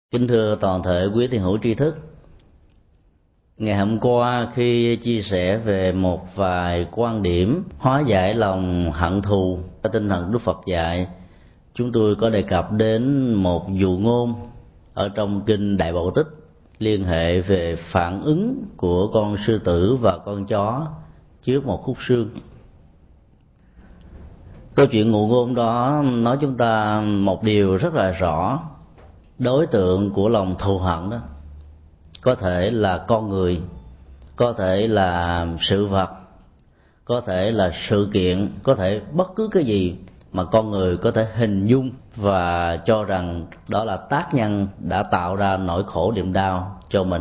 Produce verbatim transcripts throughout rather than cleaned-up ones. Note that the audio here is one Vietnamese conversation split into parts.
Kính thưa toàn thể quý thiền hữu tri thức, ngày hôm qua khi chia sẻ về một vài quan điểm hóa giải lòng hận thù, tinh thần Đức Phật dạy, chúng tôi có đề cập đến một dụ ngôn ở trong kinh Đại Bảo Tích liên hệ về phản ứng của con sư tử và con chó trước một khúc xương. Câu chuyện ngụ ngôn đó nói chúng ta một điều rất là rõ: đối tượng của lòng thù hận đó có thể là con người, có thể là sự vật, có thể là sự kiện, có thể bất cứ cái gì mà con người có thể hình dung và cho rằng đó là tác nhân đã tạo ra nỗi khổ niềm đau cho mình.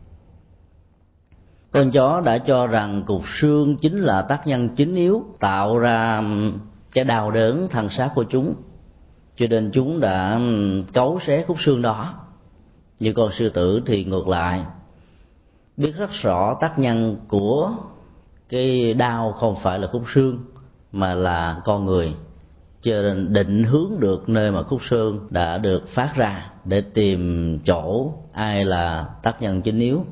Con chó đã cho rằng cục xương chính là tác nhân chính yếu tạo ra cái đau đớn thân xác của chúng, cho nên chúng đã cấu xé khúc xương đó. Như con sư tử thì ngược lại, biết rất rõ tác nhân của cái đau không phải là khúc xương mà là con người, cho nên định hướng được nơi mà khúc xương đã được phát ra để tìm chỗ ai là tác nhân chính yếu.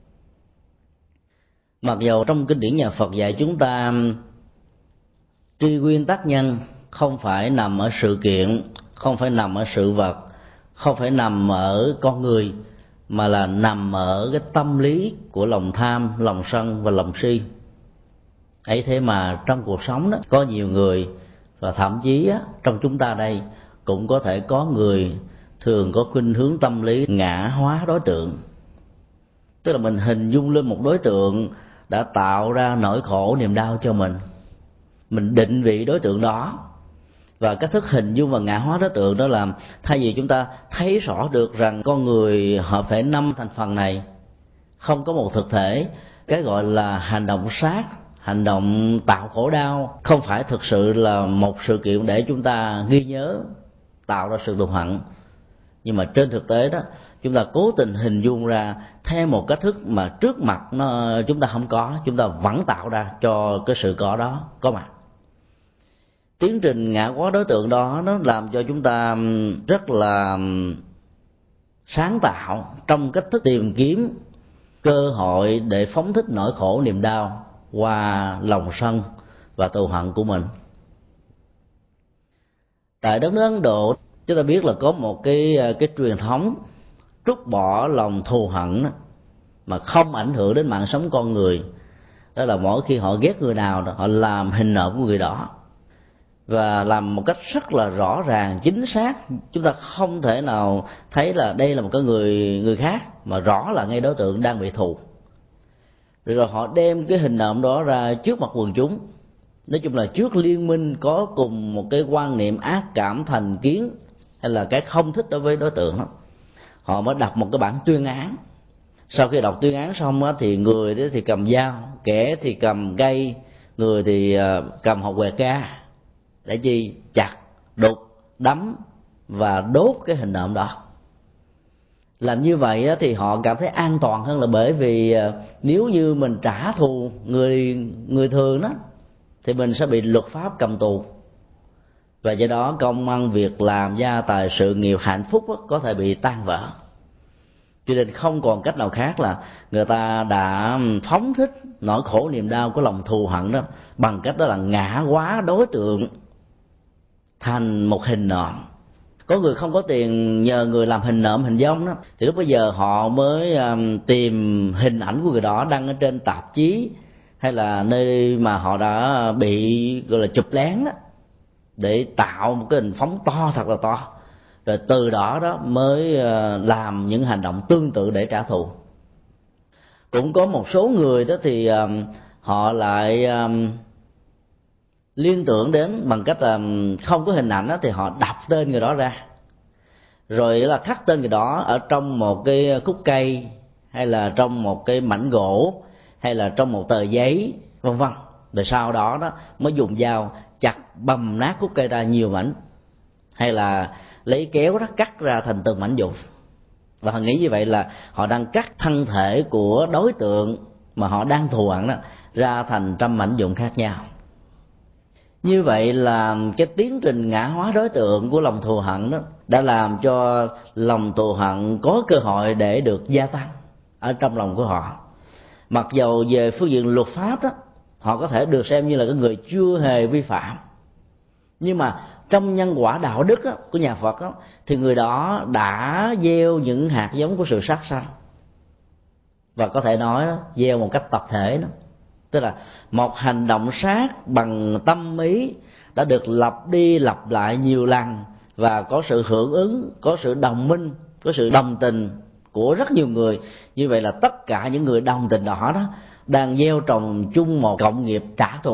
Mặc dầu trong kinh điển nhà Phật dạy chúng ta truy nguyên tác nhân không phải nằm ở sự kiện, không phải nằm ở sự vật, không phải nằm ở con người, mà là nằm ở cái tâm lý của lòng tham, lòng sân và lòng si. Ấy thế mà trong cuộc sống đó có nhiều người, và thậm chí á, trong chúng ta đây cũng có thể có người thường có khuynh hướng tâm lý ngã hóa đối tượng. Tức là mình hình dung lên một đối tượng đã tạo ra nỗi khổ niềm đau cho mình, mình định vị đối tượng đó, và cách thức hình dung và ngã hóa đối tượng đó làm thay vì chúng ta thấy rõ được rằng con người hợp thể năm thành phần này không có một thực thể, cái gọi là hành động sát, hành động tạo khổ đau không phải thực sự là một sự kiện để chúng ta ghi nhớ tạo ra sự thù hận, nhưng mà trên thực tế đó chúng ta cố tình hình dung ra theo một cách thức mà trước mặt nó chúng ta không có, chúng ta vẫn tạo ra cho cái sự có đó có mặt. Tiến trình ngã hóa đối tượng đó nó làm cho chúng ta rất là sáng tạo trong cách thức tìm kiếm cơ hội để phóng thích nỗi khổ niềm đau qua lòng sân và thù hận của mình. Tại đất nước Ấn Độ, chúng ta biết là có một cái cái truyền thống trút bỏ lòng thù hận đó, mà không ảnh hưởng đến mạng sống con người. Đó là mỗi khi họ ghét người nào đó, họ làm hình nộm của người đó, và làm một cách rất là rõ ràng, chính xác. Chúng ta không thể nào thấy là đây là một cái người người khác, mà rõ là ngay đối tượng đang bị thù. Rồi họ đem cái hình nộm đó ra trước mặt quần chúng. Nói chung là trước liên minh có cùng một cái quan niệm ác cảm, thành kiến hay là cái không thích đối với đối tượng đó, họ mới đọc một cái bản tuyên án. Sau khi đọc tuyên án xong đó, thì người thì cầm dao, kẻ thì cầm cây, người thì cầm hộp quẹt ga, để chi chặt, đục, đấm và đốt cái hình nộm đó. Làm như vậy thì họ cảm thấy an toàn hơn, là bởi vì nếu như mình trả thù người người thường đó thì mình sẽ bị luật pháp cầm tù, và do đó công ăn việc làm, gia tài, sự nghiệp, hạnh phúc có thể bị tan vỡ. Cho nên không còn cách nào khác là người ta đã phóng thích nỗi khổ niềm đau của lòng thù hận đó bằng cách đó là ngã hóa đối tượng thành một hình nộm. Có người không có tiền nhờ người làm hình nộm, hình dong đó, thì lúc bây giờ họ mới um, tìm hình ảnh của người đó đăng ở trên tạp chí hay là nơi mà họ đã bị gọi là chụp lén đó, để tạo một cái hình phóng to thật là to, rồi từ đó đó mới uh, làm những hành động tương tự để trả thù. Cũng có một số người đó thì um, họ lại um, liên tưởng đến bằng cách là không có hình ảnh đó, thì họ đọc tên người đó ra, rồi là khắc tên người đó ở trong một cái khúc cây, hay là trong một cái mảnh gỗ, hay là trong một tờ giấy, vân vân. Rồi sau đó đó mới dùng dao chặt bầm nát khúc cây ra nhiều mảnh, hay là lấy kéo đó cắt ra thành từng mảnh vụn. Và họ nghĩ như vậy là họ đang cắt thân thể của đối tượng mà họ đang thù hận đó ra thành trăm mảnh vụn khác nhau. Như vậy là cái tiến trình ngã hóa đối tượng của lòng thù hận đó đã làm cho lòng thù hận có cơ hội để được gia tăng ở trong lòng của họ. Mặc dầu về phương diện luật pháp đó, họ có thể được xem như là cái người chưa hề vi phạm, nhưng mà trong nhân quả đạo đức đó, của nhà Phật đó, thì người đó đã gieo những hạt giống của sự sát sanh, và có thể nói đó, gieo một cách tập thể đó. Tức là một hành động sát bằng tâm ý đã được lặp đi lặp lại nhiều lần, và có sự hưởng ứng, có sự đồng minh, có sự đồng tình của rất nhiều người. Như vậy là tất cả những người đồng tình đó đó đang gieo trồng chung một cộng nghiệp trả thù.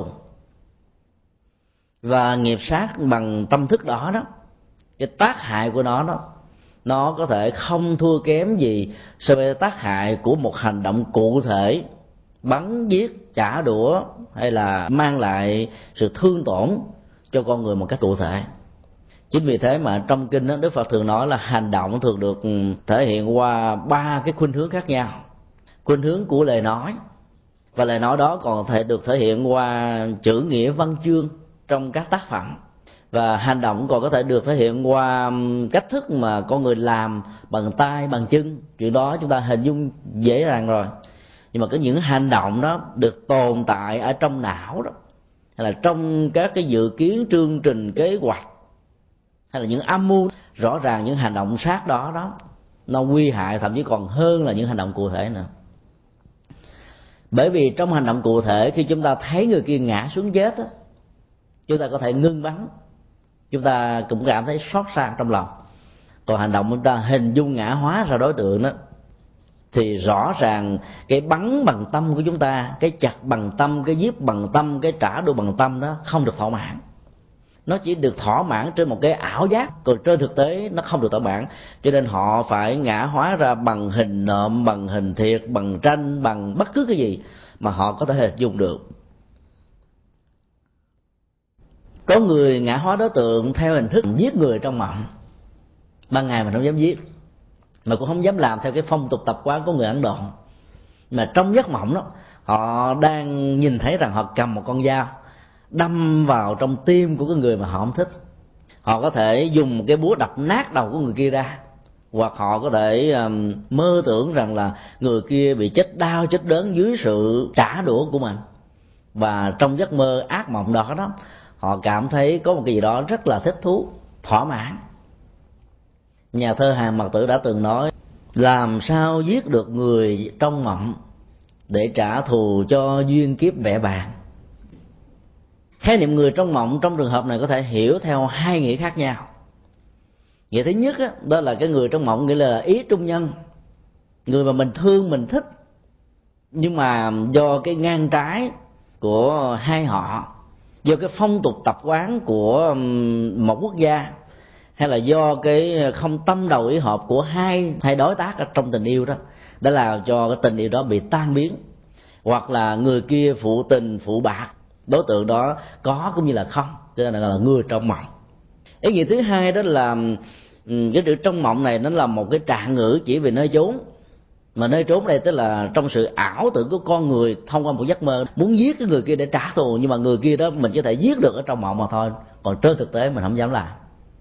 Và nghiệp sát bằng tâm thức đó đó, cái tác hại của nó đó, nó có thể không thua kém gì so với tác hại của một hành động cụ thể bắn giết, trả đũa hay là mang lại sự thương tổn cho con người một cách cụ thể. Chính vì thế mà trong kinh đó, Đức Phật thường nói là hành động thường được thể hiện qua ba cái khuynh hướng khác nhau. Khuynh hướng của lời nói, và lời nói đó còn thể được thể hiện qua chữ nghĩa văn chương trong các tác phẩm. Và hành động còn có thể được thể hiện qua cách thức mà con người làm bằng tay, bằng chân. Chuyện đó chúng ta hình dung dễ dàng rồi. Nhưng mà có những hành động đó được tồn tại ở trong não đó, hay là trong các cái dự kiến, chương trình, kế hoạch, hay là những âm mưu, rõ ràng những hành động sát đó đó nó nguy hại, thậm chí còn hơn là những hành động cụ thể nữa. Bởi vì trong hành động cụ thể, khi chúng ta thấy người kia ngã xuống chết đó, chúng ta có thể ngưng bắn, chúng ta cũng cảm thấy xót xa trong lòng. Còn hành động chúng ta hình dung ngã hóa ra đối tượng đó, thì rõ ràng cái bắn bằng tâm của chúng ta, cái chặt bằng tâm, cái giết bằng tâm, cái trả đũa bằng tâm đó không được thỏa mãn. Nó chỉ được thỏa mãn trên một cái ảo giác, còn trên thực tế nó không được thỏa mãn. Cho nên họ phải ngã hóa ra bằng hình nộm, bằng hình thiệt, bằng tranh, bằng bất cứ cái gì mà họ có thể hình dung được. Có người ngã hóa đối tượng theo hình thức giết người trong mộng. Ban ngày mình không dám giết, mà cũng không dám làm theo cái phong tục tập quán của người Ấn Độ, mà trong giấc mộng đó họ đang nhìn thấy rằng họ cầm một con dao đâm vào trong tim của cái người mà họ không thích. Họ có thể dùng một cái búa đập nát đầu của người kia ra, hoặc họ có thể um, mơ tưởng rằng là người kia bị chết đau chết đớn dưới sự trả đũa của mình. Và trong giấc mơ ác mộng đó đó, họ cảm thấy có một cái gì đó rất là thích thú, thỏa mãn. Nhà thơ Hàn Mặc Tử đã từng nói: làm sao giết được người trong mộng để trả thù cho duyên kiếp vẽ vàng. Khái niệm người trong mộng trong trường hợp này có thể hiểu theo hai nghĩa khác nhau. Nghĩa thứ nhất đó, đó là cái người trong mộng nghĩa là ý trung nhân, người mà mình thương, mình thích, nhưng mà do cái ngang trái của hai họ, do cái phong tục tập quán của một quốc gia, hay là do cái không tâm đầu ý hợp của hai hai đối tác ở trong tình yêu đó, đã làm cho cái tình yêu đó bị tan biến. Hoặc là người kia phụ tình phụ bạc, đối tượng đó có cũng như là không, cho nên là người trong mộng. Ý nghĩa thứ hai đó là cái chữ trong mộng này nó là một cái trạng ngữ chỉ về nơi chốn. Mà nơi trốn đây tức là trong sự ảo tưởng của con người thông qua một giấc mơ muốn giết cái người kia để trả thù, nhưng mà người kia đó mình có thể giết được ở trong mộng mà thôi, còn trên thực tế mình không dám làm,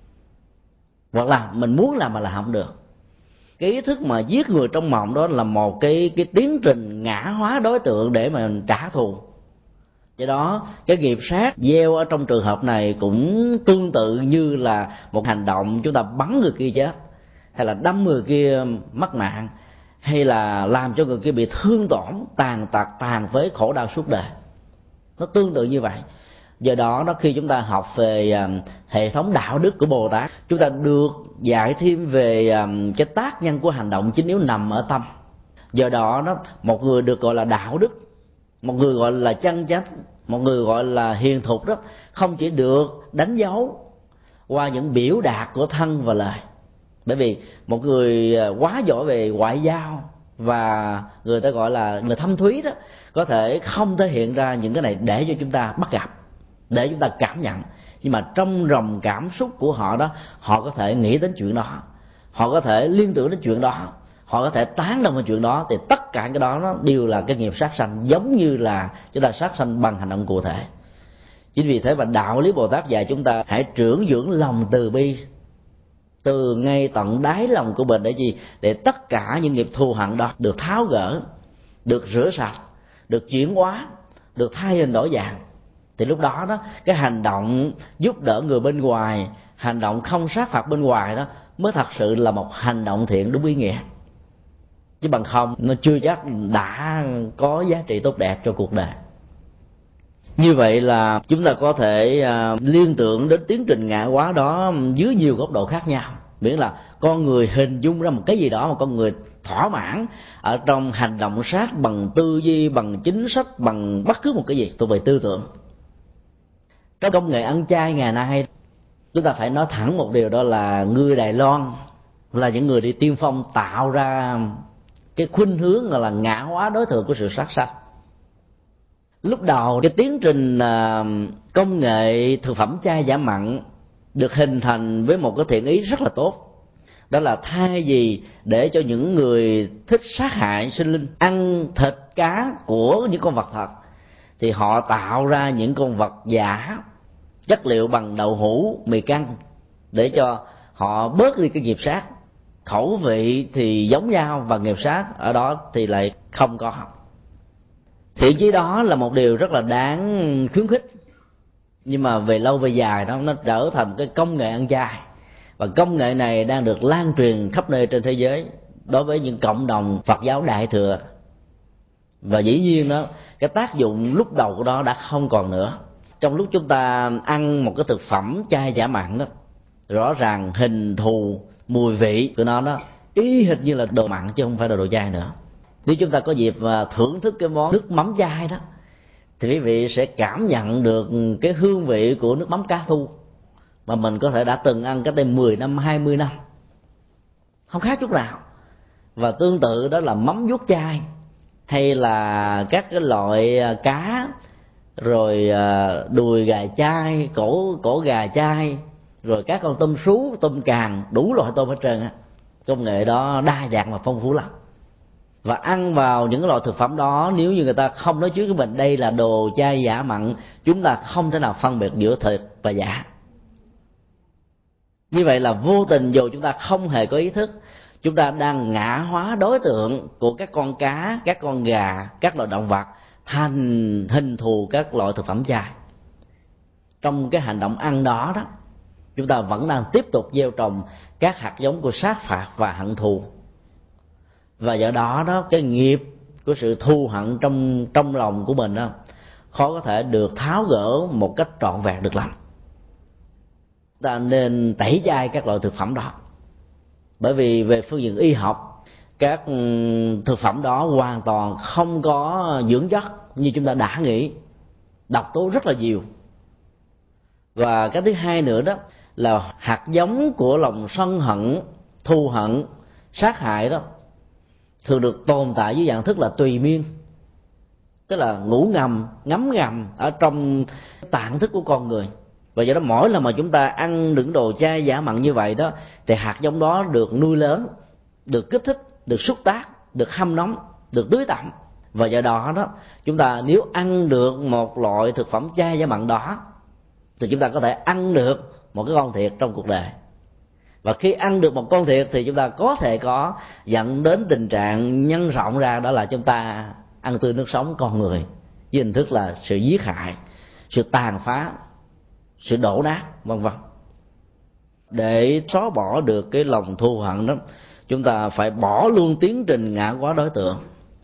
hoặc là mình muốn làm mà làm không được. Cái ý thức mà giết người trong mộng đó là một cái cái tiến trình ngã hóa đối tượng để mà trả thù. Do đó cái nghiệp sát gieo ở trong trường hợp này cũng tương tự như là một hành động chúng ta bắn người kia chết, hay là đâm người kia mất mạng, hay là làm cho người kia bị thương tổn, tàn tật, tàn phế, khổ đau suốt đời. Nó tương tự như vậy. Do đó đó khi chúng ta học về uh, hệ thống đạo đức của Bồ Tát, chúng ta được dạy thêm về uh, cái tác nhân của hành động chính yếu nằm ở tâm. Do đó đó một người được gọi là đạo đức, một người gọi là chân chánh, một người gọi là hiền thục đó, không chỉ được đánh dấu qua những biểu đạt của thân và lời. Bởi vì một người quá giỏi về ngoại giao và người ta gọi là người thâm thúy đó, có thể không thể hiện ra những cái này để cho chúng ta bắt gặp, để chúng ta cảm nhận. Nhưng mà trong dòng cảm xúc của họ đó, họ có thể nghĩ đến chuyện đó, họ có thể liên tưởng đến chuyện đó, họ có thể tán đồng vào chuyện đó. Thì tất cả cái đó nó đều là cái nghiệp sát sanh, giống như là chúng ta sát sanh bằng hành động cụ thể. Chính vì thế mà đạo lý Bồ Tát dạy chúng ta hãy trưởng dưỡng lòng từ bi từ ngay tận đáy lòng của mình, để gì? Để tất cả những nghiệp thù hận đó được tháo gỡ, được rửa sạch, được chuyển hóa, được thay hình đổi dạng. Thì lúc đó đó, cái hành động giúp đỡ người bên ngoài, hành động không sát phạt bên ngoài đó mới thật sự là một hành động thiện đúng ý nghĩa. Chứ bằng không nó chưa chắc đã có giá trị tốt đẹp cho cuộc đời. Như vậy là chúng ta có thể uh, liên tưởng đến tiến trình ngã hóa đó dưới nhiều góc độ khác nhau, miễn là con người hình dung ra một cái gì đó mà con người thỏa mãn ở trong hành động sát, bằng tư duy, bằng chính sách, bằng bất cứ một cái gì thuộc về tư tưởng. Trong công nghệ ăn chay ngày nay, chúng ta phải nói thẳng một điều, đó là người Đài Loan là những người đi tiên phong tạo ra cái khuynh hướng là ngã hóa đối tượng của sự sát sanh. Lúc đầu cái tiến trình công nghệ thực phẩm chay giảm mặn được hình thành với một cái thiện ý rất là tốt, đó là thay vì để cho những người thích sát hại sinh linh ăn thịt cá của những con vật thật, thì họ tạo ra những con vật giả chất liệu bằng đậu hũ, mì căng, để cho họ bớt đi cái nghiệp sát. Khẩu vị thì giống nhau và nghiệp sát ở đó thì lại không có. Thiện chí đó là một điều rất là đáng khuyến khích, nhưng mà về lâu về dài đó nó trở thành cái công nghệ ăn chay, và công nghệ này đang được lan truyền khắp nơi trên thế giới đối với những cộng đồng Phật giáo Đại thừa. Và dĩ nhiên đó, cái tác dụng lúc đầu của nó đã không còn nữa. Trong lúc chúng ta ăn một cái thực phẩm chay giả mặn đó, rõ ràng hình thù, mùi vị của nó đó y hệt như là đồ mặn chứ không phải là đồ chay nữa. Nếu chúng ta có dịp thưởng thức cái món nước mắm chay đó, thì quý vị sẽ cảm nhận được cái hương vị của nước mắm cá thu mà mình có thể đã từng ăn cách đây mười năm, hai mươi năm, không khác chút nào. Và tương tự đó là mắm vuốt chay, hay là các cái loại cá, rồi đùi gà chay, cổ cổ gà chay, rồi các con tôm sú, tôm càng, đủ loại tôm hết trơn á. Công nghệ đó đa dạng và phong phú lắm. Và ăn vào những loại thực phẩm đó, nếu như người ta không nói trước với mình đây là đồ chay giả mặn, chúng ta không thể nào phân biệt giữa thật và giả. Như vậy là vô tình, dù chúng ta không hề có ý thức, chúng ta đang ngã hóa đối tượng của các con cá, các con gà, các loại động vật thành hình thù các loại thực phẩm chay. Trong cái hành động ăn đó đó, chúng ta vẫn đang tiếp tục gieo trồng các hạt giống của sát phạt và hận thù. Và do đó đó, cái nghiệp của sự thù hận trong trong lòng của mình đó khó có thể được tháo gỡ một cách trọn vẹn được lắm. Ta nên tẩy chay các loại thực phẩm đó, bởi vì về phương diện y học, các thực phẩm đó hoàn toàn không có dưỡng chất như chúng ta đã nghĩ, độc tố rất là nhiều. Và cái thứ hai nữa đó là hạt giống của lòng sân hận, thù hận, sát hại đó thường được tồn tại dưới dạng thức là tùy miên, tức là ngủ ngầm, ngấm ngầm ở trong tạng thức của con người. Và do đó mỗi lần mà chúng ta ăn những đồ chay giả mặn như vậy đó, thì hạt giống đó được nuôi lớn, được kích thích, được xúc tác, được hâm nóng, được tưới tẩm. Và do đó đó, chúng ta nếu ăn được một loại thực phẩm chay giả mặn đó, thì chúng ta có thể ăn được một cái con thiệt trong cuộc đời. Và khi ăn được một con thiệt thì chúng ta có thể có dẫn đến tình trạng nhân rộng ra, đó là chúng ta ăn tươi nước sống con người với hình thức là sự giết hại, sự tàn phá, sự đổ nát, vân vân. Để xóa bỏ được cái lòng thù hận đó, chúng ta phải bỏ luôn tiến trình ngã hóa đối tượng.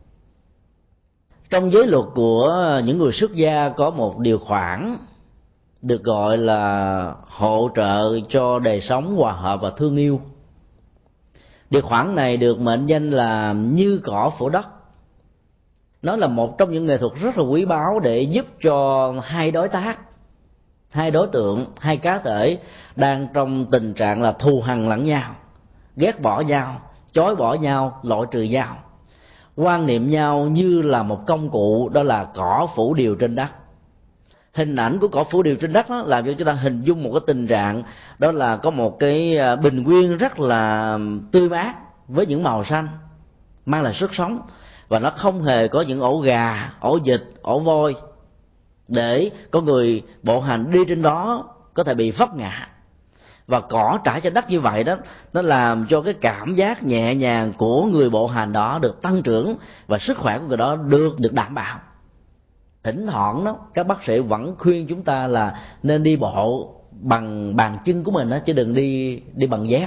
Trong giới luật của những người xuất gia có một điều khoản được gọi là hỗ trợ cho đời sống hòa hợp và thương yêu. Điều khoản này được mệnh danh là như cỏ phổ đất. Nó là một trong những nghệ thuật rất là quý báu để giúp cho hai đối tác, hai đối tượng, hai cá thể đang trong tình trạng là thù hằn lẫn nhau, ghét bỏ nhau, chối bỏ nhau, loại trừ nhau, quan niệm nhau như là một công cụ, đó là cỏ phủ điều trên đất. Hình ảnh của cỏ phủ điều trên đất đó làm cho chúng ta hình dung một cái tình trạng, đó là có một cái bình nguyên rất là tươi mát với những màu xanh, mang lại sức sống, và nó không hề có những ổ gà, ổ vịt, ổ voi để có người bộ hành đi trên đó có thể bị vấp ngã. Và cỏ trải trên đất như vậy đó, nó làm cho cái cảm giác nhẹ nhàng của người bộ hành đó được tăng trưởng, và sức khỏe của người đó được được đảm bảo. Thỉnh thoảng đó, các bác sĩ vẫn khuyên chúng ta là nên đi bộ bằng bàn chân của mình đó, chứ đừng đi đi bằng dép.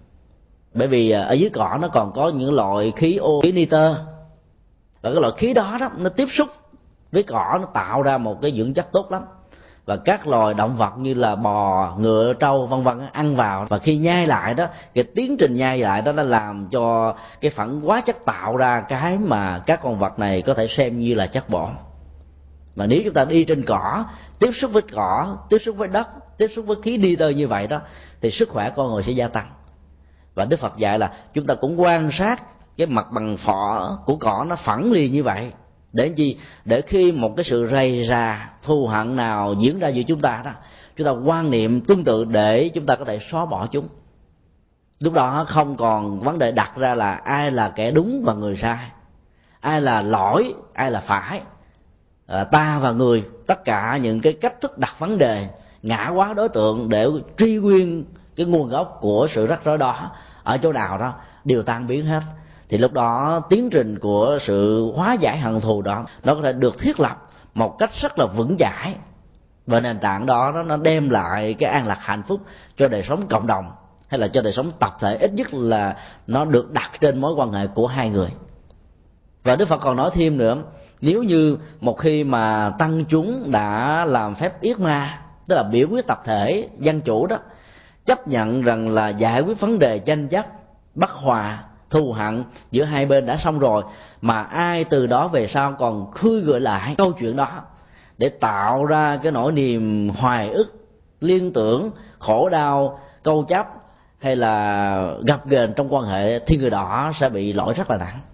Bởi vì ở dưới cỏ nó còn có những loại khí ô, khí nitơ, và cái loại khí đó đó nó tiếp xúc với cỏ, nó tạo ra một cái dưỡng chất tốt lắm. Và các loài động vật như là bò, ngựa, trâu vân vân ăn vào, và khi nhai lại đó, cái tiến trình nhai lại đó nó làm cho cái phản hóa chất tạo ra cái mà các con vật này có thể xem như là chất bổ. Mà nếu chúng ta đi trên cỏ, tiếp xúc với cỏ, tiếp xúc với đất, tiếp xúc với khí nitơ như vậy đó, thì sức khỏe con người sẽ gia tăng. Và Đức Phật dạy là chúng ta cũng quan sát cái mặt bằng phọ của cỏ nó phẳng lì như vậy. Để chi? Để khi một cái sự rầy rà, thù hận nào diễn ra giữa chúng ta đó, chúng ta quan niệm tương tự để chúng ta có thể xóa bỏ chúng. Lúc đó không còn vấn đề đặt ra là ai là kẻ đúng và người sai, ai là lỗi, ai là phải, à, ta và người. Tất cả những cái cách thức đặt vấn đề, ngã hóa đối tượng để truy nguyên cái nguồn gốc của sự rắc rối đó ở chỗ nào đó đều tan biến hết. Thì lúc đó tiến trình của sự hóa giải hận thù đó nó có thể được thiết lập một cách rất là vững chãi, và nền tảng đó nó đem lại cái an lạc hạnh phúc cho đời sống cộng đồng, hay là cho đời sống tập thể. Ít nhất là nó được đặt trên mối quan hệ của hai người. Và Đức Phật còn nói thêm nữa, nếu như một khi mà tăng chúng đã làm phép yết ma, tức là biểu quyết tập thể dân chủ đó, chấp nhận rằng là giải quyết vấn đề tranh chấp, bất hòa, thù hận giữa hai bên đã xong rồi, mà ai từ đó về sau còn khơi gợi lại câu chuyện đó để tạo ra cái nỗi niềm hoài ức, liên tưởng, khổ đau, câu chấp hay là gập ghềnh trong quan hệ, thì người đó sẽ bị lỗi rất là nặng.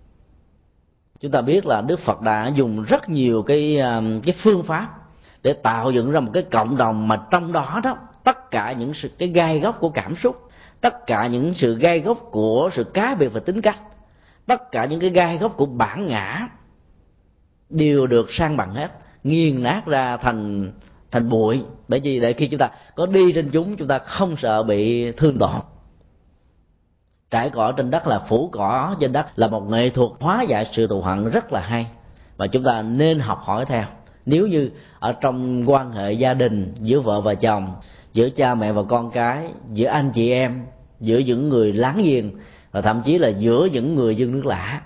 Chúng ta biết là Đức Phật đã dùng rất nhiều cái cái phương pháp để tạo dựng ra một cái cộng đồng mà trong đó đó tất cả những sự cái gai góc của cảm xúc, tất cả những sự gai góc của sự cá biệt về tính cách, tất cả những cái gai góc của bản ngã đều được san bằng hết, nghiền nát ra thành thành bụi. Để gì? Để khi chúng ta có đi trên chúng, chúng ta không sợ bị thương tổn. Trải cỏ trên đất là phủ cỏ trên đất là một nghệ thuật hóa giải sự thù hận rất là hay, và chúng ta nên học hỏi theo. Nếu như ở trong quan hệ gia đình giữa vợ và chồng, giữa cha mẹ và con cái, giữa anh chị em, giữa những người láng giềng, và thậm chí là giữa những người dân nước lạ,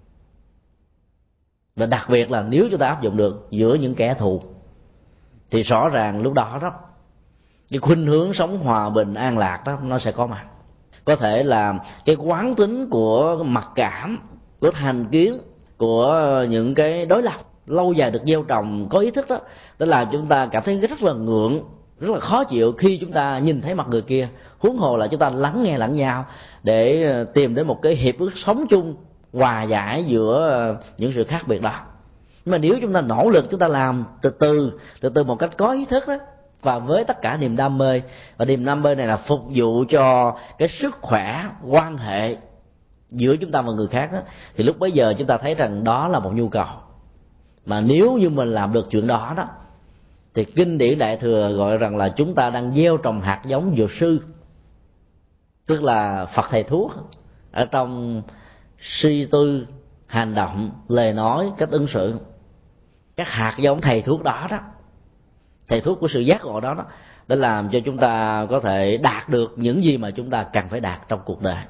và đặc biệt là nếu chúng ta áp dụng được giữa những kẻ thù, thì rõ ràng lúc đó đó cái khuynh hướng sống hòa bình an lạc đó nó sẽ có mặt. Có thể là cái quán tính của mặc cảm, của thành kiến, của những cái đối lập lâu dài được gieo trồng có ý thức đó, đó là chúng ta cảm thấy rất là ngượng, rất là khó chịu khi chúng ta nhìn thấy mặt người kia. Huống hồ là chúng ta lắng nghe lẫn nhau để tìm đến một cái hiệp ước sống chung, hòa giải giữa những sự khác biệt đó. Nhưng mà nếu chúng ta nỗ lực, chúng ta làm từ từ từ từ một cách có ý thức đó, và với tất cả niềm đam mê, và niềm đam mê này là phục vụ cho cái sức khỏe quan hệ giữa chúng ta và người khác đó, thì lúc bấy giờ chúng ta thấy rằng đó là một nhu cầu. Mà nếu như mình làm được chuyện đó đó, thì kinh điển Đại Thừa gọi rằng là chúng ta đang gieo trồng hạt giống dược sư, tức là Phật thầy thuốc ở trong suy tư, hành động, lời nói, cách ứng xử. Các hạt giống thầy thuốc đó đó, thầy thuốc của sự giác ngộ đó đó, để làm cho chúng ta có thể đạt được những gì mà chúng ta cần phải đạt trong cuộc đời.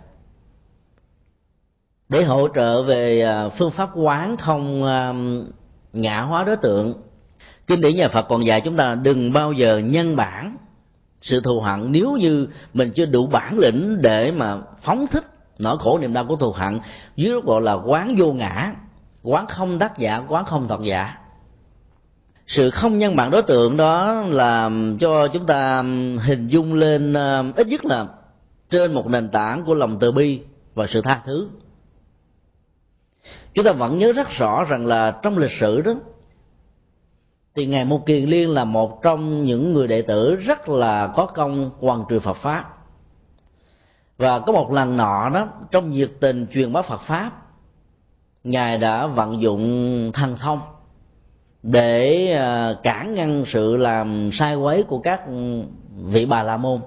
Để hỗ trợ về phương pháp quán không ngã hóa đối tượng, kinh điển nhà Phật còn dạy chúng ta đừng bao giờ nhân bản sự thù hận nếu như mình chưa đủ bản lĩnh để mà phóng thích nỗi khổ niềm đau của thù hận, dưới lúc gọi là quán vô ngã, quán không đắc giả, quán không thật giả. Sự không nhân bản đối tượng đó làm cho chúng ta hình dung lên ít nhất là trên một nền tảng của lòng từ bi và sự tha thứ. Chúng ta vẫn nhớ rất rõ rằng là trong lịch sử đó, thì Ngài Một Kiền Liên là một trong những người đệ tử rất là có công hoàn truyền Phật Pháp. Và có một lần nọ đó, trong nhiệt tình truyền bá Phật Pháp, Ngài đã vận dụng thần thông để cản ngăn sự làm sai quấy của các vị Bà La Môn,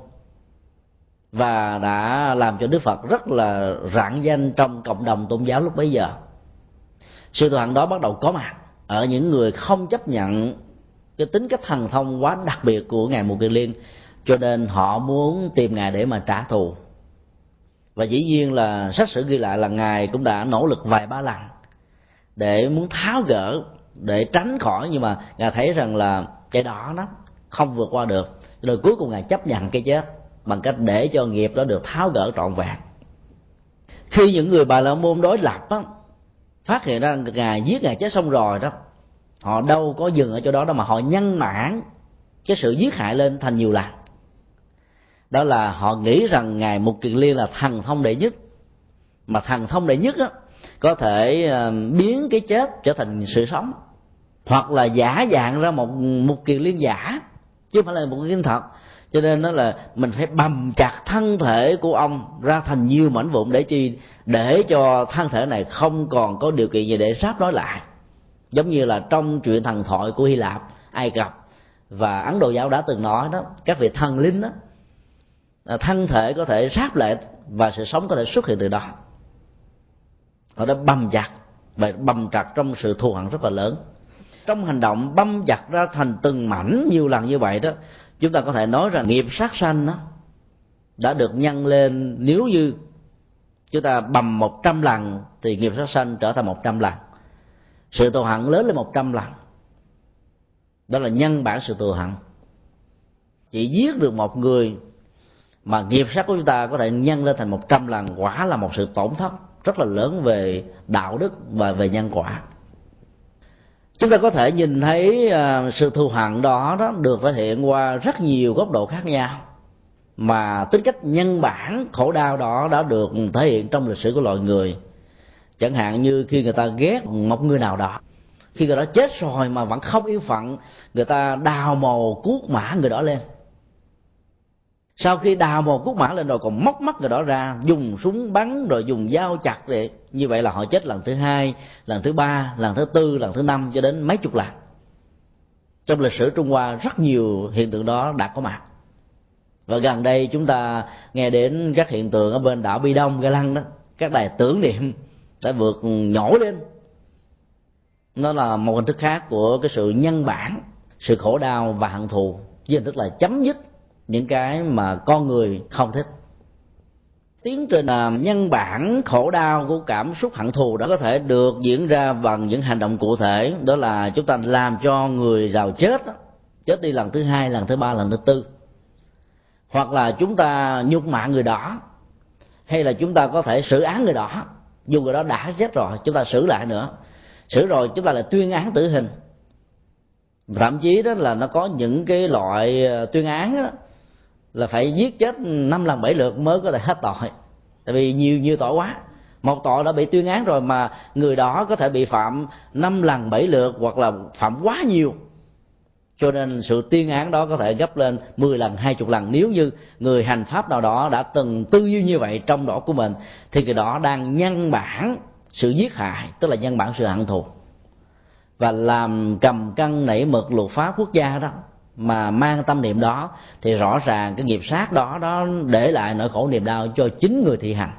và đã làm cho Đức Phật rất là rạng danh trong cộng đồng tôn giáo lúc bấy giờ. Sự thù hận đó bắt đầu có mặt ở những người không chấp nhận cái tính cách thần thông quá đặc biệt của ngài Mục Kiền Liên, cho nên họ muốn tìm ngài để mà trả thù. Và dĩ nhiên là sách sử ghi lại là ngài cũng đã nỗ lực vài ba lần để muốn tháo gỡ, để tránh khỏi, nhưng mà ngài thấy rằng là cái đó nó không vượt qua được, rồi cuối cùng ngài chấp nhận cái chết bằng cách để cho nghiệp đó được tháo gỡ trọn vẹn. Khi những người Bà La Môn đối lập đó, phát hiện ra ngài giết ngài chết xong rồi đó, họ đâu có dừng ở chỗ đó đâu, mà họ nhân mãn cái sự giết hại lên thành nhiều lần. Đó là họ nghĩ rằng ngài Mục Kiền Liên là thần thông đệ nhất, mà thần thông đệ nhất á có thể biến cái chết trở thành sự sống, hoặc là giả dạng ra một Mục Kiền Liên giả chứ không phải là một cái thật. Cho nên đó là mình phải bầm chặt thân thể của ông ra thành nhiều mảnh vụn, để chi? Để cho thân thể này không còn có điều kiện gì để ráp nói lại. Giống như là trong chuyện thần thoại của Hy Lạp, Ai Cập và Ấn Độ giáo đã từng nói đó, các vị thần linh đó, thân thể có thể ráp lại và sự sống có thể xuất hiện từ đó. Họ đã bầm chặt, và bầm chặt trong sự thù hận rất là lớn. Trong hành động băm chặt ra thành từng mảnh nhiều lần như vậy đó, chúng ta có thể nói rằng nghiệp sát sanh đó đã được nhân lên. Nếu như chúng ta bầm một trăm lần thì nghiệp sát sanh trở thành một trăm lần, sự thù hận lớn lên một trăm lần. Đó là nhân bản sự thù hận. Chỉ giết được một người mà nghiệp sát của chúng ta có thể nhân lên thành một trăm lần, quả là một sự tổn thất rất là lớn về đạo đức và về nhân quả. Chúng ta có thể nhìn thấy uh, sự thù hận đó, đó được thể hiện qua rất nhiều góc độ khác nhau, mà tính cách nhân bản khổ đau đó đã được thể hiện trong lịch sử của loài người. Chẳng hạn như khi người ta ghét một người nào đó, khi người đó chết rồi mà vẫn không yên phận, người ta đào mồ cuốc mã người đó lên. Sau khi đào mồ cuốc mã lên rồi còn móc mắt người đó ra, dùng súng bắn rồi dùng dao chặt vậy. Như vậy là họ chết lần thứ hai, lần thứ ba, lần thứ tư, lần thứ năm, cho đến mấy chục lần. Trong lịch sử Trung Hoa rất nhiều hiện tượng đó đã có mặt. Và gần đây chúng ta nghe đến các hiện tượng ở bên đảo Bi Đông, Ga Lăng đó, các đài tưởng niệm đã vượt nhổ lên. Nó là một hình thức khác của cái sự nhân bản, sự khổ đau và hận thù, với hình thức là chấm dứt những cái mà con người không thích. Tiến trình nhân bản khổ đau của cảm xúc hận thù đó có thể được diễn ra bằng những hành động cụ thể. Đó là chúng ta làm cho người giàu chết, chết đi lần thứ hai, lần thứ ba, lần thứ tư. Hoặc là chúng ta nhục mạ người đó, hay là chúng ta có thể xử án người đó. Dù người đó đã chết rồi, chúng ta xử lại nữa. Xử rồi chúng ta lại tuyên án tử hình. Thậm chí đó là nó có những cái loại tuyên án đó, là phải giết chết năm lần bảy lượt mới có thể hết tội. Tại vì nhiều nhiều tội quá. Một tội đã bị tuyên án rồi mà người đó có thể bị phạm năm lần bảy lượt, hoặc là phạm quá nhiều. Cho nên sự tuyên án đó có thể gấp lên mười lần, hai mươi lần. Nếu như người hành pháp nào đó đã từng tư duy như vậy trong đó của mình, thì người đó đang nhân bản sự giết hại, tức là nhân bản sự hận thù. Và làm cầm cân nảy mực luật pháp quốc gia đó, mà mang tâm niệm đó, thì rõ ràng cái nghiệp sát đó đó để lại nỗi khổ niềm đau cho chính người thi hành.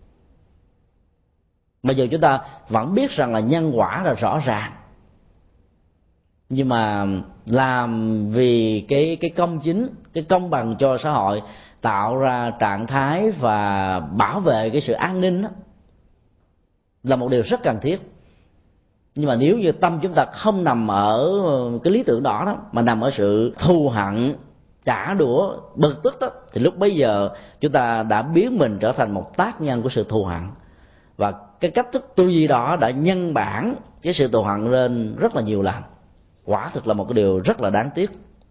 Bây giờ chúng ta vẫn biết rằng là nhân quả là rõ ràng, nhưng mà làm vì cái cái công chính, cái công bằng cho xã hội, tạo ra trạng thái và bảo vệ cái sự an ninh đó, là một điều rất cần thiết. Nhưng mà nếu như tâm chúng ta không nằm ở cái lý tưởng đó, đó mà nằm ở sự thù hận, trả đũa, bực tức đó, thì lúc bấy giờ chúng ta đã biến mình trở thành một tác nhân của sự thù hận. Và cái cách thức tư duy đó đã nhân bản cái sự thù hận lên rất là nhiều lần. Quả thực là một cái điều rất là đáng tiếc.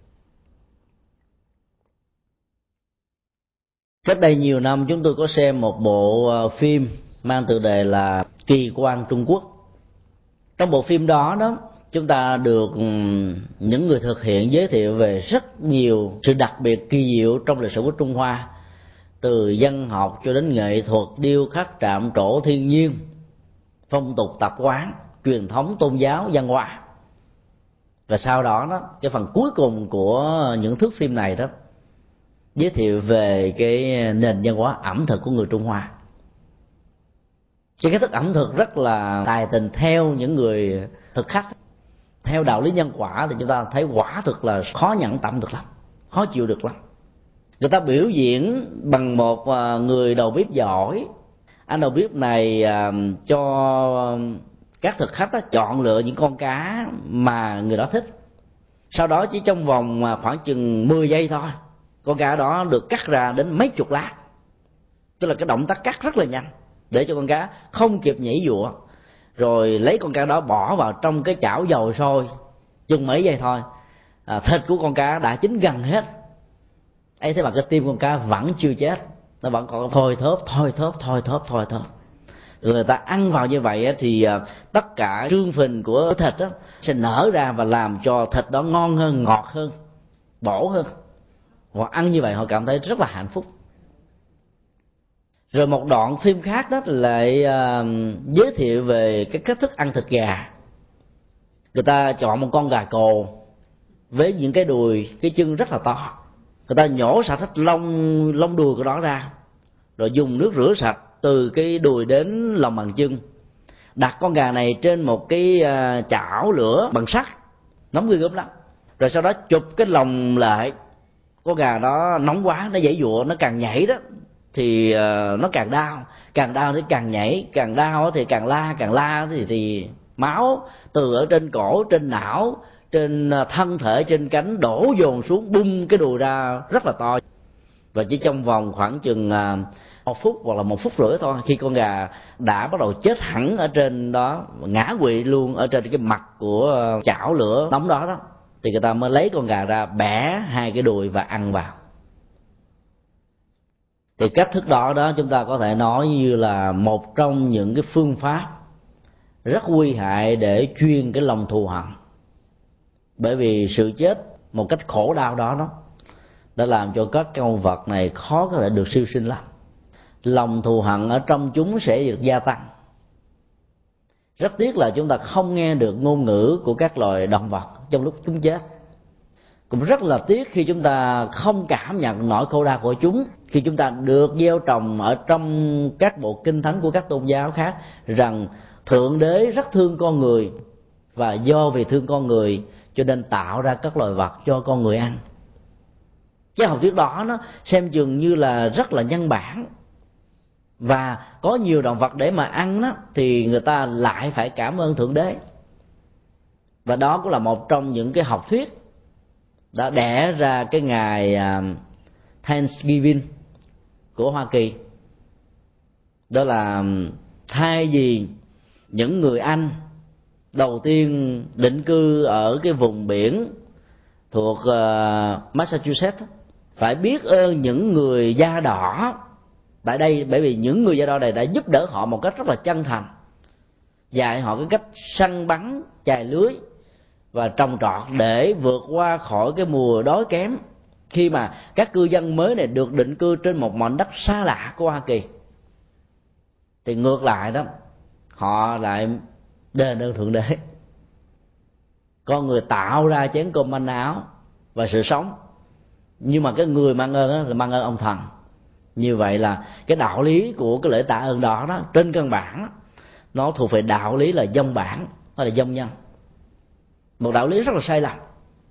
Cách đây nhiều năm chúng tôi có xem một bộ phim mang tựa đề là Kỳ Quan Trung Quốc. Trong bộ phim đó đó chúng ta được những người thực hiện giới thiệu về rất nhiều sự đặc biệt kỳ diệu trong lịch sử của Trung Hoa, từ văn học cho đến nghệ thuật, điêu khắc, trạm trổ thiên nhiên, phong tục tập quán, truyền thống tôn giáo, văn hóa. Và sau đó đó, cái phần cuối cùng của những thước phim này đó giới thiệu về cái nền văn hóa ẩm thực của người Trung Hoa. Cái cách thức ẩm thực rất là tài tình theo những người thực khách. Theo đạo lý nhân quả thì chúng ta thấy quả thực là khó nhẫn tâm được lắm, khó chịu được lắm. Người ta biểu diễn bằng một người đầu bếp giỏi. Anh đầu bếp này cho các thực khách đó chọn lựa những con cá mà người đó thích. Sau đó chỉ trong vòng khoảng chừng mười giây thôi, con cá đó được cắt ra đến mấy chục lát. Tức là cái động tác cắt rất là nhanh, để cho con cá không kịp nhảy dụa. Rồi lấy con cá đó bỏ vào trong cái chảo dầu sôi, chừng mấy giây thôi, à, thịt của con cá đã chín gần hết. ấy thế mà cái tim con cá vẫn chưa chết, nó vẫn còn thôi thóp thôi thóp thôi thóp thôi thóp. Người ta ăn vào như vậy thì tất cả xương phình của thịt đó sẽ nở ra và làm cho thịt đó ngon hơn, ngọt hơn, bổ hơn. Họ ăn như vậy họ cảm thấy rất là hạnh phúc. Rồi một đoạn phim khác đó lại uh, giới thiệu về cái cách thức ăn thịt gà. Người ta chọn một con gà cồ với những cái đùi, cái chân rất là to. Người ta nhổ sạch hết lông lông đùi của nó ra, rồi dùng nước rửa sạch từ cái đùi đến lòng bàn chân, đặt con gà này trên một cái uh, chảo lửa bằng sắt nóng ghê gớm lắm. Rồi sau đó chụp cái lồng lại, con gà đó nóng quá, nó giãy giụa, nó càng nhảy đó thì uh, nó càng đau, càng đau thì càng nhảy, càng đau thì càng la, càng la thì thì máu từ ở trên cổ, trên não, trên thân thể, trên cánh đổ dồn xuống, bung cái đùi ra rất là to. Và chỉ trong vòng khoảng chừng uh, một phút hoặc là một phút rưỡi thôi, khi con gà đã bắt đầu chết hẳn ở trên đó, ngã quỵ luôn ở trên cái mặt của chảo lửa nóng đó đó, thì người ta mới lấy con gà ra, bẻ hai cái đùi và ăn vào. Thì cách thức đó đó chúng ta có thể nói như là một trong những cái phương pháp rất nguy hại để chuyên cái lòng thù hằn. Bởi vì sự chết một cách khổ đau đó đó đã làm cho các con vật này khó có thể được siêu sinh lắm. Lòng thù hằn ở trong chúng sẽ được gia tăng. Rất tiếc là chúng ta không nghe được ngôn ngữ của các loài động vật trong lúc chúng chết. Cũng rất là tiếc khi chúng ta không cảm nhận nỗi khổ đau của chúng, khi chúng ta được gieo trồng ở trong các bộ kinh thánh của các tôn giáo khác rằng Thượng Đế rất thương con người, và do vì thương con người cho nên tạo ra các loài vật cho con người ăn. Cái học thuyết đó nó xem chừng như là rất là nhân bản, và có nhiều động vật để mà ăn đó thì người ta lại phải cảm ơn Thượng Đế. Và đó cũng là một trong những cái học thuyết đã đẻ ra cái ngày Thanksgiving của Hoa Kỳ. Đó là thay vì những người Anh đầu tiên định cư ở cái vùng biển thuộc Massachusetts phải biết ơn những người da đỏ tại đây, bởi vì những người da đỏ này đã giúp đỡ họ một cách rất là chân thành, dạy họ cái cách săn bắn, chài lưới và trồng trọt để vượt qua khỏi cái mùa đói kém khi mà các cư dân mới này được định cư trên một mảnh đất xa lạ của Hoa Kỳ. Thì ngược lại đó, họ lại đền ơn Thượng Đế. Con người tạo ra chén cơm manh áo và sự sống, nhưng mà cái người mang ơn đó là mang ơn ông thần. Như vậy là cái đạo lý của cái lễ tạ ơn đó đó trên căn bản nó thuộc về đạo lý là dông bản, hay là dông nhân, một đạo lý rất là sai lầm.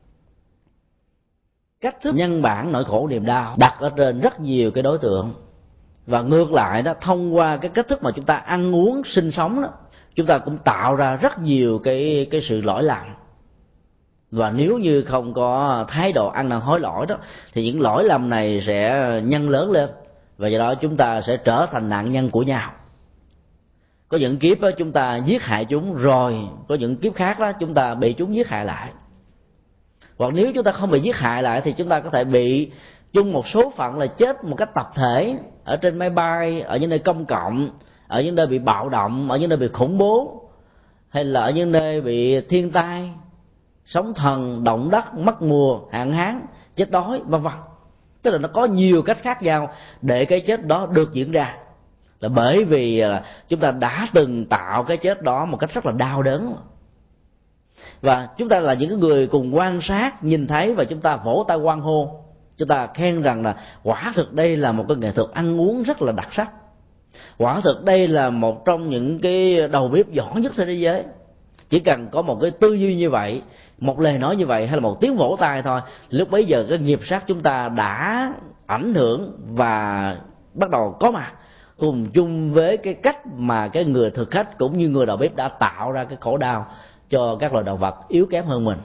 Cách thức nhân bản nỗi khổ niềm đau đặt ở trên rất nhiều cái đối tượng, và ngược lại đó, thông qua cái cách thức mà chúng ta ăn uống sinh sống đó, chúng ta cũng tạo ra rất nhiều cái cái sự lỗi lầm. Và nếu như không có thái độ ăn năn hối lỗi đó thì những lỗi lầm này sẽ nhân lớn lên, và do đó chúng ta sẽ trở thành nạn nhân của nhau. Có những kiếp đó chúng ta giết hại chúng, rồi có những kiếp khác đó chúng ta bị chúng giết hại lại. Hoặc nếu chúng ta không bị giết hại lại thì chúng ta có thể bị chung một số phận là chết một cách tập thể ở trên máy bay, ở những nơi công cộng, ở những nơi bị bạo động, ở những nơi bị khủng bố, hay là ở những nơi bị thiên tai, sóng thần, động đất, mất mùa, hạn hán, chết đói, vân vân. Tức là nó có nhiều cách khác nhau để cái chết đó được diễn ra, là bởi vì chúng ta đã từng tạo cái chết đó một cách rất là đau đớn. Và chúng ta là những người cùng quan sát, nhìn thấy và chúng ta vỗ tay hoan hô, chúng ta khen rằng là quả thực đây là một cái nghệ thuật ăn uống rất là đặc sắc, quả thực đây là một trong những cái đầu bếp giỏi nhất trên thế giới. Chỉ cần có một cái tư duy như vậy, một lời nói như vậy, hay là một tiếng vỗ tay thôi, lúc bấy giờ cái nghiệp sát chúng ta đã ảnh hưởng và bắt đầu có mặt cùng chung với cái cách mà cái người thực khách cũng như người đầu bếp đã tạo ra cái khổ đau cho các loài động vật yếu kém hơn mình.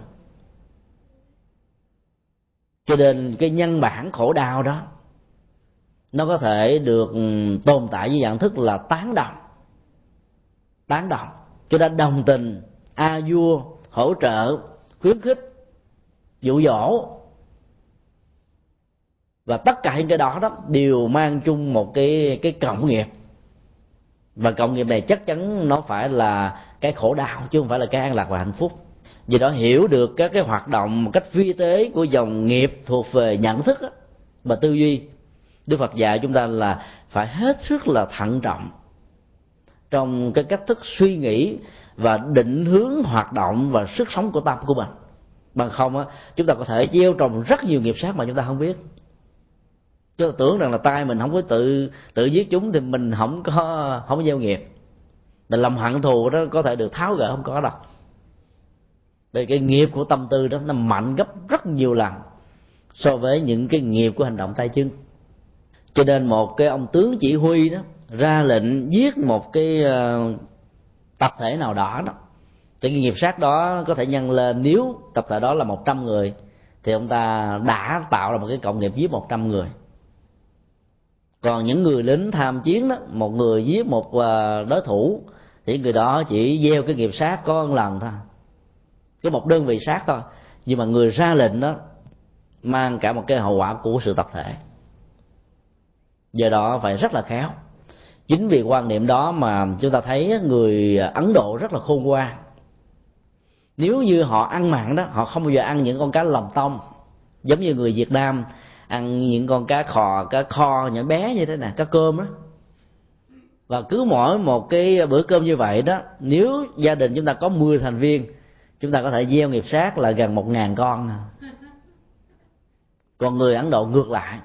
Cho nên cái nhân bản khổ đau đó nó có thể được tồn tại với dạng thức là tán đồng. Tán đồng, chúng ta đồng tình, a vua, hỗ trợ, khuyến khích, dụ dỗ, và tất cả những cái đó đó đều mang chung một cái cái cộng nghiệp, và cộng nghiệp này chắc chắn nó phải là cái khổ đau chứ không phải là cái an lạc và hạnh phúc. Vì đó hiểu được các cái hoạt động một cách vi tế của dòng nghiệp thuộc về nhận thức đó, và tư duy, Đức Phật dạy chúng ta là phải hết sức là thận trọng trong cái cách thức suy nghĩ và định hướng hoạt động và sức sống của tâm của mình. Bằng không á, chúng ta có thể gieo trồng rất nhiều nghiệp sát mà chúng ta không biết. Chúng ta tưởng rằng là tay mình không có tự tự giết chúng thì mình không có không có gieo nghiệp. Mình lòng hận thù đó có thể được tháo gỡ, không có đâu. Vì cái nghiệp của tâm tư đó nó mạnh gấp rất nhiều lần so với những cái nghiệp của hành động tay chân. Cho nên một cái ông tướng chỉ huy đó ra lệnh giết một cái uh, tập thể nào đó đó, thì cái nghiệp sát đó có thể nhân lên. Nếu tập thể đó là một trăm người thì ông ta đã tạo ra một cái cộng nghiệp giết một trăm người. Còn những người lính tham chiến đó, một người giết một đối thủ thì người đó chỉ gieo cái nghiệp sát có một lần thôi, cái một đơn vị sát thôi, nhưng mà người ra lệnh đó mang cả một cái hậu quả của sự tập thể. Do đó phải rất là khéo. Chính vì quan niệm đó mà chúng ta thấy người Ấn Độ rất là khôn ngoan. Nếu như họ ăn mặn đó, họ không bao giờ ăn những con cá lòng tông, giống như người Việt Nam ăn những con cá khò, cá kho nhỏ bé như thế này, cá cơm đó. Và cứ mỗi một cái bữa cơm như vậy đó, nếu gia đình chúng ta có mười thành viên, chúng ta có thể gieo nghiệp sát là gần một ngàn con. Còn người Ấn Độ ngược lại,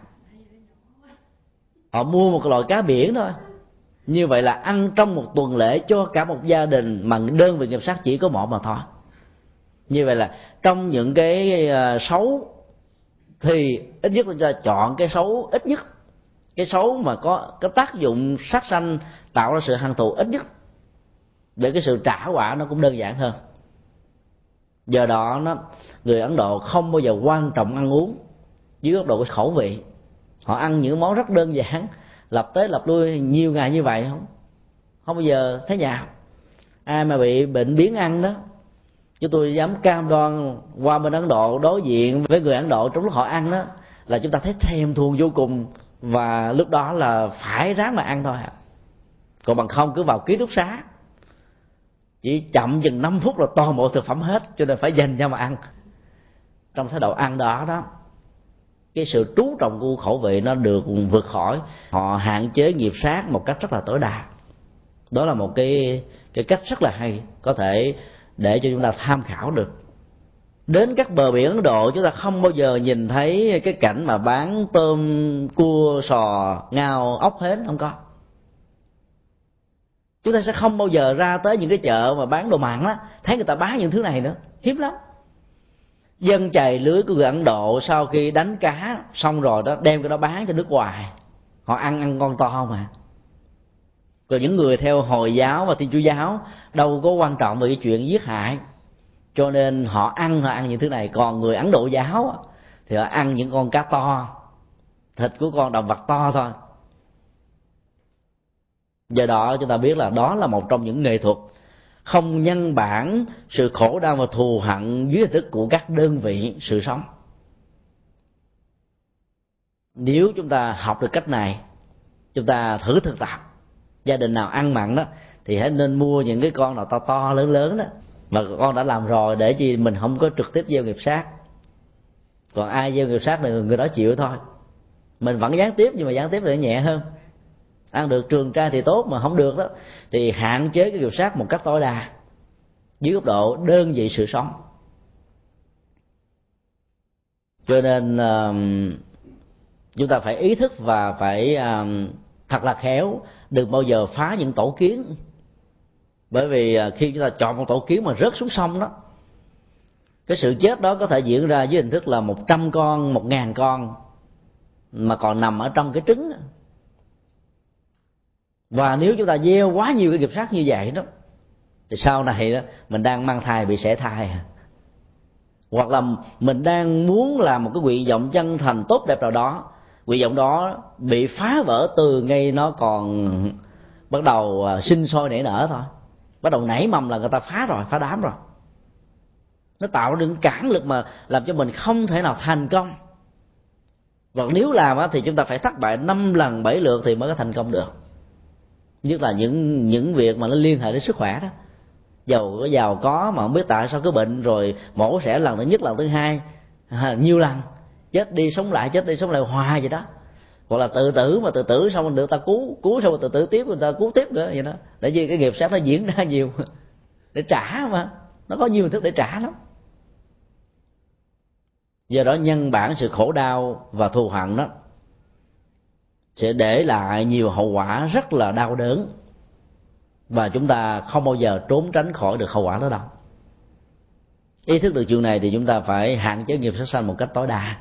họ mua một loại cá biển thôi, như vậy là ăn trong một tuần lễ cho cả một gia đình, mà đơn vị nghiệp sát chỉ có một mà thôi. Như vậy là trong những cái xấu thì ít nhất chúng ta chọn cái xấu ít nhất, cái xấu mà có cái tác dụng sát sanh tạo ra sự hận thù ít nhất, để cái sự trả quả nó cũng đơn giản hơn. Do đó nó người Ấn Độ không bao giờ quan trọng ăn uống dưới góc độ của khẩu vị. Họ ăn những món rất đơn giản, lặp tới lặp lui nhiều ngày như vậy, không không bao giờ thấy nhạt. Ai mà bị bệnh biến ăn đó, chứ tôi dám cam đoan qua bên Ấn Độ đối diện với người Ấn Độ trong lúc họ ăn đó là chúng ta thấy thèm thuồng vô cùng, và lúc đó là phải ráng mà ăn thôi. Còn bằng không cứ vào ký túc xá, chỉ chậm chừng năm phút là toàn bộ thực phẩm hết, cho nên phải dành cho mà ăn. Trong thái độ ăn đó đó, cái sự trú trọng của khẩu vị nó được vượt khỏi, họ hạn chế nghiệp sát một cách rất là tối đa. Đó là một cái cái cách rất là hay, có thể để cho chúng ta tham khảo được. Đến các bờ biển Ấn Độ, chúng ta không bao giờ nhìn thấy cái cảnh mà bán tôm, cua, sò, ngao, ốc hến, không có. Chúng ta sẽ không bao giờ ra tới những cái chợ mà bán đồ mặn á, thấy người ta bán những thứ này nữa, hiếm lắm. Dân chài lưới của người Ấn Độ sau khi đánh cá xong rồi đó, đem cái đó bán cho nước ngoài, họ ăn ăn con to mà. Còn những người theo Hồi giáo và Thiên Chúa giáo đâu có quan trọng về cái chuyện giết hại, cho nên họ ăn họ ăn những thứ này. Còn người Ấn Độ giáo thì họ ăn những con cá to, thịt của con động vật to thôi. Do đó chúng ta biết là đó là một trong những nghệ thuật không nhân bản sự khổ đau và thù hận dưới hình thức của các đơn vị sự sống. Nếu chúng ta học được cách này, chúng ta thử thực tập. Gia đình nào ăn mặn đó thì hãy nên mua những cái con nào to to lớn lớn đó, mà con đã làm rồi, để chi mình không có trực tiếp gieo nghiệp sát. Còn ai gieo nghiệp sát thì người đó chịu thôi. Mình vẫn gián tiếp, nhưng mà gián tiếp thì nhẹ hơn. Ăn được trường trai thì tốt, mà không được đó thì hạn chế cái nghiệp sát một cách tối đa. dưới góc độ đơn vị sự sống. Cho nên uh, chúng ta phải ý thức và phải uh, thật là khéo, đừng bao giờ phá những tổ kiến. Bởi vì uh, khi chúng ta chọn một tổ kiến mà rớt xuống sông đó, cái sự chết đó có thể diễn ra với hình thức là một trăm con, một ngàn con mà còn nằm ở trong cái trứng. Và nếu chúng ta gieo quá nhiều cái nghiệp sát như vậy đó, thì sau này đó mình đang mang thai bị sẻ thai, hoặc là mình đang muốn làm một cái nguyện vọng chân thành tốt đẹp nào đó, nguyện vọng đó bị phá vỡ từ ngay nó còn bắt đầu sinh sôi nảy nở thôi, bắt đầu nảy mầm là người ta phá rồi, phá đám rồi. Nó tạo ra những cản lực mà làm cho mình không thể nào thành công. Và nếu làm thì chúng ta phải thất bại năm lần bảy lượt thì mới có thành công được. Nhất là những những việc mà nó liên hệ đến sức khỏe đó, giàu có giàu có mà không biết tại sao cứ bệnh rồi mổ xẻ lần thứ nhất lần thứ hai à, nhiều lần, chết đi sống lại chết đi sống lại hoài vậy đó. Hoặc là tự tử mà tự tử xong rồi người ta cứu cứu xong rồi tự tử tiếp, người ta cứu tiếp nữa vậy đó. Tại vì cái nghiệp sát nó diễn ra nhiều để trả, mà nó có nhiều hình thức để trả lắm. Do đó nhân bản sự khổ đau và thù hận đó sẽ để lại nhiều hậu quả rất là đau đớn, và chúng ta không bao giờ trốn tránh khỏi được hậu quả đó đâu. Ý thức được chuyện này thì chúng ta phải hạn chế nghiệp sát sanh một cách tối đa.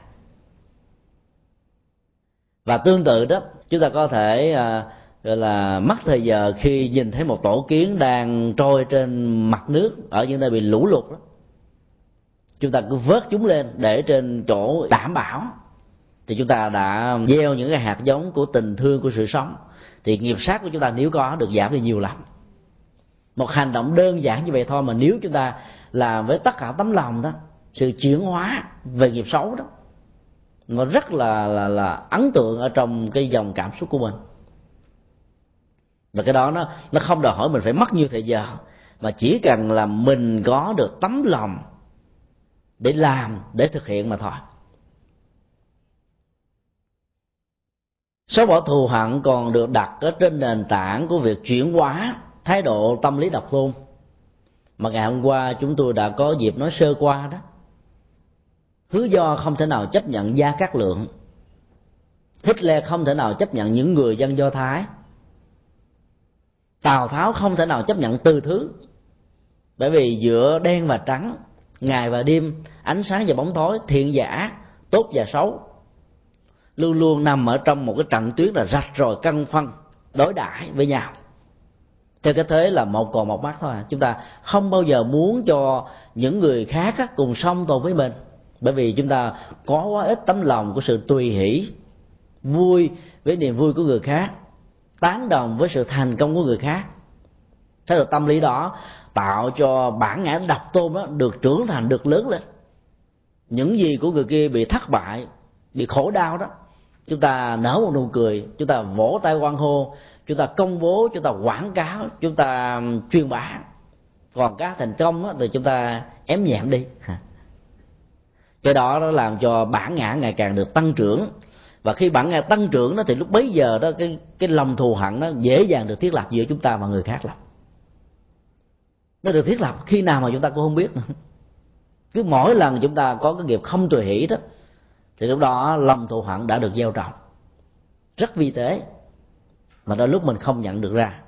Và tương tự đó, chúng ta có thể à, gọi là mất thời giờ khi nhìn thấy một tổ kiến đang trôi trên mặt nước ở những nơi bị lũ lụt đó. Chúng ta cứ vớt chúng lên để trên chỗ đảm bảo, thì chúng ta đã gieo những cái hạt giống của tình thương, của sự sống, thì nghiệp sát của chúng ta nếu có được giảm đi nhiều lắm. Một hành động đơn giản như vậy thôi mà nếu chúng ta làm với tất cả tấm lòng đó, sự chuyển hóa về nghiệp xấu đó, nó rất là là là ấn tượng ở trong cái dòng cảm xúc của mình. Và cái đó nó nó không đòi hỏi mình phải mất nhiều thời giờ, mà chỉ cần là mình có được tấm lòng để làm, để thực hiện mà thôi. Xóa bỏ thù hận còn được đặt ở trên nền tảng của việc chuyển hóa thái độ tâm lý độc tôn mà ngày hôm qua chúng tôi đã có dịp nói sơ qua đó. Hứa Do không thể nào chấp nhận Gia Cát Lượng, Hitler không thể nào chấp nhận những người dân Do Thái, Tào Tháo không thể nào chấp nhận Từ Thứ. Bởi vì giữa đen và trắng, ngày và đêm, ánh sáng và bóng tối, thiện và ác, tốt và xấu, luôn luôn nằm ở trong một cái trận tuyến là rạch ròi cân phân đối đãi với nhau. Theo cái thế là một còn một mắt thôi. Chúng ta không bao giờ muốn cho những người khác cùng song tồn với mình, bởi vì chúng ta có quá ít tấm lòng của sự tùy hỷ, vui với niềm vui của người khác, tán đồng với sự thành công của người khác. Thế rồi tâm lý đó tạo cho bản ngã độc tôn đó được trưởng thành, được lớn lên. Những gì của người kia bị thất bại, bị khổ đau đó, chúng ta nở một nụ cười, chúng ta vỗ tay hoan hô, chúng ta công bố, chúng ta quảng cáo, chúng ta truyền bá. Còn các thành công đó, thì chúng ta ém nhẹm đi. Cái đó nó làm cho bản ngã ngày càng được tăng trưởng. Và khi bản ngã tăng trưởng đó thì lúc bấy giờ đó cái cái lòng thù hận nó dễ dàng được thiết lập giữa chúng ta và người khác lắm. Nó được thiết lập khi nào mà chúng ta cũng không biết nữa. Cứ mỗi lần chúng ta có cái nghiệp không tùy hỷ đó, thì lúc đó lòng thù hận đã được gieo trồng rất vi tế, mà đôi lúc mình không nhận được ra.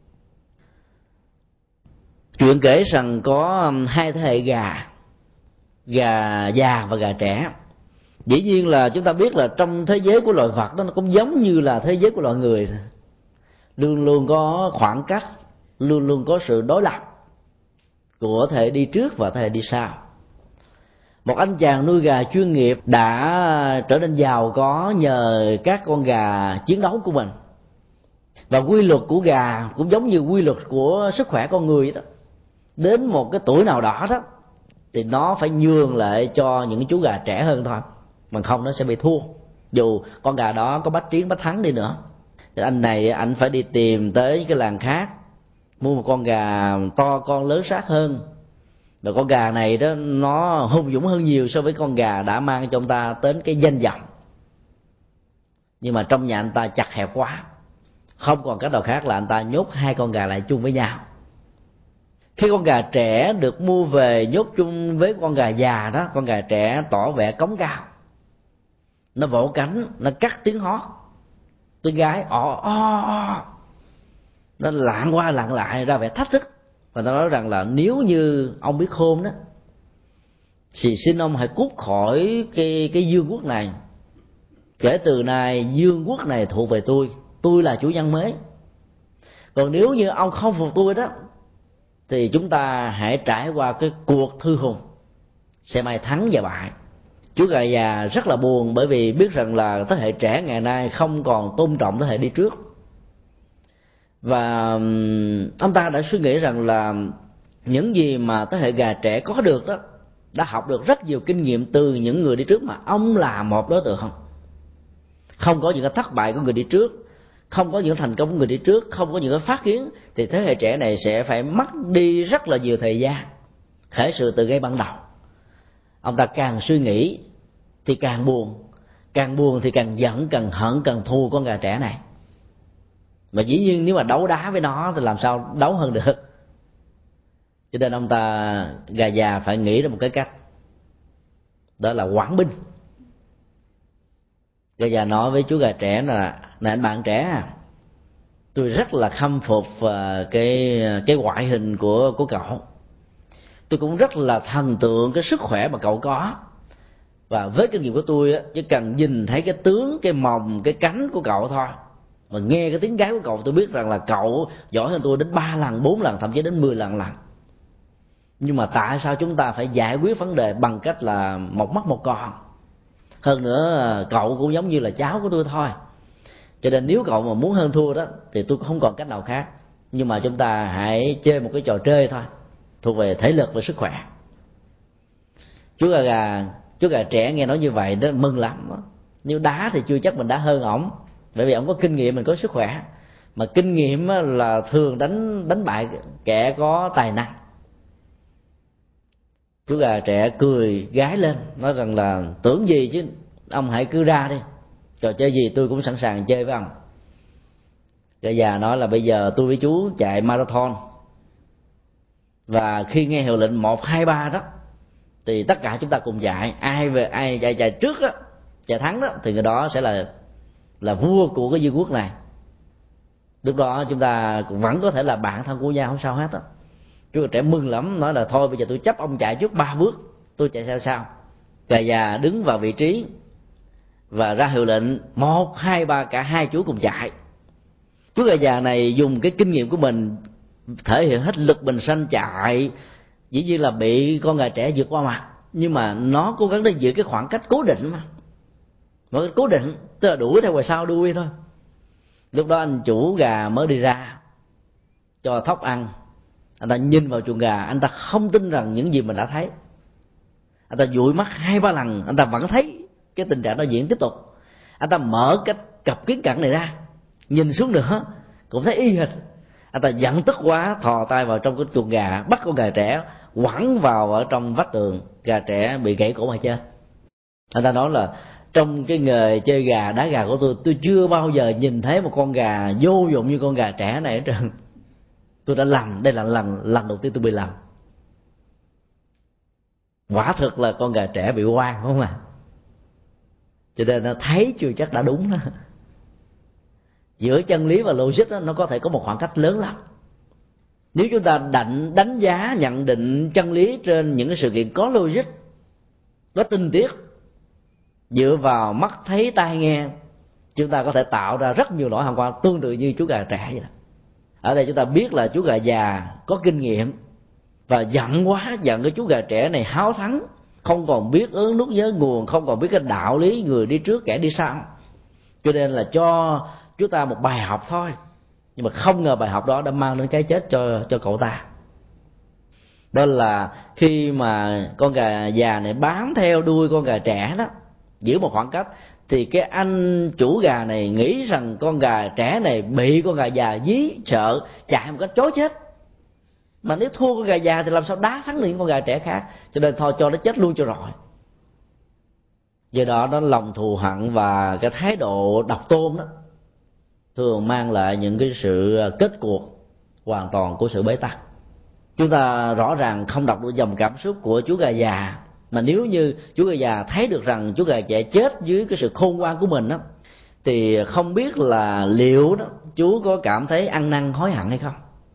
Chuyện kể rằng có hai thế hệ gà, gà già và gà trẻ. Dĩ nhiên là chúng ta biết là trong thế giới của loài vật đó, nó cũng giống như là thế giới của loài người, luôn luôn có khoảng cách, luôn luôn có sự đối lập của thế hệ đi trước và thế hệ đi sau. Một anh chàng nuôi gà chuyên nghiệp đã trở nên giàu có nhờ các con gà chiến đấu của mình. Và quy luật của gà cũng giống như quy luật của sức khỏe con người đó. Đến một cái tuổi nào đó đó thì nó phải nhường lại cho những chú gà trẻ hơn thôi, bằng không nó sẽ bị thua, dù con gà đó có bách chiến bách thắng đi nữa. Thì anh này anh phải đi tìm tới cái làng khác, mua một con gà to con lớn xác hơn. Rồi con gà này đó nó hung dũng hơn nhiều so với con gà đã mang cho ông ta đến cái danh vọng. Nhưng mà trong nhà anh ta chặt hẹp quá, không còn cách nào khác là anh ta nhốt hai con gà lại chung với nhau. Khi con gà trẻ được mua về nhốt chung với con gà già đó, con gà trẻ tỏ vẻ cống cao, nó vỗ cánh, nó cắt tiếng hót, tiếng gái ò o o, nó lạng qua lạng lại ra vẻ thách thức, và nó nói rằng là nếu như ông biết khôn đó thì xin ông hãy cút khỏi cái cái vương quốc này, kể từ nay vương quốc này thuộc về tôi, tôi là chủ nhân mới. Còn nếu như ông không phục tôi đó thì chúng ta hãy trải qua cái cuộc thư hùng, xem ai thắng và bại. Chú gà già rất là buồn, bởi vì biết rằng là thế hệ trẻ ngày nay không còn tôn trọng thế hệ đi trước, và ông ta đã suy nghĩ rằng là những gì mà thế hệ gà trẻ có được đó, đã học được rất nhiều kinh nghiệm từ những người đi trước, mà ông là một đối tượng không không có những cái thất bại của người đi trước, không có những thành công của người đi trước, không có những cái phát kiến, thì thế hệ trẻ này sẽ phải mất đi rất là nhiều thời gian khởi sự từ ngay ban đầu. Ông ta càng suy nghĩ thì càng buồn, càng buồn thì càng giận, càng hận, càng thù con gà trẻ này. Mà dĩ nhiên nếu mà đấu đá với nó thì làm sao đấu hơn được. Cho nên ông ta gà già phải nghĩ ra một cái cách, đó là quản binh. Gà già nói với chú gà trẻ là: này anh bạn trẻ à, tôi rất là khâm phục cái cái ngoại hình của của cậu, tôi cũng rất là thần tượng cái sức khỏe mà cậu có, và với kinh nghiệm của tôi á, chỉ cần nhìn thấy cái tướng, cái mồng, cái cánh của cậu thôi, mà nghe cái tiếng gáy của cậu, tôi biết rằng là cậu giỏi hơn tôi đến ba lần, bốn lần, thậm chí đến mười lần lần. Nhưng mà tại sao chúng ta phải giải quyết vấn đề bằng cách là một mất một còn? Hơn nữa cậu cũng giống như là cháu của tôi thôi, cho nên nếu cậu mà muốn hơn thua đó thì tôi cũng không còn cách nào khác. Nhưng mà chúng ta hãy chơi một cái trò chơi thôi, thuộc về thể lực và sức khỏe. Chú gà gà chú gà trẻ nghe nói như vậy nó mừng lắm đó. Nếu đá thì chưa chắc mình đã hơn ổng, bởi vì ổng có kinh nghiệm, mình có sức khỏe, mà kinh nghiệm là thường đánh đánh bại kẻ có tài năng. Chú gà trẻ cười gái lên, nói rằng là tưởng gì chứ, ông hãy cứ ra đi, trò chơi gì tôi cũng sẵn sàng chơi với ông. Gà già nói là bây giờ tôi với chú chạy marathon, và khi nghe hiệu lệnh một hai ba đó thì tất cả chúng ta cùng chạy, ai về ai chạy chạy trước đó, chạy thắng đó, thì người đó sẽ là là vua của cái vương quốc này. Lúc đó chúng ta cũng vẫn có thể là bạn thân của nhau, không sao hết đó. Chú trẻ mừng lắm, nói là thôi bây giờ tôi chấp ông chạy trước ba bước, tôi chạy sao sao. Gà già đứng vào vị trí và ra hiệu lệnh một hai ba, cả hai chú cùng chạy. Chú gà già này dùng cái kinh nghiệm của mình thể hiện hết lực bình sanh chạy, dĩ nhiên là bị con gà trẻ vượt qua mặt, nhưng mà nó cố gắng để giữ cái khoảng cách cố định mà, một cái cố định, tức là đuổi theo ngoài sau đuôi thôi. Lúc đó anh chủ gà mới đi ra cho thóc ăn, anh ta nhìn vào chuồng gà, anh ta không tin rằng những gì mình đã thấy. Anh ta dụi mắt hai ba lần, anh ta vẫn thấy cái tình trạng đó diễn tiếp tục. Anh ta mở cái cặp kiến cận này ra, nhìn xuống nữa cũng thấy y hệt. Anh ta giận tức quá, thò tay vào trong cái chuồng gà, bắt con gà trẻ quẳng vào ở trong vách tường. Gà trẻ bị gãy cổ mà chết. Anh ta nói là trong cái nghề chơi gà đá gà của tôi, tôi chưa bao giờ nhìn thấy một con gà vô dụng như con gà trẻ này hết trơn. Tôi đã lầm, đây là lần lần đầu tiên tôi bị lầm. Quả thực là con gà trẻ bị oan, không à? Cho nên nó thấy chưa chắc đã đúng đó. Giữa chân lý và logic đó, nó có thể có một khoảng cách lớn lắm. Nếu chúng ta đánh, đánh giá, nhận định chân lý trên những cái sự kiện có logic, có tinh tiết, dựa vào mắt thấy tai nghe, chúng ta có thể tạo ra rất nhiều nỗi hàm quan tương tự như chú gà trẻ vậy đó. Ở đây chúng ta biết là chú gà già có kinh nghiệm, và giận quá, giận cái chú gà trẻ này háo thắng, không còn biết uống nước nhớ nguồn, không còn biết cái đạo lý người đi trước kẻ đi sau, cho nên là cho chúng ta một bài học thôi. Nhưng mà không ngờ bài học đó đã mang đến cái chết cho cho cậu ta. Đó là khi mà con gà già này bám theo đuôi con gà trẻ đó, giữ một khoảng cách, thì cái anh chủ gà này nghĩ rằng con gà trẻ này bị con gà già dí sợ, chạy một cách chối chết. Mà nếu thua con gà già thì làm sao đá thắng được những con gà trẻ khác, cho nên thôi cho nó chết luôn cho rồi. Do đó nó lòng thù hận và cái thái độ độc tôn đó thường mang lại những cái sự kết cuộc hoàn toàn của sự bế tắc. Chúng ta rõ ràng không đọc được dòng cảm xúc của chú gà già, mà nếu như chú gà già thấy được rằng chú gà trẻ chết dưới cái sự khôn ngoan của mình đó, thì không biết là liệu đó chú có cảm thấy ăn năn hối hận hay không.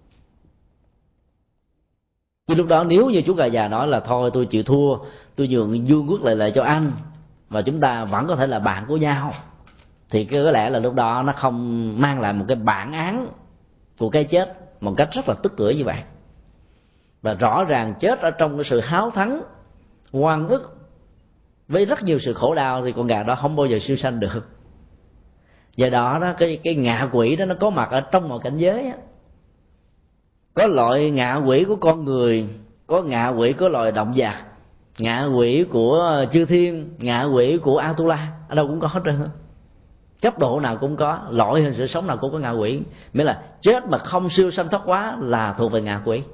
Chứ lúc đó nếu như chú gà già nói là thôi tôi chịu thua, tôi nhường vương quốc lại lại cho anh, và chúng ta vẫn có thể là bạn của nhau, thì có lẽ là lúc đó nó không mang lại một cái bản án của cái chết một cách rất là tức tưởi như vậy. Và rõ ràng chết ở trong cái sự háo thắng, oan ức với rất nhiều sự khổ đau, thì con gà đó không bao giờ siêu sanh được. Do đó đó cái cái ngạ quỷ đó nó có mặt ở trong mọi cảnh giới á. Có loại ngạ quỷ của con người, có ngạ quỷ của loài động vật, ngạ quỷ của chư thiên, ngạ quỷ của Atula, ở đâu cũng có hết trơn. Cấp độ nào cũng có, loại hình sự sống nào cũng có ngạ quỷ. Nghĩa là chết mà không siêu sanh thoát hóa là thuộc về ngạ quỷ.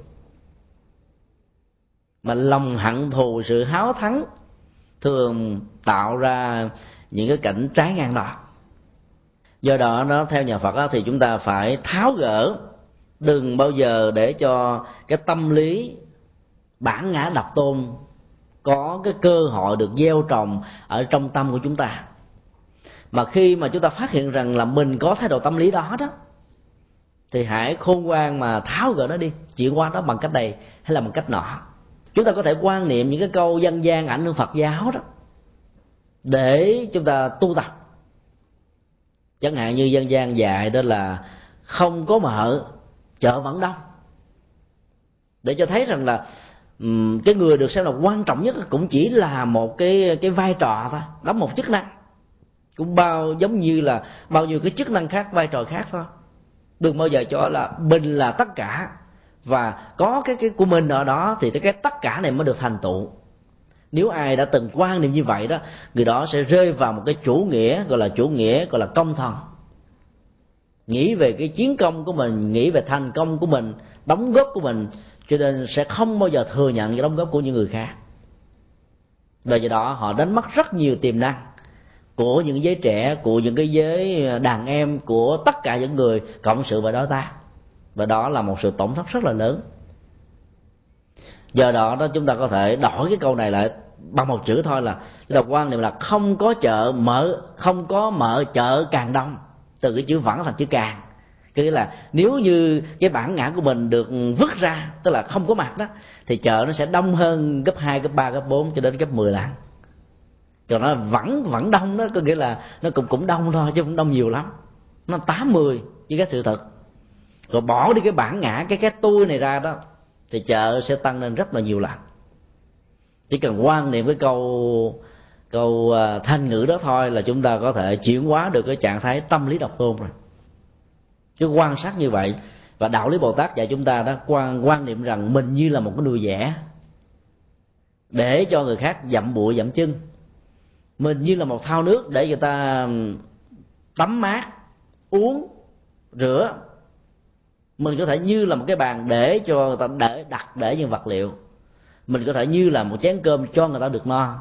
Mà lòng hận thù, sự háo thắng thường tạo ra những cái cảnh trái ngang đó. Do đó nó theo nhà Phật đó, thì chúng ta phải tháo gỡ, đừng bao giờ để cho cái tâm lý bản ngã độc tôn có cái cơ hội được gieo trồng ở trong tâm của chúng ta. Mà khi mà chúng ta phát hiện rằng là mình có thái độ tâm lý đó đó, thì hãy khôn ngoan mà tháo gỡ nó đi, chuyển qua đó bằng cách này hay là bằng cách nọ. Chúng ta có thể quan niệm những cái câu dân gian ảnh hưởng Phật giáo đó để chúng ta tu tập. Chẳng hạn như dân gian dạy đó là không có mợ chợ vẫn đông, để cho thấy rằng là um, cái người được xem là quan trọng nhất cũng chỉ là một cái cái vai trò thôi, đóng một chức năng, cũng bao giống như là bao nhiêu cái chức năng khác, vai trò khác thôi. Đừng bao giờ cho là mình là tất cả, và có cái cái của mình ở đó thì cái tất cả này mới được thành tựu. Nếu ai đã từng quan niệm như vậy đó, người đó sẽ rơi vào một cái chủ nghĩa gọi là chủ nghĩa gọi là công thần, nghĩ về cái chiến công của mình, nghĩ về thành công của mình, đóng góp của mình, cho nên sẽ không bao giờ thừa nhận cái đóng góp của những người khác. Và do đó họ đánh mất rất nhiều tiềm năng của những giới trẻ, của những cái giới đàn em, của tất cả những người cộng sự với đối tác, và đó là một sự tổn thất rất là lớn. Do đó đó chúng ta có thể đổi cái câu này lại bằng một chữ thôi, là chúng ta quan niệm là không có chợ mở, không có mở chợ càng đông, từ cái chữ vẫn thành chữ càng. Nghĩa là nếu như cái bản ngã của mình được vứt ra, tức là không có mặt đó, thì chợ nó sẽ đông hơn gấp hai, gấp ba, gấp bốn cho đến gấp mười lần. Còn nó vẫn vẫn đông đó, có nghĩa là nó cũng cũng đông thôi chứ không đông nhiều lắm, nó tám mười với cái sự thật. Rồi bỏ đi cái bản ngã, cái cái tôi này ra đó, thì chợ sẽ tăng lên rất là nhiều lần. Chỉ cần quan niệm cái câu câu thanh ngữ đó thôi là chúng ta có thể chuyển hóa được cái trạng thái tâm lý độc tôn rồi. Chứ quan sát như vậy, và đạo lý Bồ Tát dạy chúng ta đó, quan quan niệm rằng mình như là một cái nồi dẻ để cho người khác dặm bụi dặm chân, mình như là một thau nước để người ta tắm mát, uống, rửa, mình có thể như là một cái bàn để cho người ta để đặt để những vật liệu, mình có thể như là một chén cơm cho người ta được no.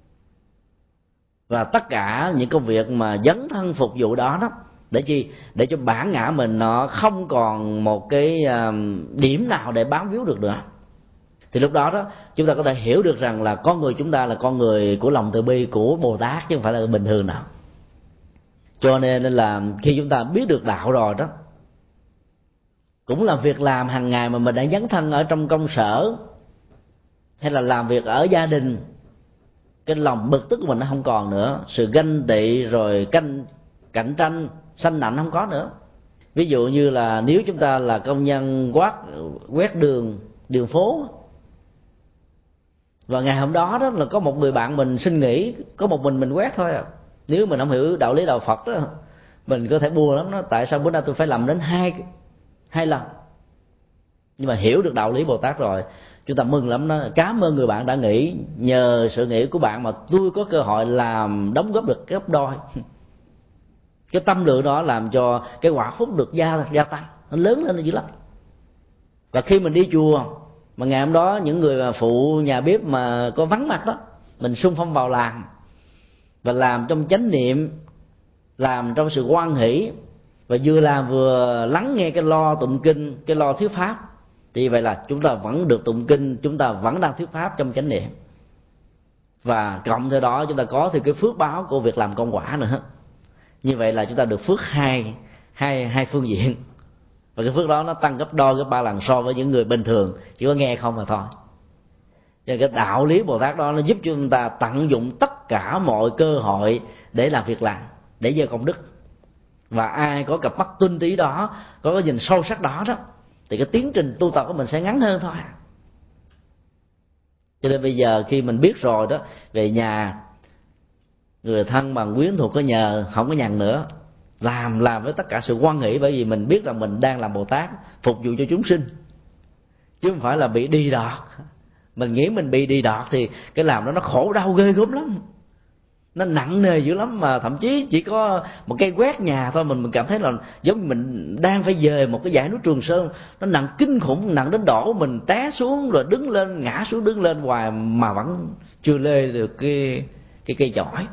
Và tất cả những công việc mà dấn thân phục vụ đó đó, để chi? Để cho bản ngã mình nó không còn một cái điểm nào để bám víu được nữa. Thì lúc đó đó chúng ta có thể hiểu được rằng là con người chúng ta là con người của lòng từ bi của Bồ Tát, chứ không phải là bình thường nào. Cho nên là khi chúng ta biết được đạo rồi đó, cũng là việc làm hàng ngày mà mình đã dấn thân ở trong công sở hay là làm việc ở gia đình, cái lòng bực tức của mình nó không còn nữa, sự ganh tị rồi canh cạnh tranh sanh nạnh không có nữa. Ví dụ như là nếu chúng ta là công nhân quát quét đường đường phố, và ngày hôm đó đó là có một người bạn mình xin nghỉ, có một mình mình quét thôi à. Nếu mình không hiểu đạo lý đạo Phật đó, mình có thể buồn lắm đó, tại sao bữa nay tôi phải làm đến hai hai lần. Nhưng mà hiểu được đạo lý Bồ Tát rồi, chúng ta mừng lắm đó, cảm ơn người bạn đã nghỉ, nhờ sự nghỉ của bạn mà tôi có cơ hội làm đóng góp được gấp đôi. Cái tâm lượng đó làm cho cái quả phúc được gia gia tăng, nó lớn lên dữ lắm. Và khi mình đi chùa mà ngày hôm đó những người mà phụ nhà bếp mà có vắng mặt đó, mình xung phong vào làm, và làm trong chánh niệm, làm trong sự hoan hỷ, và vừa làm vừa lắng nghe cái lo tụng kinh, cái lo thuyết pháp, Thì vậy là chúng ta vẫn được tụng kinh, chúng ta vẫn đang thuyết pháp trong chánh niệm, và cộng theo đó chúng ta có thì cái phước báo của việc làm công quả nữa. Như vậy là chúng ta được phước hai hai hai phương diện, và cái phước đó nó tăng gấp đôi gấp ba lần so với những người bình thường chỉ có nghe không mà thôi. Cho nên cái đạo lý Bồ Tát đó nó giúp cho chúng ta tận dụng tất cả mọi cơ hội để làm việc làm, để gieo công đức. Và ai có cặp mắt tinh tí đó, có cái nhìn sâu sắc đó đó, thì cái tiến trình tu tập của mình sẽ ngắn hơn thôi. Cho nên bây giờ khi mình biết rồi đó, về nhà người thân bằng quyến thuộc có nhờ, không có nhằn nữa, làm làm với tất cả sự hoan hỷ, bởi vì mình biết là mình đang làm Bồ Tát phục vụ cho chúng sinh, chứ không phải là bị đi đọt. Mình nghĩ mình bị đi đọt thì cái làm đó nó khổ đau ghê gớm lắm, nó nặng nề dữ lắm, mà thậm chí chỉ có một cây quét nhà thôi mình mình cảm thấy là giống như mình đang phải dời một cái dãy núi Trường Sơn, nó nặng kinh khủng, nặng đến đổ mình té xuống rồi đứng lên, ngã xuống đứng lên hoài mà vẫn chưa lê được cái cái cây chổi.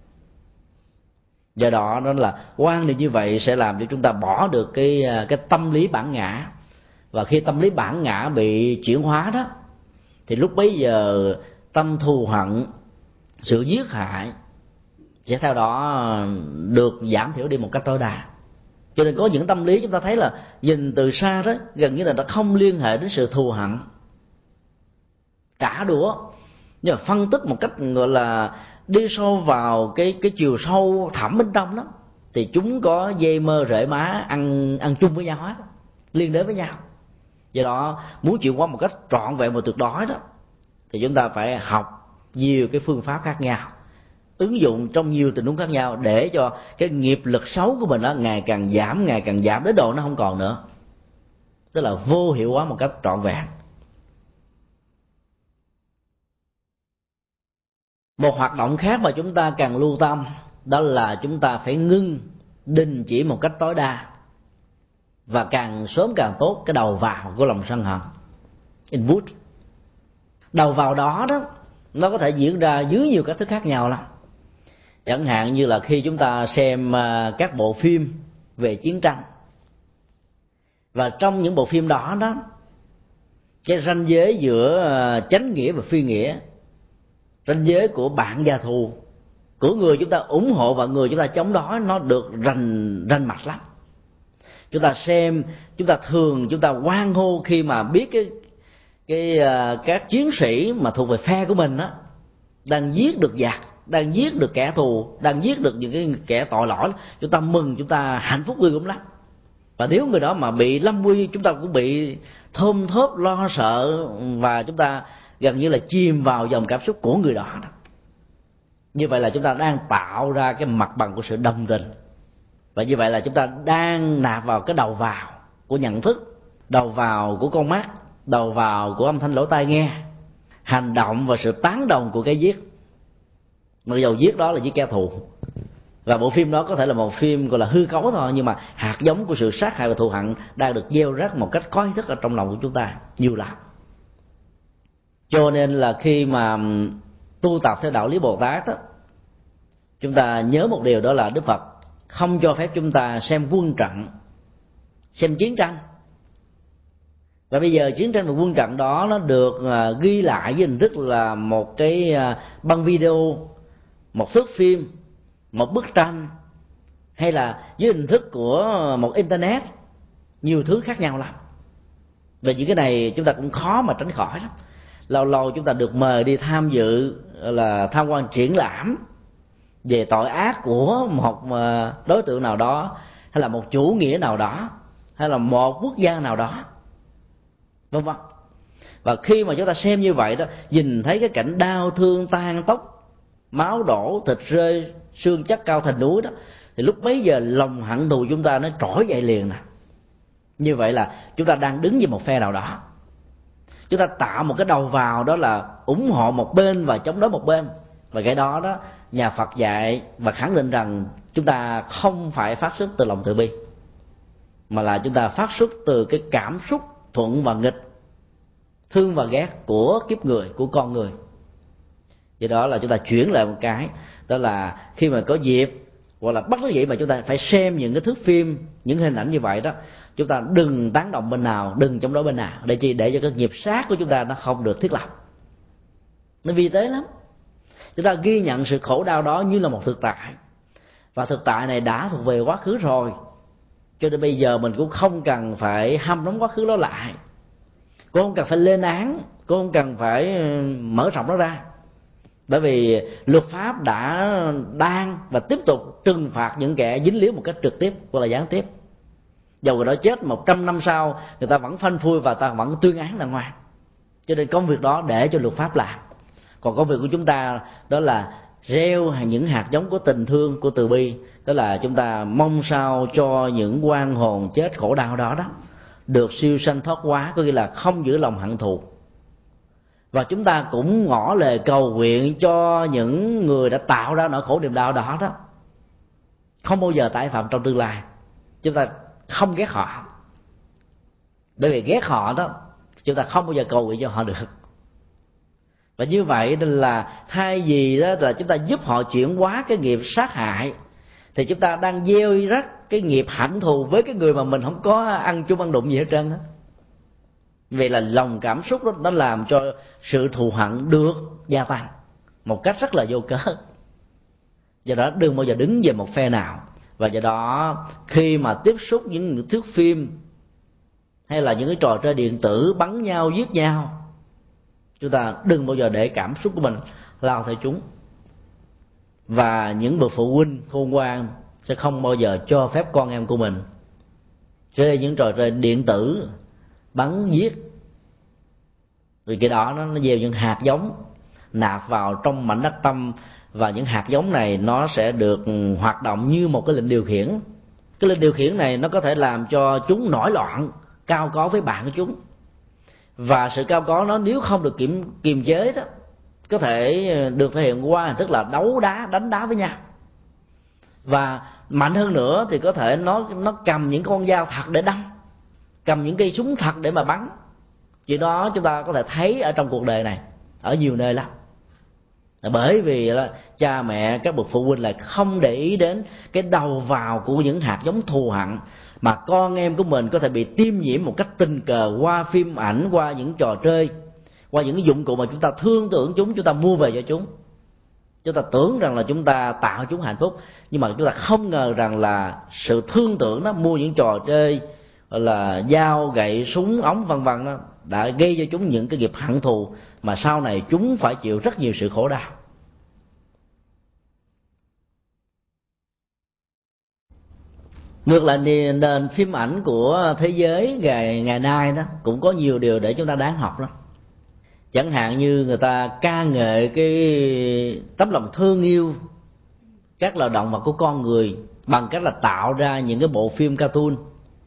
Do đó nó là quan niệm như vậy sẽ làm cho chúng ta bỏ được cái cái tâm lý bản ngã, và khi tâm lý bản ngã bị chuyển hóa đó, thì lúc bấy giờ tâm thù hận, sự giết hại sẽ theo đó được giảm thiểu đi một cách tối đa. Cho nên có những tâm lý chúng ta thấy là nhìn từ xa đó gần như là nó không liên hệ đến sự thù hận, trả đũa, nhưng mà phân tích một cách gọi là đi sâu vào cái cái chiều sâu thẳm bên trong đó, thì chúng có dây mơ rễ má ăn ăn chung với nhau hết, liên đới với nhau. Do đó muốn chịu qua một cách trọn vẹn và tuyệt đối đó, thì chúng ta phải học nhiều cái phương pháp khác nhau, ứng dụng trong nhiều tình huống khác nhau, để cho cái nghiệp lực xấu của mình đó ngày càng giảm, ngày càng giảm đến độ nó không còn nữa, tức là vô hiệu hóa một cách trọn vẹn. Một hoạt động khác mà chúng ta cần lưu tâm đó là chúng ta phải ngưng, đình chỉ một cách tối đa, và càng sớm càng tốt cái đầu vào của lòng sân hận, input. Đầu vào đó đó nó có thể diễn ra dưới nhiều cách thức khác nhau lắm. Chẳng hạn như là khi chúng ta xem các bộ phim về chiến tranh, và trong những bộ phim đó đó, cái ranh giới giữa chánh nghĩa và phi nghĩa, ranh giới của bạn và thù, của người chúng ta ủng hộ và người chúng ta chống đối, nó được rành rành mạch lắm. Chúng ta xem, chúng ta thường chúng ta hoan hô khi mà biết cái cái uh, các chiến sĩ mà thuộc về phe của mình đó đang giết được giặc, đang giết được kẻ thù, đang giết được những cái kẻ tội lỗi, chúng ta mừng, chúng ta hạnh phúc ghê gớm lắm. Và nếu người đó mà bị lâm nguy, chúng ta cũng bị thôm thóp lo sợ, và chúng ta gần như là chìm vào dòng cảm xúc của người đó. Như vậy là chúng ta đang tạo ra cái mặt bằng của sự đồng tình, và như vậy là chúng ta đang nạp vào cái đầu vào của nhận thức, đầu vào của con mắt, đầu vào của âm thanh lỗ tai nghe, hành động và sự tán đồng của cái giết. Mặc dù giết đó là giết kẻ thù, và bộ phim đó có thể là một phim gọi là hư cấu thôi, nhưng mà hạt giống của sự sát hại và thù hận đang được gieo rắc một cách có ý thức ở trong lòng của chúng ta nhiều lắm. Cho nên là khi mà tu tập theo đạo lý Bồ Tát đó, chúng ta nhớ một điều, đó là Đức Phật không cho phép chúng ta xem quân trận, xem chiến tranh. Và bây giờ chiến tranh và quân trận đó nó được ghi lại với hình thức là một cái băng video, một thước phim, một bức tranh, hay là với hình thức của một internet, nhiều thứ khác nhau lắm. Và những cái này chúng ta cũng khó mà tránh khỏi lắm. Lâu lâu chúng ta được mời đi tham dự là tham quan triển lãm về tội ác của một đối tượng nào đó, hay là một chủ nghĩa nào đó, hay là một quốc gia nào đó, vân vân. Và khi mà chúng ta xem như vậy đó, nhìn thấy cái cảnh đau thương tan tóc, máu đổ, thịt rơi, xương chất cao thành núi đó, thì lúc bấy giờ lòng hận thù chúng ta nó trỗi dậy liền nè. Như vậy là chúng ta đang đứng về một phe nào đó, chúng ta tạo một cái đầu vào, đó là ủng hộ một bên và chống đối một bên. Và cái đó đó nhà Phật dạy và khẳng định rằng chúng ta không phải phát xuất từ lòng từ bi, mà là chúng ta phát xuất từ cái cảm xúc thuận và nghịch, thương và ghét của kiếp người, của con người. Vì đó là chúng ta chuyển lại một cái, đó là khi mà có dịp hoặc là bất đắc dĩ mà chúng ta phải xem những cái thước phim, những hình ảnh như vậy đó, chúng ta đừng tán động bên nào, đừng chống đối bên nào, để chi? Để cho cái nghiệp sát của chúng ta nó không được thiết lập. Nó vi tế lắm. Chúng ta ghi nhận sự khổ đau đó như là một thực tại, và thực tại này đã thuộc về quá khứ rồi, cho nên bây giờ mình cũng không cần phải hâm nóng quá khứ đó lại, cũng không cần phải lên án, cũng không cần phải mở rộng nó ra, bởi vì luật pháp đã đang và tiếp tục trừng phạt những kẻ dính líu một cách trực tiếp hoặc là gián tiếp. Dầu người đó chết một trăm năm sau, người ta vẫn phanh phui và ta vẫn tuyên án đàng hoàng. Cho nên công việc đó để cho luật pháp làm. Còn công việc của chúng ta đó là gieo những hạt giống của tình thương, của từ bi. Đó là chúng ta mong sao cho những oan hồn chết khổ đau đó đó được siêu sanh thoát hóa, có nghĩa là không giữ lòng hận thù. Và chúng ta cũng ngỏ lời cầu nguyện cho những người đã tạo ra nỗi khổ niềm đau đó đó không bao giờ tái phạm trong tương lai. Chúng ta không ghét họ, bởi vì ghét họ đó chúng ta không bao giờ cầu nguyện cho họ được. Và như vậy nên là thay vì đó là chúng ta giúp họ chuyển hóa cái nghiệp sát hại, thì chúng ta đang gieo rắc cái nghiệp hận thù với cái người mà mình không có ăn chung ăn đụng gì hết trơn á. Vậy là lòng cảm xúc đó nó làm cho sự thù hận được gia tăng một cách rất là vô cớ. Do đó đừng bao giờ đứng về một phe nào. Và do đó khi mà tiếp xúc những thước phim hay là những cái trò chơi điện tử bắn nhau giết nhau, chúng ta đừng bao giờ để cảm xúc của mình lao theo chúng. Và những bậc phụ huynh khôn ngoan sẽ không bao giờ cho phép con em của mình chơi những trò chơi điện tử bắn giết, vì cái đó nó, nó gieo những hạt giống nạp vào trong mảnh đất tâm, và những hạt giống này nó sẽ được hoạt động như một cái lệnh điều khiển. Cái lệnh điều khiển này nó có thể làm cho chúng nổi loạn, cao có với bạn của chúng, và sự cao có nó nếu không được kiềm kiềm chế đó có thể được thể hiện qua hình thức là đấu đá, đánh đá với nhau. Và mạnh hơn nữa thì có thể nó nó cầm những con dao thật để đâm, cầm những cây súng thật để mà bắn. Chuyện đó chúng ta có thể thấy ở trong cuộc đời này ở nhiều nơi lắm. Bởi vì là cha mẹ, các bậc phụ huynh lại không để ý đến cái đầu vào của những hạt giống thù hận mà con em của mình có thể bị tiêm nhiễm một cách tình cờ qua phim ảnh, qua những trò chơi, qua những cái dụng cụ mà chúng ta thương tưởng chúng, chúng ta mua về cho chúng. Chúng ta tưởng rằng là chúng ta tạo chúng hạnh phúc, nhưng mà chúng ta không ngờ rằng là sự thương tưởng đó, mua những trò chơi là dao, gậy, súng, ống vân vân đó đã gây cho chúng những cái nghiệp hận thù mà sau này chúng phải chịu rất nhiều sự khổ đau. Ngược lại thì nền phim ảnh của thế giới ngày ngày nay đó cũng có nhiều điều để chúng ta đáng học lắm. Chẳng hạn như người ta ca ngợi cái tấm lòng thương yêu các loài động vật của con người bằng cách là tạo ra những cái bộ phim cartoon.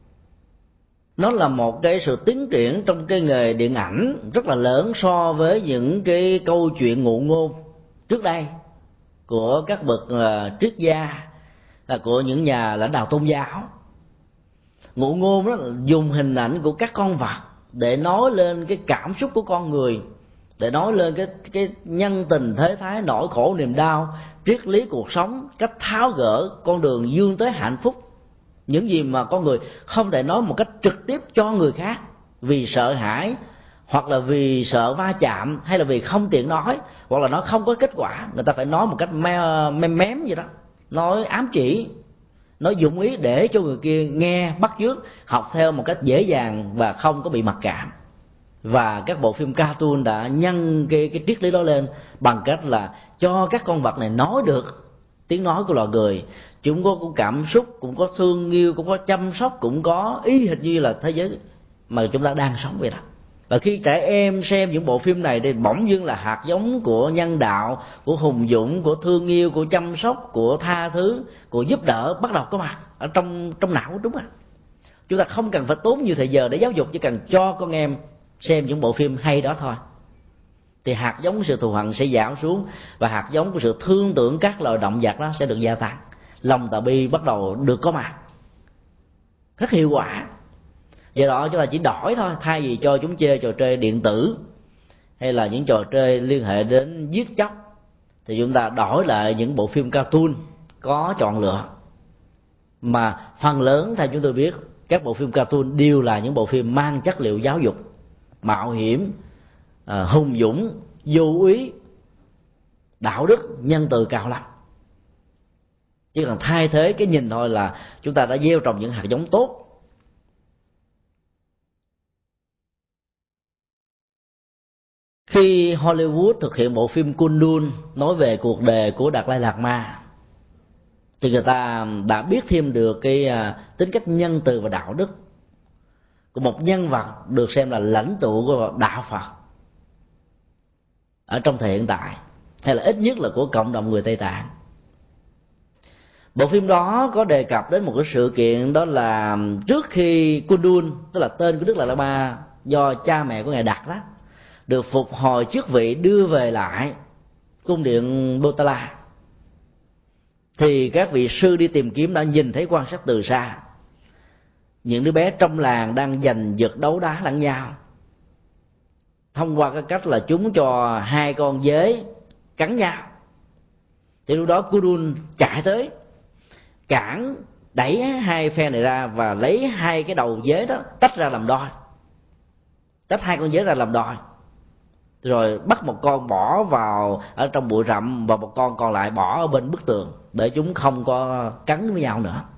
Nó là một cái sự tiến triển trong cái nghề điện ảnh rất là lớn so với những cái câu chuyện ngụ ngôn trước đây của các bậc uh, triết gia, là của những nhà lãnh đạo tôn giáo. Ngụ ngôn đó là dùng hình ảnh của các con vật để nói lên cái cảm xúc của con người, để nói lên cái cái nhân tình thế thái, nỗi khổ niềm đau, triết lý cuộc sống, cách tháo gỡ con đường vươn tới hạnh phúc. Những gì mà con người không thể nói một cách trực tiếp cho người khác vì sợ hãi, hoặc là vì sợ va chạm, hay là vì không tiện nói, hoặc là nó không có kết quả, người ta phải nói một cách mém mém mém vậy đó, nói ám chỉ, nói dụng ý để cho người kia nghe, bắt chước, học theo một cách dễ dàng và không có bị mặc cảm. Và các bộ phim cartoon đã nhân cái, cái triết lý đó lên bằng cách là cho các con vật này nói được tiếng nói của loài người. Chúng có, có cảm xúc, cũng có thương yêu, cũng có chăm sóc, cũng có ý hệt như là thế giới mà chúng ta đang sống vậy đó. Và khi trẻ em xem những bộ phim này thì bỗng dưng là hạt giống của nhân đạo, của hùng dũng, của thương yêu, của chăm sóc, của tha thứ, của giúp đỡ bắt đầu có mặt ở trong trong não của chúng à. Chúng ta không cần phải tốn nhiều thời giờ để giáo dục, chỉ cần cho con em xem những bộ phim hay đó thôi, thì hạt giống của sự thù hận sẽ giảm xuống, và hạt giống của sự thương tưởng các loài động vật đó sẽ được gia tăng. Lòng từ bi bắt đầu được có mặt rất hiệu quả. Do đó chúng ta chỉ đổi thôi, thay vì cho chúng chơi trò chơi điện tử hay là những trò chơi liên hệ đến giết chóc, thì chúng ta đổi lại những bộ phim cartoon có chọn lựa. Mà phần lớn theo chúng tôi biết, các bộ phim cartoon đều là những bộ phim mang chất liệu giáo dục, mạo hiểm, à, hùng dũng, vô úy, đạo đức, nhân từ cao lắm. Chỉ cần thay thế cái nhìn thôi là chúng ta đã gieo trồng những hạt giống tốt. Khi Hollywood thực hiện bộ phim Kundun nói về cuộc đời của Đạt Lai Lạt Ma, thì người ta đã biết thêm được cái tính cách nhân từ và đạo đức của một nhân vật được xem là lãnh tụ của đạo Phật ở trong thời hiện tại, hay là ít nhất là của cộng đồng người Tây Tạng. Bộ phim đó có đề cập đến một cái sự kiện, đó là trước khi Kundun, tức là tên của Đức Đạt Lai Lạt Ma do cha mẹ của ngài đặt đó, được phục hồi chức vị đưa về lại cung điện Potala, thì các vị sư đi tìm kiếm đã nhìn thấy, quan sát từ xa, những đứa bé trong làng đang giành giật đấu đá lẫn nhau thông qua cái cách là chúng cho hai con dế cắn nhau. Thì lúc đó Kundun chạy tới cản, đẩy hai phe này ra và lấy hai cái đầu dế đó tách ra làm đôi, tách hai con dế ra làm đôi, rồi bắt một con bỏ vào ở trong bụi rậm và một con còn lại bỏ ở bên bức tường để chúng không có cắn với nhau nữa.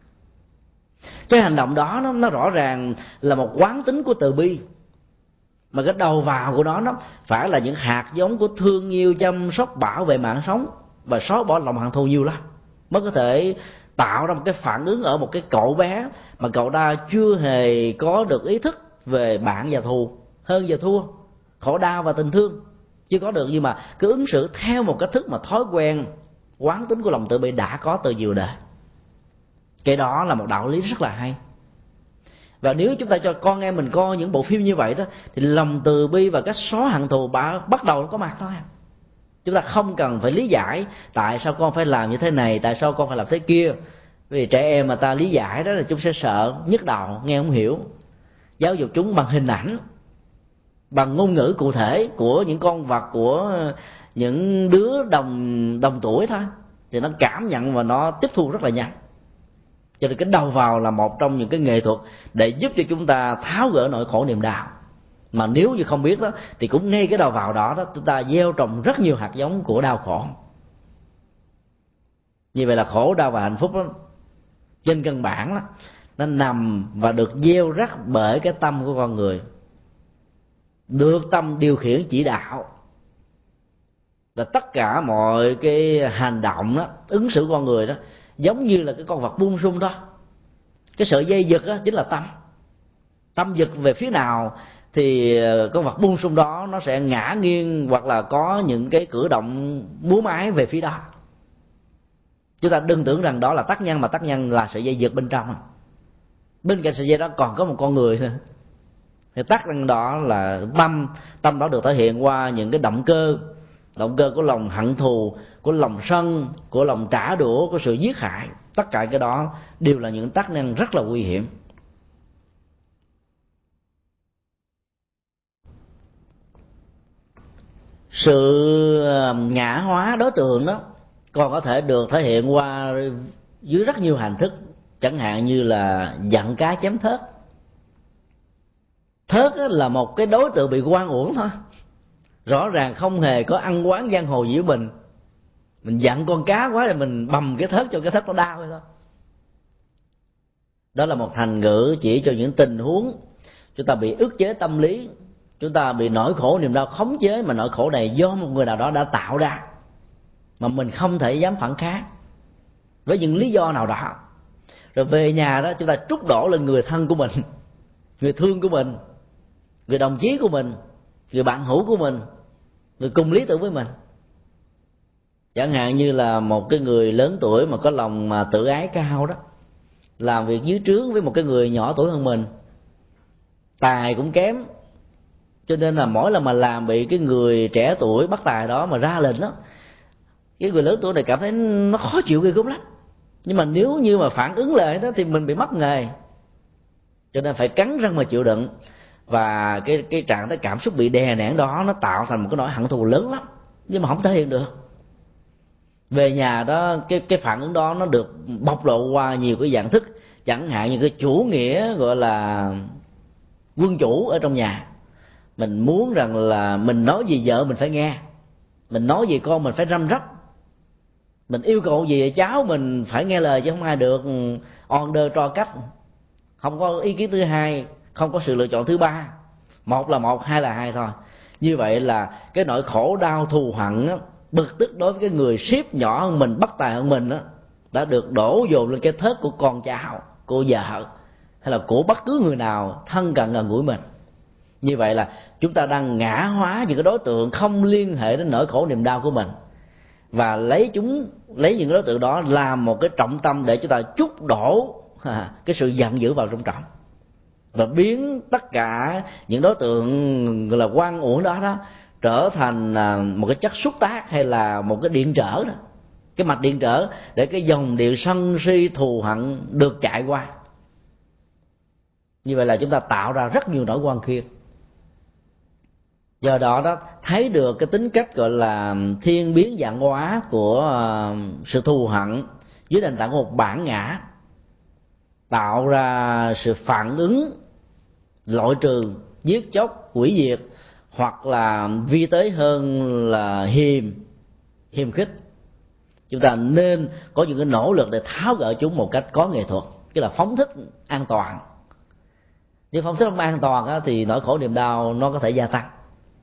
Cái hành động đó nó, nó rõ ràng là một quán tính của từ bi, mà cái đầu vào của nó nó phải là những hạt giống của thương yêu, chăm sóc, bảo vệ mạng sống và xóa bỏ lòng hận thù nhiều lắm, mới có thể tạo ra một cái phản ứng ở một cái cậu bé mà cậu ta chưa hề có được ý thức về bạn và thù, hơn và thua, khổ đau và tình thương chưa có được, nhưng mà cứ ứng xử theo một cách thức mà thói quen quán tính của lòng từ bi đã có từ nhiều đời. Cái đó là một đạo lý rất là hay. Và nếu chúng ta cho con em mình coi những bộ phim như vậy đó, thì lòng từ bi và cách xóa hận thù bắt đầu có mặt thôi. Chúng ta không cần phải lý giải tại sao con phải làm như thế này, tại sao con phải làm thế kia. Vì trẻ em mà ta lý giải đó là chúng sẽ sợ, nhức đầu, nghe không hiểu. Giáo dục chúng bằng hình ảnh, bằng ngôn ngữ cụ thể của những con vật, của những đứa đồng đồng tuổi thôi, thì nó cảm nhận và nó tiếp thu rất là nhanh. Cho nên cái đầu vào là một trong những cái nghệ thuật để giúp cho chúng ta tháo gỡ nỗi khổ niềm đau. Mà nếu như không biết đó, thì cũng ngay cái đầu vào đó, đó chúng ta gieo trồng rất nhiều hạt giống của đau khổ. Như vậy là khổ đau và hạnh phúc đó, trên căn bản đó, nó nằm và được gieo rắc bởi cái tâm của con người, được tâm điều khiển chỉ đạo, và tất cả mọi cái hành động đó, ứng xử con người đó giống như là cái con vật buông sung đó. Cái sợi dây giật đó chính là tâm. Tâm giật về phía nào thì con vật buông sung đó nó sẽ ngã nghiêng hoặc là có những cái cử động múa máy về phía đó. Chúng ta đừng tưởng rằng đó là tác nhân, mà tác nhân là sợi dây giật bên trong. Bên cạnh sợi dây đó còn có một con người nữa. Thì tác nhân đó là tâm. Tâm đó được thể hiện qua những cái động cơ, động cơ của lòng hận thù, của lòng sân, của lòng trả đũa, của sự giết hại. Tất cả cái đó đều là những tác nhân rất là nguy hiểm. Sự ngã hóa đối tượng đó còn có thể được thể hiện qua dưới rất nhiều hình thức, chẳng hạn như là giận cá chém thớt. Thớt là một cái đối tượng bị oan uổng thôi, rõ ràng không hề có ăn quán giang hồ gì với mình. Mình giận con cá quá thì mình bầm cái thớt cho cái thớt nó đau thôi. Đó là một thành ngữ chỉ cho những tình huống chúng ta bị ức chế tâm lý, chúng ta bị nỗi khổ niềm đau khống chế, mà nỗi khổ này do một người nào đó đã tạo ra mà mình không thể dám phản kháng với những lý do nào đó. Rồi về nhà đó chúng ta trút đổ lên người thân của mình, người thương của mình, người đồng chí của mình, người bạn hữu của mình, người cùng lý tưởng với mình. Chẳng hạn như là một cái người lớn tuổi mà có lòng mà tự ái cao đó, làm việc dưới trướng với một cái người nhỏ tuổi hơn mình, tài cũng kém, cho nên là mỗi lần mà làm bị cái người trẻ tuổi bắt tài đó mà ra lệnh đó, cái người lớn tuổi này cảm thấy nó khó chịu ghê gớm lắm. Nhưng mà nếu như mà phản ứng lại đó thì mình bị mất nghề, cho nên phải cắn răng mà chịu đựng. Và cái cái trạng thái cảm xúc bị đè nén đó nó tạo thành một cái nỗi hận thù lớn lắm, nhưng mà không thể hiện được. Về nhà đó cái cái phản ứng đó nó được bộc lộ qua nhiều cái dạng thức, Chẳng hạn như cái chủ nghĩa gọi là quân chủ ở trong nhà, mình muốn rằng là mình nói gì vợ mình phải nghe, mình nói gì con mình phải răm rắp, mình yêu cầu gì cháu mình phải nghe lời chứ không ai được order cho cách, không có ý kiến thứ hai, không có sự lựa chọn thứ ba, một là một, hai là hai thôi. Như vậy là cái nỗi khổ đau thù hận á, bực tức đối với cái người ship nhỏ hơn mình, bất tài hơn mình á, đã được đổ dồn lên cái thớt của con cháu, của vợ, hay là của bất cứ người nào thân cận gần gũi mình. Như vậy là chúng ta đang ngã hóa những cái đối tượng không liên hệ đến nỗi khổ niềm đau của mình, và lấy chúng lấy những đối tượng đó làm một cái trọng tâm để chúng ta chút đổ à, cái sự giận dữ vào trong trọng, và biến tất cả những đối tượng gọi là oan uổng đó đó trở thành một cái chất xúc tác, hay là một cái điện trở đó, cái mạch điện trở để cái dòng điện sân si thù hận được chạy qua. Như vậy là chúng ta tạo ra rất nhiều nỗi oan khiên. Do đó đó thấy được cái tính cách gọi là thiên biến vạn hóa của sự thù hận dưới nền tảng của một bản ngã, tạo ra sự phản ứng loại trừ, giết chóc, hủy diệt, hoặc là vi tế hơn là hiềm hiềm khích. Chúng ta nên có những cái nỗ lực để tháo gỡ chúng một cách có nghệ thuật, tức là phóng thích an toàn. Nếu phóng thích không an toàn á, thì nỗi khổ niềm đau nó có thể gia tăng.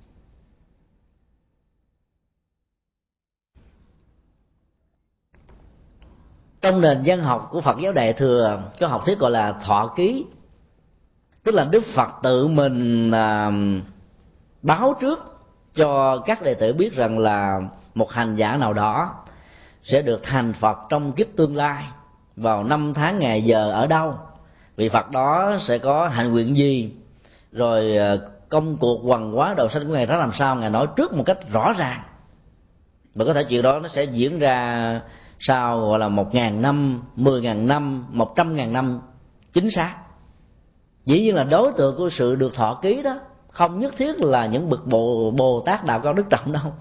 Trong nền văn học của Phật giáo Đại Thừa có học thuyết gọi là thọ ký, tức là Đức Phật tự mình à, báo trước cho các đệ tử biết rằng là một hành giả nào đó sẽ được thành Phật trong kiếp tương lai, vào năm tháng ngày giờ ở đâu, vị Phật đó sẽ có hạnh nguyện gì, rồi công cuộc hoằng hóa đầu sanh của ngài ra làm sao, ngài nói trước một cách rõ ràng. Và có thể chuyện đó nó sẽ diễn ra sau gọi là một ngàn năm, mười ngàn năm, một trăm ngàn năm chính xác. Dĩ nhiên là đối tượng của sự được thọ ký đó không nhất thiết là những bậc bồ bồ tát đạo cao đức trọng đâu.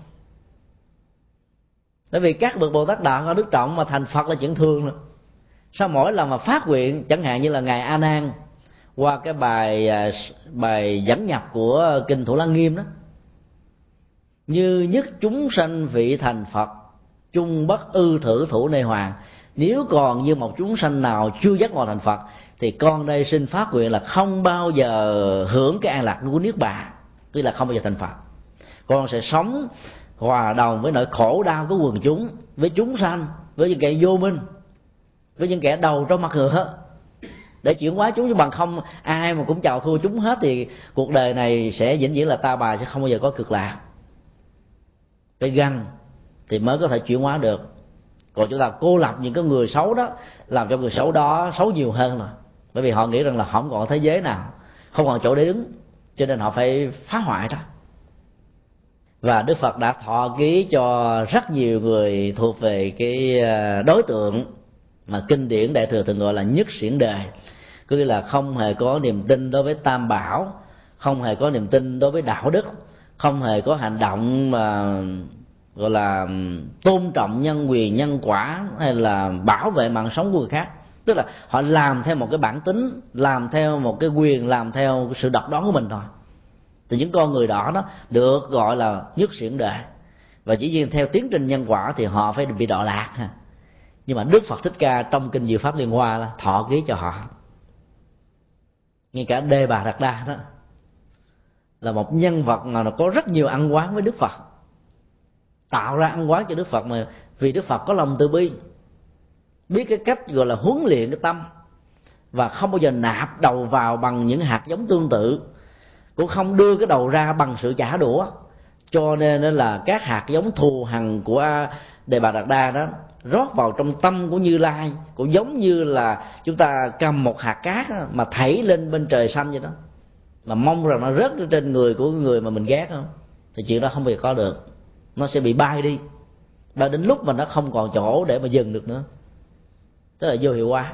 Bởi vì các bậc bồ tát đạo cao đức trọng mà thành Phật là chuyện thường rồi. Sau mỗi lần mà phát nguyện, chẳng hạn như là ngài A Nan qua cái bài bài dẫn nhập của kinh Thủ Lăng Nghiêm đó, như nhất chúng sanh vị thành Phật, chung bất ư thử thủ nê hoàng. Nếu còn như một chúng sanh nào chưa giác ngộ thành Phật, thì con đây xin phát nguyện là không bao giờ hưởng cái an lạc của niết bàn, tức là không bao giờ thành Phật. Con sẽ sống hòa đồng với nỗi khổ đau của quần chúng, với chúng sanh, với những kẻ vô minh, với những kẻ đầu trong mặt ngựa, để chuyển hóa chúng. Chứ bằng không ai mà cũng chào thua chúng hết thì cuộc đời này sẽ vĩnh viễn là ta bà, sẽ không bao giờ có cực lạc. Phải găng thì mới có thể chuyển hóa được. Còn chúng ta cô lập những cái người xấu đó, làm cho người xấu đó xấu nhiều hơn rồi. Bởi vì họ nghĩ rằng là không còn thế giới nào, không còn chỗ để đứng, cho nên họ phải phá hoại đó. Và Đức Phật đã thọ ký cho rất nhiều người thuộc về cái đối tượng mà kinh điển Đại Thừa thường gọi là nhất xiển đề, có nghĩa là không hề có niềm tin đối với Tam Bảo, không hề có niềm tin đối với đạo đức, không hề có hành động mà gọi là tôn trọng nhân quyền nhân quả, hay là bảo vệ mạng sống của người khác. Tức là họ làm theo một cái bản tính, làm theo một cái quyền, làm theo sự độc đoán của mình thôi. Thì những con người đó đó được gọi là nhất xiển đệ. Và chỉ riêng theo tiến trình nhân quả thì họ phải bị đọa lạc ha. Nhưng mà Đức Phật Thích Ca trong kinh Diệu Pháp Liên Hoa là thọ ký cho họ. Ngay cả Đề Bà Đạt Đa đó là một nhân vật mà nó có rất nhiều ăn quán với Đức Phật, tạo ra ăn quán cho Đức Phật, mà vì Đức Phật có lòng từ bi, biết cái cách gọi là huấn luyện cái tâm, và không bao giờ nạp đầu vào bằng những hạt giống tương tự, cũng không đưa cái đầu ra bằng sự trả đũa. Cho nên là các hạt giống thù hằn của Đề Bà Đạt Đa đó rót vào trong tâm của Như Lai, cũng giống như là chúng ta cầm một hạt cát mà thảy lên bên trời xanh vậy đó, mà mong rằng nó rớt trên người của người mà mình ghét không, thì chuyện đó không bao giờ có được. Nó sẽ bị bay đi, và đến lúc mà nó không còn chỗ để mà dừng được nữa, tức là vô hiệu hóa.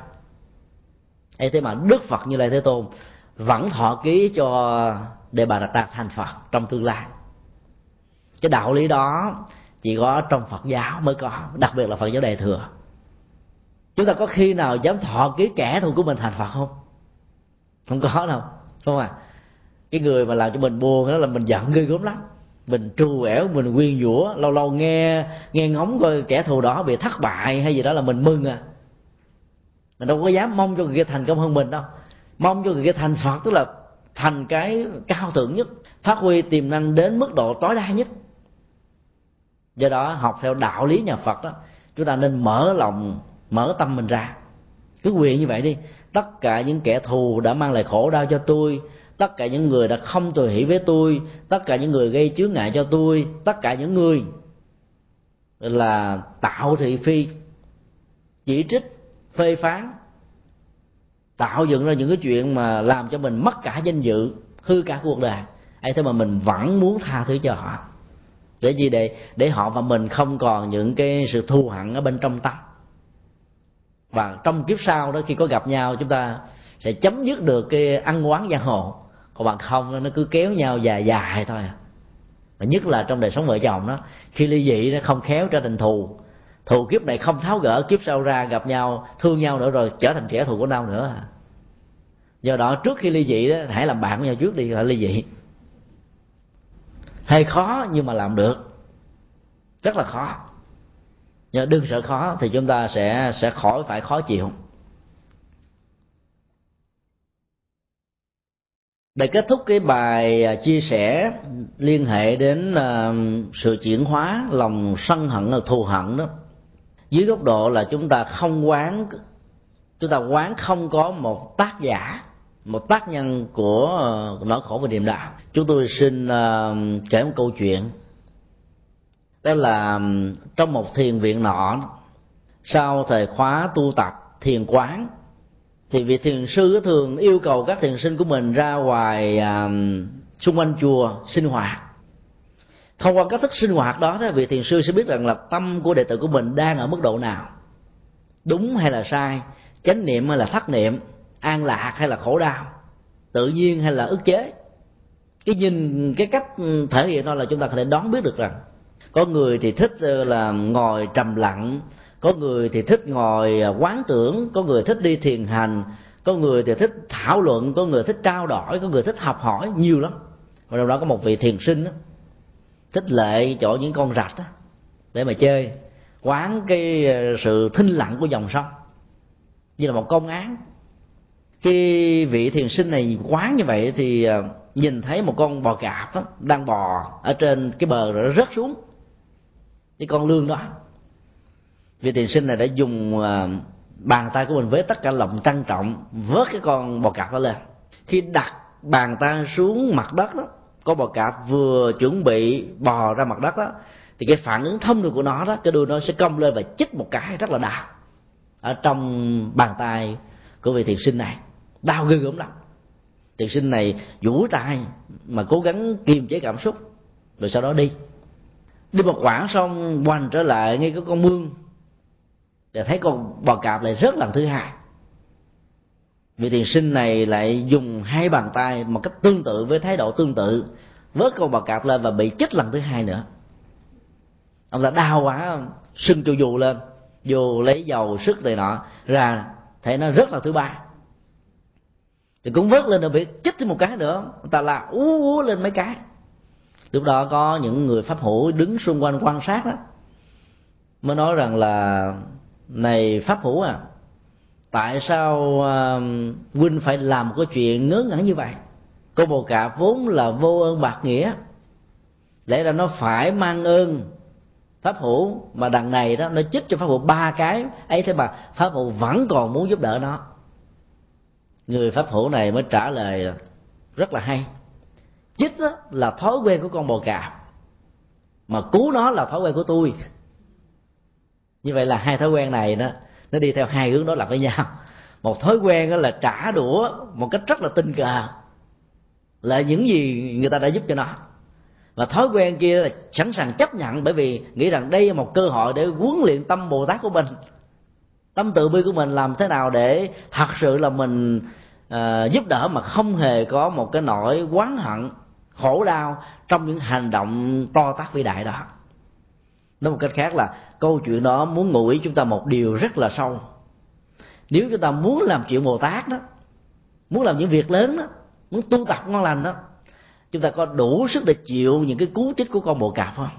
Ấy thế mà Đức Phật Như Lai Thế Tôn vẫn thọ ký cho Đề Bà Đạt Đa thành Phật trong tương lai. Cái đạo lý đó chỉ có trong Phật giáo mới có, đặc biệt là Phật giáo Đại Thừa. Chúng ta có khi nào dám thọ ký kẻ thù của mình thành Phật không? Không có đâu, không à. Cái người mà làm cho mình buồn đó là mình giận ghê gớm lắm, mình trù ẻo, mình quyên rủa, lâu lâu nghe nghe ngóng coi kẻ thù đó bị thất bại hay gì đó là mình mừng à. Mình đâu có dám mong cho người kia thành công hơn mình đâu. Mong cho người kia thành Phật tức là thành cái cao thượng nhất, phát huy tiềm năng đến mức độ tối đa nhất. Do đó học theo đạo lý nhà Phật đó, chúng ta nên mở lòng, mở tâm mình ra, cứ nguyện như vậy đi. Tất cả những kẻ thù đã mang lại khổ đau cho tôi, tất cả những người đã không tùy hỷ với tôi, tất cả những người gây chướng ngại cho tôi, tất cả những người là tạo thị phi, chỉ trích, phê phán, tạo dựng ra những cái chuyện mà làm cho mình mất cả danh dự, hư cả cuộc đời, ấy thế mà mình vẫn muốn tha thứ cho họ. Để gì? Để để họ và mình không còn những cái sự thù hận ở bên trong tâm. Và trong kiếp sau đó, khi có gặp nhau, chúng ta sẽ chấm dứt được cái ăn oán giang hồ. Còn bằng không nó cứ kéo nhau dài dài thôi à. Và nhất là trong đời sống vợ chồng đó, khi ly dị nó không khéo trở thành thù, thù kiếp này không tháo gỡ, kiếp sau ra gặp nhau thương nhau nữa rồi trở thành kẻ thù của nhau nữa à. Do đó trước khi ly dị đó, hãy làm bạn với nhau trước đi rồi ly dị. Hơi khó nhưng mà làm được, rất là khó. Nhưng đừng sợ khó thì chúng ta sẽ sẽ khỏi phải khó chịu. Để kết thúc cái bài chia sẻ liên hệ đến uh, sự chuyển hóa lòng sân hận là thù hận đó, dưới góc độ là chúng ta không quán, chúng ta quán không có một tác giả, một tác nhân của uh, nỗi khổ và niềm đau. Chúng tôi xin uh, kể một câu chuyện. Đó là trong một thiền viện nọ, sau thời khóa tu tập thiền quán, thì vị thiền sư thường yêu cầu các thiền sinh của mình ra ngoài à, xung quanh chùa sinh hoạt. Thông qua cách thức sinh hoạt đó, thì vị thiền sư sẽ biết rằng là tâm của đệ tử của mình đang ở mức độ nào, đúng hay là sai, chánh niệm hay là thất niệm, an lạc hay là khổ đau, tự nhiên hay là ức chế. Cái nhìn cái cách thể hiện đó là chúng ta có thể đoán biết được rằng có người thì thích là ngồi trầm lặng, có người thì thích ngồi quán tưởng, có người thích đi thiền hành, có người thì thích thảo luận, có người thích trao đổi, có người thích học hỏi, nhiều lắm. Và trong đó có một vị thiền sinh đó, thích lệ chỗ những con rạch đó, để mà chơi, quán cái sự thinh lặng của dòng sông như là một công án. Khi vị thiền sinh này quán như vậy thì nhìn thấy một con bò cạp đó, đang bò ở trên cái bờ rồi nó rớt xuống cái con lươn đó. Vị thiền sinh này đã dùng bàn tay của mình với tất cả lòng trân trọng vớt cái con bò cạp đó lên. Khi đặt bàn tay xuống mặt đất đó, con bò cạp vừa chuẩn bị bò ra mặt đất đó, thì cái phản ứng thông thường của nó đó, cái đuôi nó sẽ cong lên và chích một cái rất là đau ở trong bàn tay của vị thiền sinh này, đau ghê gớm lắm. Thiền sinh này duỗi tay mà cố gắng kiềm chế cảm xúc, rồi sau đó đi đi một quãng xong quanh trở lại ngay cái con mương, để thấy con bò cạp lại rớt lần thứ hai. Vị thiền sinh này lại dùng hai bàn tay một cách tương tự, với thái độ tương tự, vớt con bò cạp lên và bị chích lần thứ hai nữa. Ông ta đau quá, sưng cho dù lên, dù lấy dầu sức này nọ ra, thấy nó rớt lần thứ ba, thì cũng vớt lên rồi bị chích thêm một cái nữa. Ông ta la ú ú lên mấy cái. Lúc đó có những người pháp hữu đứng xung quanh quan sát đó, mới nói rằng là: này pháp hữu à, tại sao uh, huynh phải làm một cái chuyện ngớ ngẩn như vậy? Con bò cạp vốn là vô ơn bạc nghĩa, lẽ ra nó phải mang ơn pháp hữu, mà đằng này đó nó chích cho pháp hữu ba cái ấy, thế mà pháp hữu vẫn còn muốn giúp đỡ nó. Người pháp hữu này mới trả lời rất là hay: chích đó là thói quen của con bò cạp, mà cứu nó là thói quen của tôi. Như vậy là hai thói quen này đó, nó đi theo hai hướng đối lập với nhau. Một thói quen đó là trả đũa một cách rất là tình cờ là những gì người ta đã giúp cho nó, và thói quen kia là sẵn sàng chấp nhận, bởi vì nghĩ rằng đây là một cơ hội để huấn luyện tâm Bồ Tát của mình, tâm từ bi của mình, làm thế nào để thật sự là mình uh, giúp đỡ mà không hề có một cái nỗi oán hận, khổ đau trong những hành động to tát vĩ đại đó. Nói một cách khác là câu chuyện đó muốn ngụ ý chúng ta một điều rất là sâu, Nếu chúng ta muốn làm chuyện Bồ Tát đó, muốn làm những việc lớn đó, muốn tu tập ngon lành đó, chúng ta có đủ sức để chịu những cái cú chích của con bồ cạp không?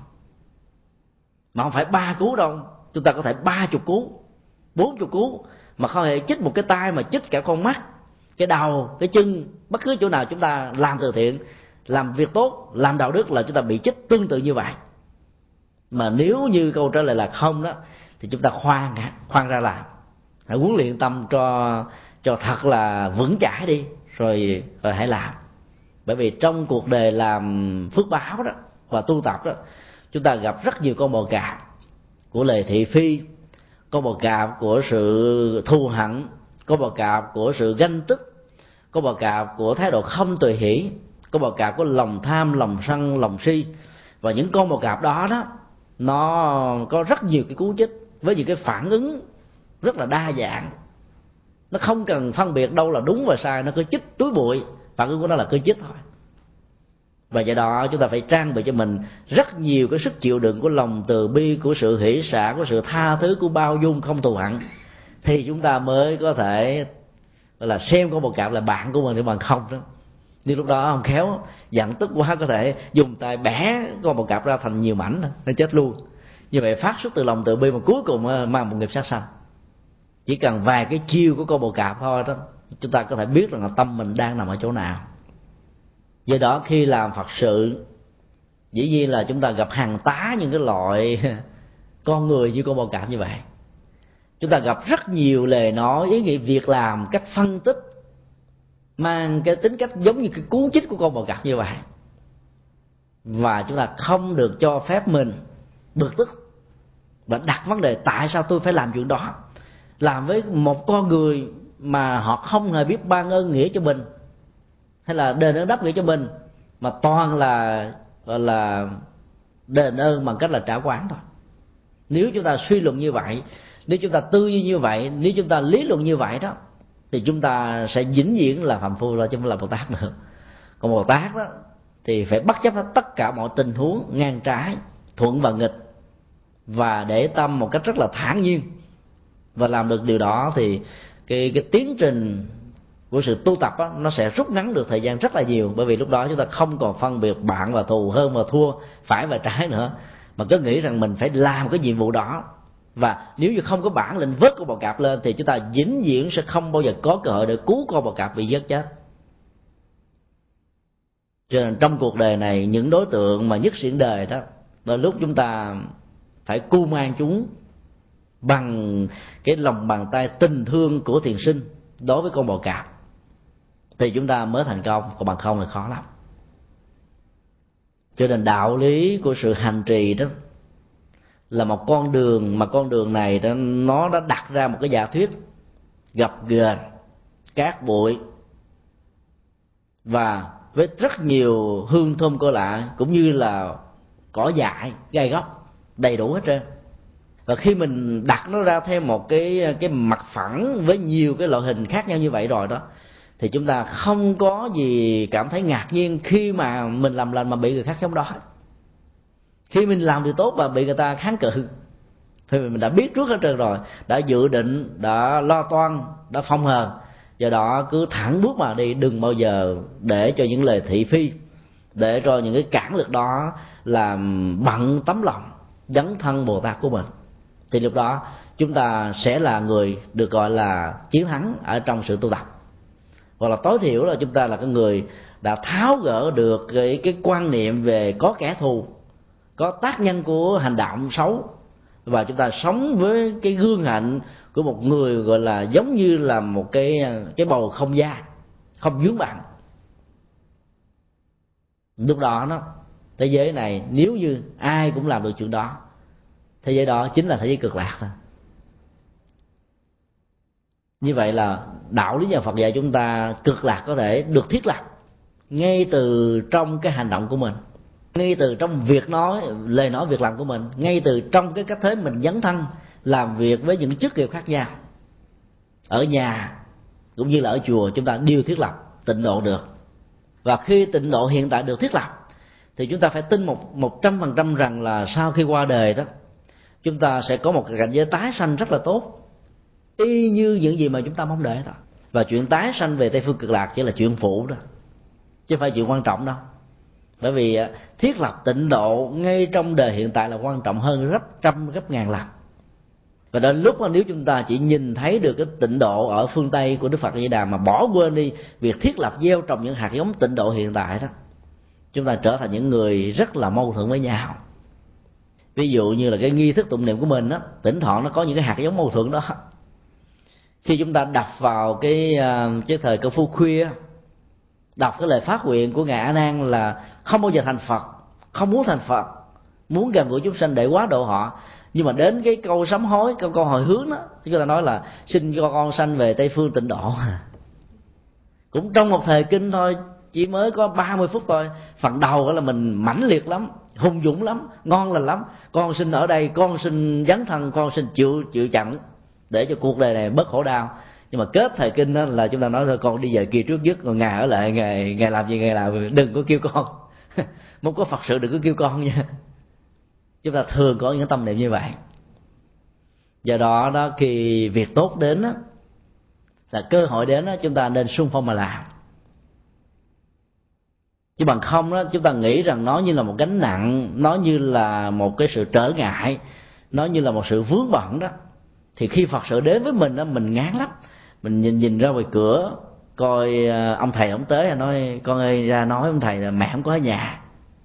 Mà không phải ba cú đâu, chúng ta có thể ba chục cú, bốn chục cú, mà không hề chích một cái tay mà chích cả con mắt, cái đầu, cái chân, bất cứ chỗ nào chúng ta làm từ thiện, làm việc tốt, làm đạo đức là chúng ta bị chích tương tự như vậy. Mà nếu như câu trả lời là không đó, thì chúng ta khoan khoan ra làm, hãy huấn luyện tâm cho cho thật là vững chãi đi, rồi rồi hãy làm. Bởi vì trong cuộc đời làm phước báo đó và tu tập đó, chúng ta gặp rất nhiều con bò cạp của lời thị phi, con bò cạp của sự thù hận, con bò cạp của sự ganh tức, con bò cạp của thái độ không tùy hỷ, con bò cạp của lòng tham, lòng sân, lòng si. Và những con bò cạp đó đó, nó có rất nhiều cái cú chích với những cái phản ứng rất là đa dạng. Nó không cần phân biệt đâu là đúng và sai, nó cứ chích túi bụi, phản ứng của nó là cứ chích thôi. Và do đó chúng ta phải trang bị cho mình rất nhiều cái sức chịu đựng của lòng từ bi, của sự hỷ xả, của sự tha thứ, của bao dung không thù hận, thì chúng ta mới có thể là xem con bò cạp là bạn của mình, để bằng không đó. Nhưng lúc đó không khéo, giận tức quá có thể dùng tay bẻ con bò cạp ra thành nhiều mảnh, nó chết luôn. Như vậy phát xuất từ lòng từ bi mà cuối cùng mang một nghiệp sát sanh. Chỉ cần vài cái chiêu của con bò cạp thôi đó, chúng ta có thể biết rằng là tâm mình đang nằm ở chỗ nào. Do đó khi làm Phật sự, dĩ nhiên là chúng ta gặp hàng tá những cái loại con người như con bò cạp như vậy. Chúng ta gặp rất nhiều lời nói, ý nghĩa, việc làm, cách phân tích mang cái tính cách giống như cái cú chích của con bò cạp như vậy. Và chúng ta không được cho phép mình bực tức và đặt vấn đề tại sao tôi phải làm chuyện đó, làm với một con người mà họ không hề biết ban ơn nghĩa cho mình, hay là đền ơn đáp nghĩa cho mình, mà toàn là gọi là đền ơn bằng cách là trả quán thôi. Nếu chúng ta suy luận như vậy, nếu chúng ta tư duy như vậy, nếu chúng ta lý luận như vậy đó, thì chúng ta sẽ vĩnh viễn là phàm phu rồi, chứ không là Bồ Tát nữa. Còn Bồ Tát đó thì phải bất chấp tất cả mọi tình huống ngang trái, thuận và nghịch, và để tâm một cách rất là thản nhiên. Và làm được điều đó thì cái cái tiến trình của sự tu tập đó, nó sẽ rút ngắn được thời gian rất là nhiều. Bởi vì lúc đó chúng ta không còn phân biệt bạn và thù, hơn và thua, phải và trái nữa, mà cứ nghĩ rằng mình phải làm cái nhiệm vụ đó. Và nếu như không có bản lĩnh vớt con bò cạp lên, thì chúng ta vĩnh viễn sẽ không bao giờ có cơ hội để cứu con bò cạp bị vớt chết. Cho nên trong cuộc đời này, những đối tượng mà nhất xiển đời đó, đôi lúc chúng ta phải cu mang chúng bằng cái lòng bàn tay tình thương của thiền sinh đối với con bò cạp, thì chúng ta mới thành công, còn bằng không thì khó lắm. Cho nên đạo lý của sự hành trì đó là một con đường, mà con đường này đó, nó đã đặt ra một cái giả thuyết gập ghềnh, cát bụi, và với rất nhiều hương thơm cô lạ, cũng như là cỏ dại, gai góc, đầy đủ hết trơn. Và khi mình đặt nó ra thêm một cái cái mặt phẳng với nhiều cái loại hình khác nhau như vậy rồi đó, thì chúng ta không có gì cảm thấy ngạc nhiên khi mà mình làm lành mà bị người khác chống đối. Khi mình làm điều tốt và bị người ta kháng cự, thì mình đã biết trước hết trơn rồi, đã dự định, đã lo toan, đã phong hờn. Do đó cứ thẳng bước mà đi, đừng bao giờ để cho những lời thị phi, để cho những cái cản lực đó làm bận tấm lòng dấn thân Bồ Tát của mình. Thì lúc đó chúng ta sẽ là người được gọi là chiến thắng ở trong sự tu tập. Hoặc là tối thiểu là chúng ta là cái người đã tháo gỡ được cái, cái quan niệm về có kẻ thù, có tác nhân của hành động xấu, và chúng ta sống với cái gương hạnh của một người gọi là giống như là một cái cái bầu không da, không vướng bận. Lúc đó nó thế giới này, nếu như ai cũng làm được chuyện đó, thế giới đó chính là thế giới cực lạc thôi. Như vậy là đạo lý nhà Phật dạy chúng ta cực lạc có thể được thiết lập ngay từ trong cái hành động của mình, ngay từ trong việc nói, lời nói, việc làm của mình, ngay từ trong cái cách thế mình dấn thân làm việc với những chức nghiệp khác nhau. Ở nhà cũng như là ở chùa, chúng ta đều thiết lập tịnh độ được. Và khi tịnh độ hiện tại được thiết lập, thì chúng ta phải tin một một trăm phần trăm rằng là sau khi qua đời đó, chúng ta sẽ có một cái cảnh giới tái sanh rất là tốt. y như những gì mà chúng ta mong đợi thôi. Và chuyện tái sanh về Tây Phương Cực Lạc chỉ là chuyện phụ đó, chứ không phải chuyện quan trọng đâu. Bởi vì thiết lập tịnh độ ngay trong đời hiện tại là quan trọng hơn gấp trăm gấp ngàn lần. Và đến lúc mà nếu chúng ta chỉ nhìn thấy được cái tịnh độ ở phương Tây của Đức Phật Di Đà mà bỏ quên đi việc thiết lập gieo trồng những hạt giống tịnh độ hiện tại đó, chúng ta trở thành những người rất là mâu thuẫn với nhau. Ví dụ như là cái nghi thức tụng niệm của mình đó, thỉnh thoảng nó có những cái hạt giống mâu thuẫn đó. Khi chúng ta đọc vào cái cái thời công phu khuya, đọc cái lời phát nguyện của ngài A Nan là không bao giờ thành Phật, không muốn thành Phật, muốn gần gũi chúng sanh để quá độ họ. Nhưng mà đến cái câu sám hối, câu câu hồi hướng đó, chúng ta nói là xin cho con sanh về Tây Phương tịnh độ. Cũng trong một thời kinh thôi, chỉ mới có ba mươi phút thôi. Phần đầu đó là mình mãnh liệt lắm, hùng dũng lắm, ngon lành lắm. Con xin ở đây, con xin dấn thân, con xin chịu chịu chặn để cho cuộc đời này bớt khổ đau. Nhưng mà kết thời kinh đó là chúng ta nói thôi, con đi về kia trước dứt, còn ngài ở lại, ngài ngài làm gì ngài làm, đừng có kêu con. Muốn có Phật sự đừng có kêu con nha. Chúng ta thường có những tâm niệm như vậy. Do đó đó, khi việc tốt đến đó, là cơ hội đến đó, chúng ta nên xung phong mà làm. Chứ bằng không đó, chúng ta nghĩ rằng nó như là một gánh nặng, nó như là một cái sự trở ngại, nó như là một sự vướng bận đó, thì khi Phật sự đến với mình đó, mình ngán lắm. Mình nhìn nhìn ra ngoài cửa, coi ông thầy ông tới, nói con ơi ra nói ông thầy là mẹ không có ở nhà.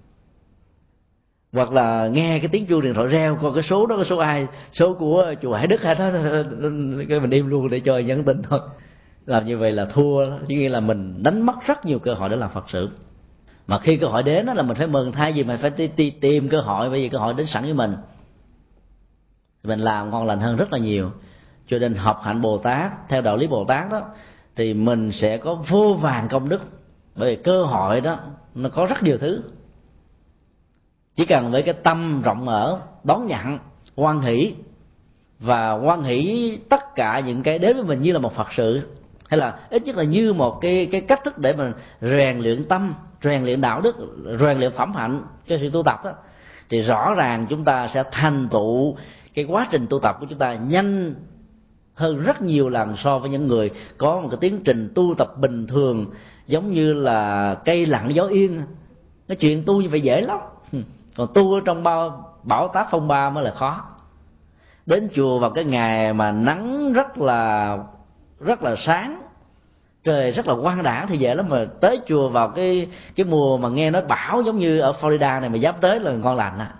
Hoặc là nghe cái tiếng chuông điện thoại reo, coi cái số đó cái số ai, số của chùa Hải Đức hay đó, cái mình im luôn để cho nhắn tin thôi. Làm như vậy là thua, chứ nghĩa là mình đánh mất rất nhiều cơ hội để làm Phật sự. Mà khi cơ hội đến đó là mình phải mừng, thay vì mình phải đi tìm cơ hội, bởi vì cơ hội đến sẵn với mình, mình làm ngon lành hơn rất là nhiều. Cho nên học hạnh Bồ Tát theo đạo lý Bồ Tát đó, thì mình sẽ có vô vàn công đức. Bởi vì cơ hội đó nó có rất nhiều thứ, chỉ cần với cái tâm rộng mở, đón nhận, hoan hỷ, và hoan hỷ tất cả những cái đến với mình như là một Phật sự, hay là ít nhất là như một cái cái cách thức để mình rèn luyện tâm, rèn luyện đạo đức, rèn luyện phẩm hạnh, cái sự tu tập đó, thì rõ ràng chúng ta sẽ thành tựu cái quá trình tu tập của chúng ta nhanh hơn rất nhiều lần so với những người có một cái tiến trình tu tập bình thường, giống như là cây lặng gió yên. Cái chuyện tu như vậy dễ lắm, còn tu ở trong bao bão táp phong ba mới là khó. Đến chùa vào cái ngày mà nắng rất là rất là sáng, trời rất là quang đãng thì dễ lắm, mà tới chùa vào cái cái mùa mà nghe nói bão giống như ở Florida này mà dám tới là ngon lành á.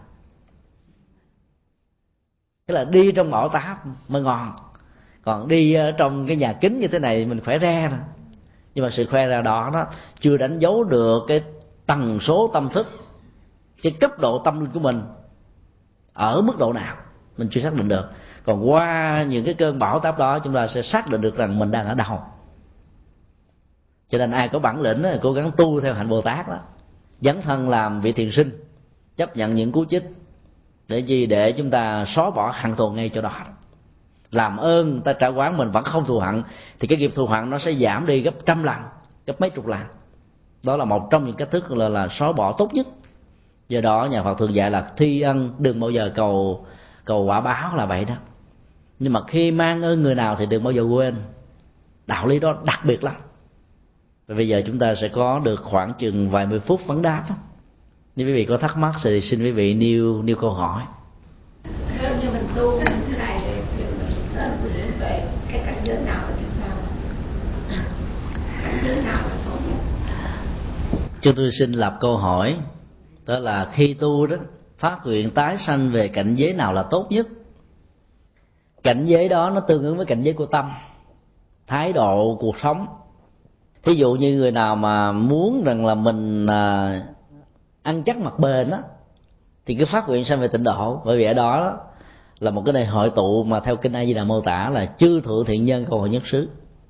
Thế là đi trong bão táp mới ngon, còn đi ở trong cái nhà kính như thế này mình khỏe ra rồi. Nhưng mà sự khoe ra đó đó chưa đánh dấu được cái tần số tâm thức, cái cấp độ tâm linh của mình ở mức độ nào mình chưa xác định được. Còn qua những cái cơn bão táp đó chúng ta sẽ xác định được rằng mình đang ở đâu. Cho nên ai có bản lĩnh đó, cố gắng tu theo hạnh Bồ Tát đó, dấn thân làm vị thiền sinh, chấp nhận những cú chích để gì, để chúng ta xóa bỏ hận thù ngay chỗ đó. Làm ơn ta trả quán mình vẫn không thù hận, thì cái nghiệp thù hận nó sẽ giảm đi gấp trăm lần, gấp mấy chục lần. Đó là một trong những cách thức là, là xóa bỏ tốt nhất. Do đó nhà Phật thường dạy là thi ân đừng bao giờ cầu cầu quả báo là vậy đó. Nhưng mà khi mang ơn người nào thì đừng bao giờ quên. Đạo lý đó đặc biệt lắm. Và bây giờ chúng ta sẽ có được khoảng chừng vài mươi phút vấn đáp. Nếu quý vị có thắc mắc thì xin quý vị nêu nêu câu hỏi. Nếu như mình tu cái thế này thì mình nên về cái cảnh giới nào thì sao? Cảnh giới nào là tốt nhất? Cho tôi xin lập câu hỏi, đó là khi tu đó phát nguyện tái sanh về cảnh giới nào là tốt nhất? Cảnh giới đó nó tương ứng với cảnh giới của tâm, thái độ cuộc sống. Thí dụ như người nào mà muốn rằng là mình à, ăn chắc mặt bền đó, thì cứ phát nguyện sanh về tịnh độ. Bởi vì ở đó, đó là một cái nơi hội tụ mà theo kinh A Di Đà mô tả là chư thượng thiện nhân cầu hội nhất xứ.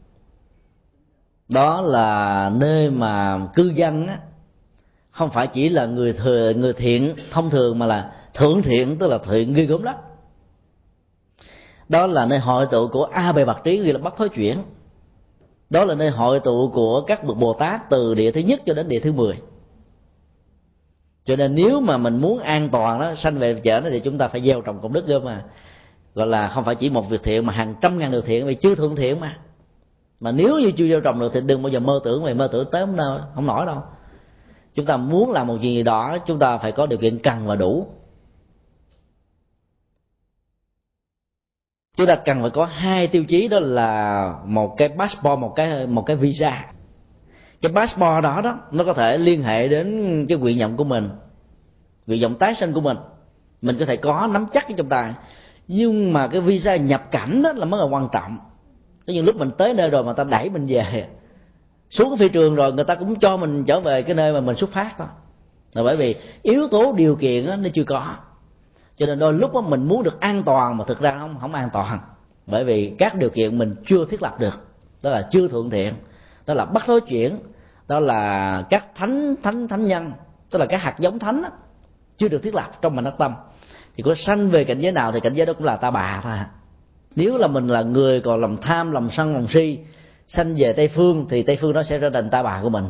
Đó là nơi mà cư dân á, không phải chỉ là người thừa, người thiện thông thường, mà là thượng thiện, tức là thiện ghê gớm lắm. Đó là nơi hội tụ của A Bề Bạc Trí, ghi là bất thối chuyển. Đó là nơi hội tụ của các bậc Bồ Tát từ địa thứ nhất cho đến địa thứ mười. Cho nên nếu mà mình muốn an toàn đó, sanh về chợ đó, thì chúng ta phải gieo trồng công đức cơ mà. gọi là không phải chỉ một việc thiện mà hàng trăm ngàn điều thiện, vì chưa thượng thiện mà. Mà nếu như chưa gieo trồng được thì đừng bao giờ mơ tưởng, mày mơ tưởng tới không, đâu, không nổi đâu. Chúng ta muốn làm một gì đó, chúng ta phải có điều kiện cần và đủ. Chúng ta cần phải có hai tiêu chí, đó là một cái passport, một cái một cái visa. Cái passport đó đó nó có thể liên hệ đến cái nguyện vọng của mình, nguyện vọng tái sinh của mình, mình có thể có nắm chắc cái trong tay. Nhưng mà cái visa nhập cảnh đó là mới là quan trọng. Có những lúc mình tới nơi rồi mà ta đẩy mình về, xuống cái phi trường rồi người ta cũng cho mình trở về cái nơi mà mình xuất phát thôi. Là bởi vì yếu tố điều kiện đó, nó chưa có. Cho nên đôi lúc đó mình muốn được an toàn mà thực ra không không an toàn, bởi vì các điều kiện mình chưa thiết lập được. Đó là chưa thuận thiện, đó là bất thối chuyển, đó là các thánh thánh thánh nhân, tức là các hạt giống thánh đó, chưa được thiết lập trong mảnh đất tâm. Thì có sanh về cảnh giới nào thì cảnh giới đó cũng là ta bà thôi. Nếu là mình là người còn lòng tham, lòng sân, lòng si, sanh về Tây Phương thì Tây Phương nó sẽ trở thành ta bà của mình.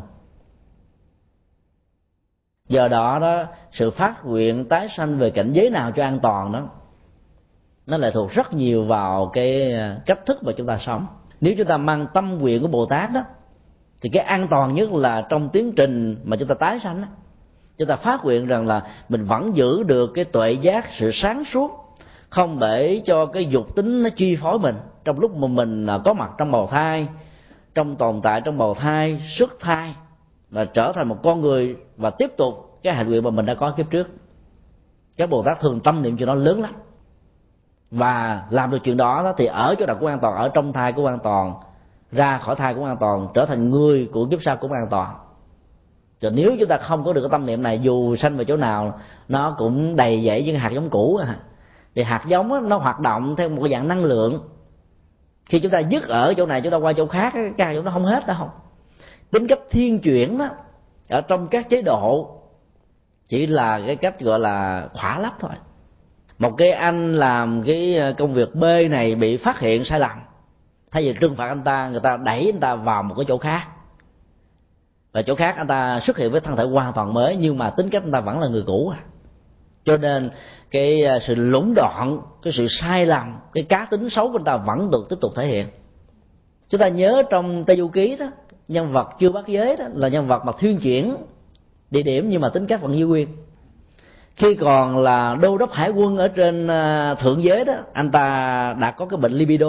Do đó đó, sự phát nguyện tái sanh về cảnh giới nào cho an toàn đó, nó lại thuộc rất nhiều vào cái cách thức mà chúng ta sống. Nếu chúng ta mang tâm nguyện của Bồ Tát đó, thì cái an toàn nhất là trong tiến trình mà chúng ta tái sanh đó, chúng ta phát nguyện rằng là mình vẫn giữ được cái tuệ giác, sự sáng suốt, không để cho cái dục tính nó chi phối mình trong lúc mà mình có mặt trong bào thai, trong tồn tại trong bào thai, xuất thai, và trở thành một con người và tiếp tục cái hành nguyện mà mình đã có kiếp trước. Các Bồ Tát thường tâm niệm chuyện đó lớn lắm, và làm được chuyện đó thì ở chỗ nào cũng an toàn, ở trong thai cũng an toàn, ra khỏi thai cũng an toàn, trở thành người của kiếp sau cũng an toàn. Rồi nếu chúng ta không có được cái tâm niệm này, dù sanh về chỗ nào nó cũng đầy dẫy những hạt giống cũ. Thì hạt giống đó, nó hoạt động theo một cái dạng năng lượng. Khi chúng ta dứt ở chỗ này, chúng ta qua chỗ khác, cái hạt giống nó không hết đâu. Tính cách thiên chuyển đó ở trong các chế độ chỉ là cái cách gọi là khỏa lấp thôi. Một cái anh làm cái công việc B này bị phát hiện sai lầm, thay vì trừng phạt anh ta, người ta đẩy anh ta vào một cái chỗ khác, và chỗ khác anh ta xuất hiện với thân thể hoàn toàn mới, nhưng mà tính cách anh ta vẫn là người cũ. Cho nên cái sự lũng đoạn, cái sự sai lầm, cái cá tính xấu của anh ta vẫn được tiếp tục thể hiện. Chúng ta nhớ trong Tây Du Ký đó, nhân vật chưa bắt giới đó là nhân vật mà thuyên chuyển địa điểm nhưng mà tính cách vẫn giữ nguyên. Khi còn là đô đốc hải quân ở trên thượng giới đó, anh ta đã có cái bệnh libido,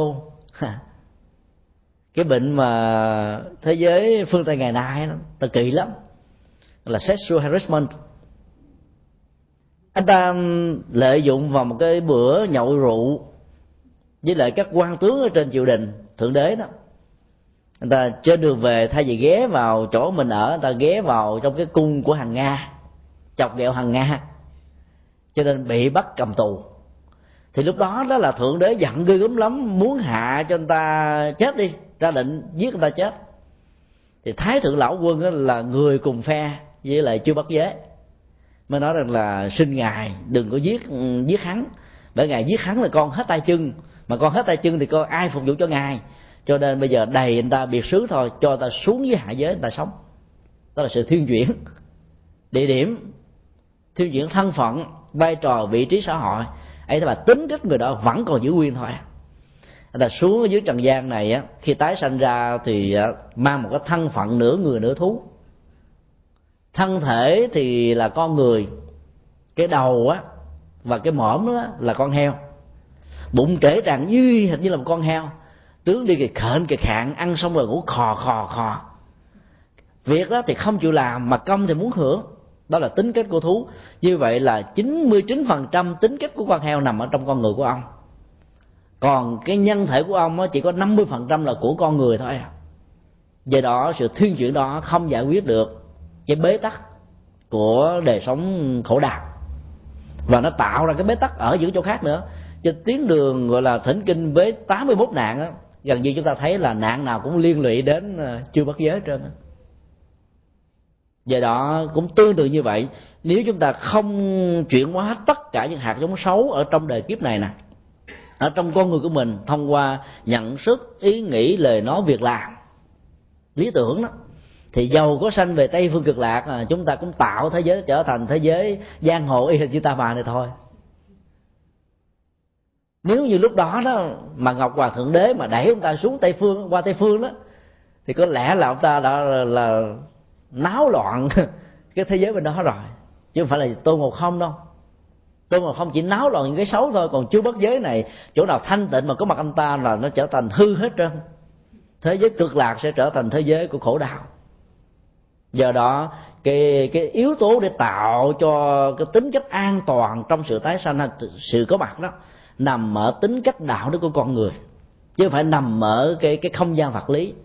cái bệnh mà thế giới phương Tây ngày nay đó, ta kỳ lắm, là sexual harassment. Anh ta lợi dụng vào một cái bữa nhậu rượu với lại các quan tướng ở trên triều đình thượng đế đó, anh ta trên đường về thay vì ghé vào chỗ mình ở, anh ta ghé vào trong cái cung của Hằng Nga, chọc ghẹo Hằng Nga, cho nên bị bắt cầm tù. Thì lúc đó đó là thượng đế giận ghê gớm lắm, muốn hạ cho anh ta chết đi, ra lệnh giết anh ta chết. Thì Thái thượng lão quân đó là người cùng phe với lại chưa bắt giới, mới nói rằng là xin ngài đừng có giết giết hắn, bởi ngài giết hắn là con hết tay chân, mà con hết tay chân thì coi ai phục vụ cho ngài, cho nên bây giờ đầy anh ta biệt xứ thôi, cho ta xuống dưới hạ giới anh ta sống. Đó là sự thuyên chuyển địa điểm, thuyên chuyển thân phận, vai trò, vị trí xã hội ấy, mà tính cách người đó vẫn còn giữ nguyên thôi. Anh ta xuống ở dưới trần gian này á, khi tái sanh ra thì mang một cái thân phận nửa người nửa thú. Thân thể thì là con người, cái đầu á và cái mõm đó là con heo, bụng trễ tràn như hình như là một con heo, tướng đi kì khệnh kì khạng, ăn xong rồi ngủ khò khò khò. Việc đó thì không chịu làm, mà công thì muốn hưởng. Đó là tính cách của thú. Như vậy là chín mươi chín phần trăm tính cách của con heo nằm ở trong con người của ông, còn cái nhân thể của ông chỉ có năm mươi phần trăm là của con người thôi. Do đó sự thuyên chuyển đó không giải quyết được cái bế tắc của đời sống khổ đau, và nó tạo ra cái bế tắc ở những chỗ khác nữa. Trên tuyến đường gọi là thỉnh kinh với tám mươi mốt nạn đó, gần như chúng ta thấy là nạn nào cũng liên lụy đến chưa bắt giới trên. Do đó cũng tương tự như vậy, nếu chúng ta không chuyển hóa tất cả những hạt giống xấu ở trong đời kiếp này nè, ở trong con người của mình, thông qua nhận thức, ý nghĩ, lời nói, việc làm, lý tưởng đó, thì dầu có sanh về Tây Phương Cực Lạc, chúng ta cũng tạo thế giới trở thành thế giới giang hồ y hình như ta bà này thôi. Nếu như lúc đó đó mà Ngọc Hoàng Thượng Đế mà đẩy ông ta xuống Tây Phương, qua Tây Phương đó, thì có lẽ là ông ta đã là, là náo loạn cái thế giới bên đó rồi, chứ không phải là Tôn Ngộ Không đâu. Tôn Ngộ Không chỉ náo loạn những cái xấu thôi, còn chư Bất Giới này chỗ nào thanh tịnh mà có mặt anh ta là nó trở thành hư hết trơn. Thế giới cực lạc sẽ trở thành thế giới của khổ đau. Do đó cái cái yếu tố để tạo cho cái tính cách an toàn trong sự tái sanh, sự có mặt đó nằm ở tính cách đạo đức của con người, chứ không phải nằm ở cái cái không gian vật lý.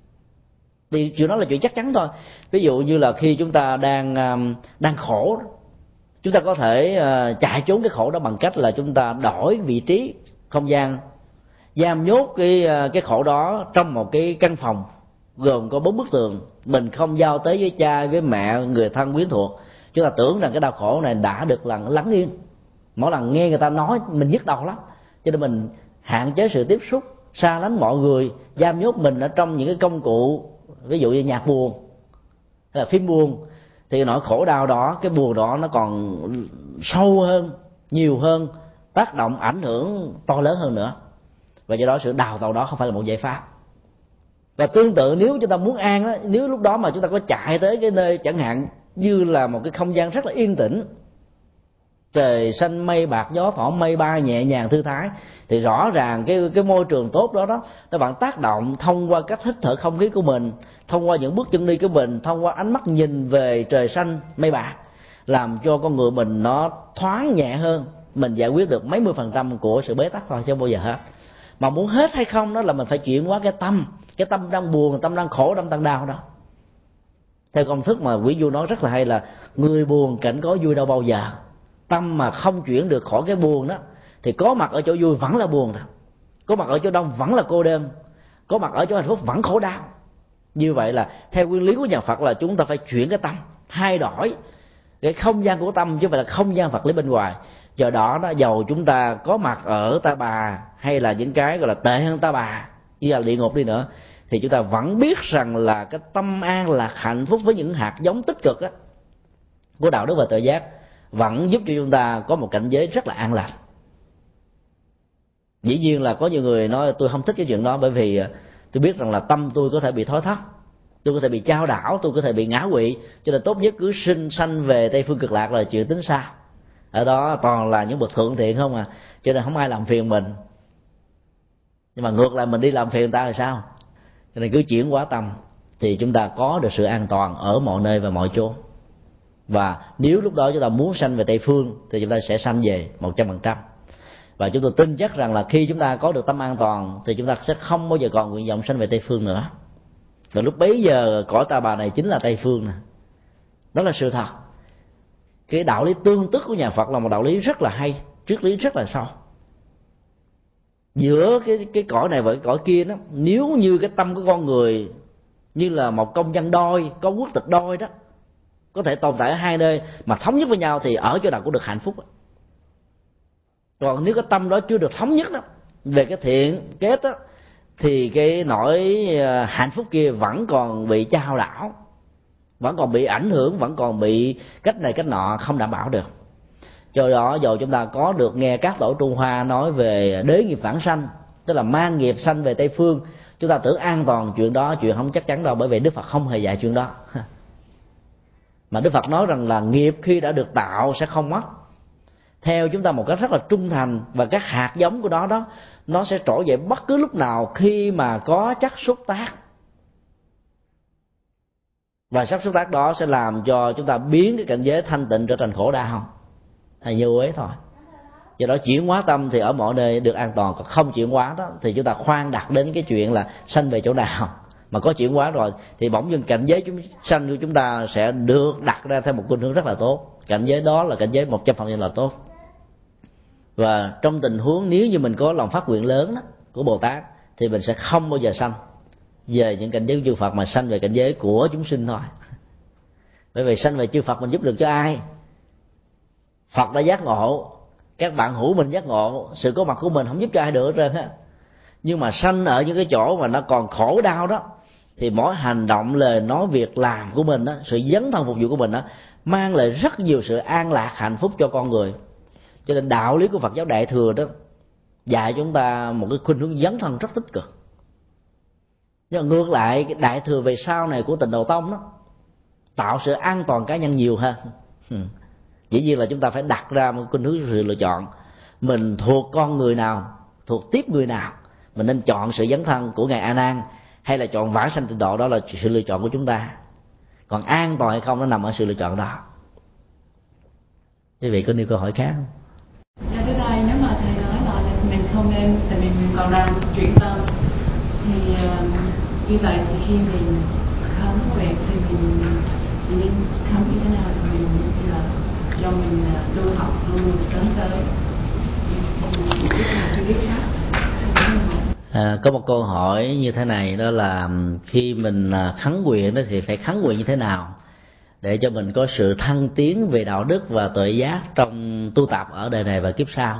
Thì chuyện đó là chuyện chắc chắn thôi. Ví dụ như là khi chúng ta đang đang khổ, chúng ta có thể chạy trốn cái khổ đó bằng cách là chúng ta đổi vị trí không gian, giam nhốt cái cái khổ đó trong một cái căn phòng gồm có bốn bức tường, mình không giao tế với cha, với mẹ, người thân quyến thuộc. Chúng ta tưởng rằng cái đau khổ này đã được lặng lắng yên, mỗi lần nghe người ta nói mình nhức đầu lắm, cho nên mình hạn chế sự tiếp xúc, xa lánh mọi người, giam nhốt mình ở trong những cái công cụ, ví dụ như nhạc buồn hay là phim buồn. Thì nỗi khổ đau đó, cái buồn đó nó còn sâu hơn, nhiều hơn, tác động ảnh hưởng to lớn hơn nữa. Và do đó sự đào tạo đó không phải là một giải pháp. Và tương tự nếu chúng ta muốn an đó, nếu lúc đó mà chúng ta có chạy tới cái nơi chẳng hạn như là một cái không gian rất là yên tĩnh, trời xanh mây bạc gió thỏ mây bay nhẹ nhàng thư thái, thì rõ ràng cái cái môi trường tốt đó đó nó bạn tác động thông qua cách hít thở không khí của mình, thông qua những bước chân đi của mình, thông qua ánh mắt nhìn về trời xanh mây bạc, làm cho con người mình nó thoáng nhẹ hơn. Mình giải quyết được mấy mươi phần trăm của sự bế tắc thôi, chứ không bao giờ hết. Mà muốn hết hay không đó là mình phải chuyển hóa cái tâm, cái tâm đang buồn, tâm đang khổ, tâm đang đau đó. Theo công thức mà Quý Du nói rất là hay là người buồn cảnh có vui đâu bao giờ. Tâm mà không chuyển được khỏi cái buồn đó thì có mặt ở chỗ vui vẫn là buồn, có mặt ở chỗ đông vẫn là cô đơn, có mặt ở chỗ hạnh phúc vẫn khổ đau. Như vậy là theo nguyên lý của nhà Phật là chúng ta phải chuyển cái tâm, thay đổi cái không gian của tâm, chứ không phải là không gian vật lý bên ngoài. Do đó đó, dầu chúng ta có mặt ở Ta Bà hay là những cái gọi là tệ hơn Ta Bà như là địa ngục đi nữa, thì chúng ta vẫn biết rằng là cái tâm an lạc hạnh phúc với những hạt giống tích cực đó, của đạo đức và tự giác vẫn giúp cho chúng ta có một cảnh giới rất là an lạc. Dĩ nhiên là có nhiều người nói tôi không thích cái chuyện đó, bởi vì tôi biết rằng là tâm tôi có thể bị thối thất, tôi có thể bị chao đảo, tôi có thể bị ngã quỵ, cho nên tốt nhất cứ sinh sanh về Tây Phương Cực Lạc là chuyện tính sao. Ở đó toàn là những bậc thượng thiện không à, cho nên không ai làm phiền mình. Nhưng mà ngược lại mình đi làm phiền người ta là sao? Cho nên cứ chuyển hóa tâm thì chúng ta có được sự an toàn ở mọi nơi và mọi chỗ. Và nếu lúc đó chúng ta muốn sanh về Tây Phương thì chúng ta sẽ sanh về một trăm phần trăm. Và chúng tôi tin chắc rằng là khi chúng ta có được tâm an toàn thì chúng ta sẽ không bao giờ còn nguyện vọng sanh về Tây Phương nữa. Và lúc bấy giờ cõi Ta Bà này chính là Tây Phương nè. Đó là sự thật. Cái đạo lý tương tức của nhà Phật là một đạo lý rất là hay, triết lý rất là sâu. Giữa cái cái cõi này và cái cõi kia đó, nếu như cái tâm của con người như là một công dân đôi, có quốc tịch đôi đó, có thể tồn tại ở hai nơi mà thống nhất với nhau thì ở chỗ nào cũng được hạnh phúc. Còn nếu cái tâm đó chưa được thống nhất đó về cái thiện kết đó, thì cái nỗi hạnh phúc kia vẫn còn bị chao đảo, vẫn còn bị ảnh hưởng, vẫn còn bị cách này cách nọ không đảm bảo được. Do đó dầu chúng ta có được nghe các tổ Trung Hoa nói về đế nghiệp vãng sanh, tức là mang nghiệp sanh về Tây Phương, chúng ta tưởng an toàn chuyện đó, chuyện không chắc chắn đâu, bởi vì Đức Phật không hề dạy chuyện đó. Mà Đức Phật nói rằng là nghiệp khi đã được tạo sẽ không mất, theo chúng ta một cách rất là trung thành, và các hạt giống của nó đó nó sẽ trỗi dậy bất cứ lúc nào khi mà có chất xúc tác, và chất xúc tác đó sẽ làm cho chúng ta biến cái cảnh giới thanh tịnh trở thành khổ đau, hay như ấy thôi. Do đó chuyển hóa tâm thì ở mọi nơi được an toàn, còn không chuyển hóa đó thì chúng ta khoan đặt đến cái chuyện là sanh về chỗ nào. Mà có chuyển hóa rồi thì bỗng dưng cảnh giới chúng sanh của chúng ta sẽ được đặt ra theo một khuynh hướng rất là tốt. Cảnh giới đó là cảnh giới một trăm phần trăm là tốt. Và trong tình huống nếu như mình có lòng phát nguyện lớn đó, của Bồ Tát, thì mình sẽ không bao giờ sanh về những cảnh giới của chư Phật, mà sanh về cảnh giới của chúng sinh thôi. Bởi vì sanh về chư Phật mình giúp được cho ai? Phật đã giác ngộ, các bạn hữu mình giác ngộ, sự có mặt của mình không giúp cho ai được hết trơn á. Nhưng mà sanh ở những cái chỗ mà nó còn khổ đau đó, thì mỗi hành động, lời nói, việc làm của mình đó, sự dấn thân phục vụ của mình đó, mang lại rất nhiều sự an lạc hạnh phúc cho con người. Cho nên đạo lý của Phật giáo Đại Thừa đó dạy chúng ta một cái khuynh hướng dấn thân rất tích cực. Nhưng mà ngược lại, cái đại thừa về sau này của Tịnh Độ Tông đó tạo sự an toàn cá nhân nhiều hơn. Dĩ nhiên là chúng ta phải đặt ra một khuynh hướng sự lựa chọn, mình thuộc con người nào, thuộc tiếp người nào, mình nên chọn sự dấn thân của ngài A Nan hay là chọn vãng sanh tịnh độ, đó là sự lựa chọn của chúng ta. Còn an toàn hay không nó nằm ở sự lựa chọn đó. Quý vị có nêu câu hỏi khác không? Dạ thưa thầy, nếu mà thầy nói là mình không nên, tại vì mình còn đang chuyển tâm, thì uh, như vậy thì khi mình khấn nguyện thì mình chỉ nên khấn như thế nào thì mình như là do mình uh, tu học luôn luôn tấn tới thì biết nào chưa biết khác. À, có một câu hỏi như thế này, đó là khi mình khấn nguyện đó thì phải khấn nguyện như thế nào để cho mình có sự thăng tiến về đạo đức và tuệ giác trong tu tập ở đời này và kiếp sau.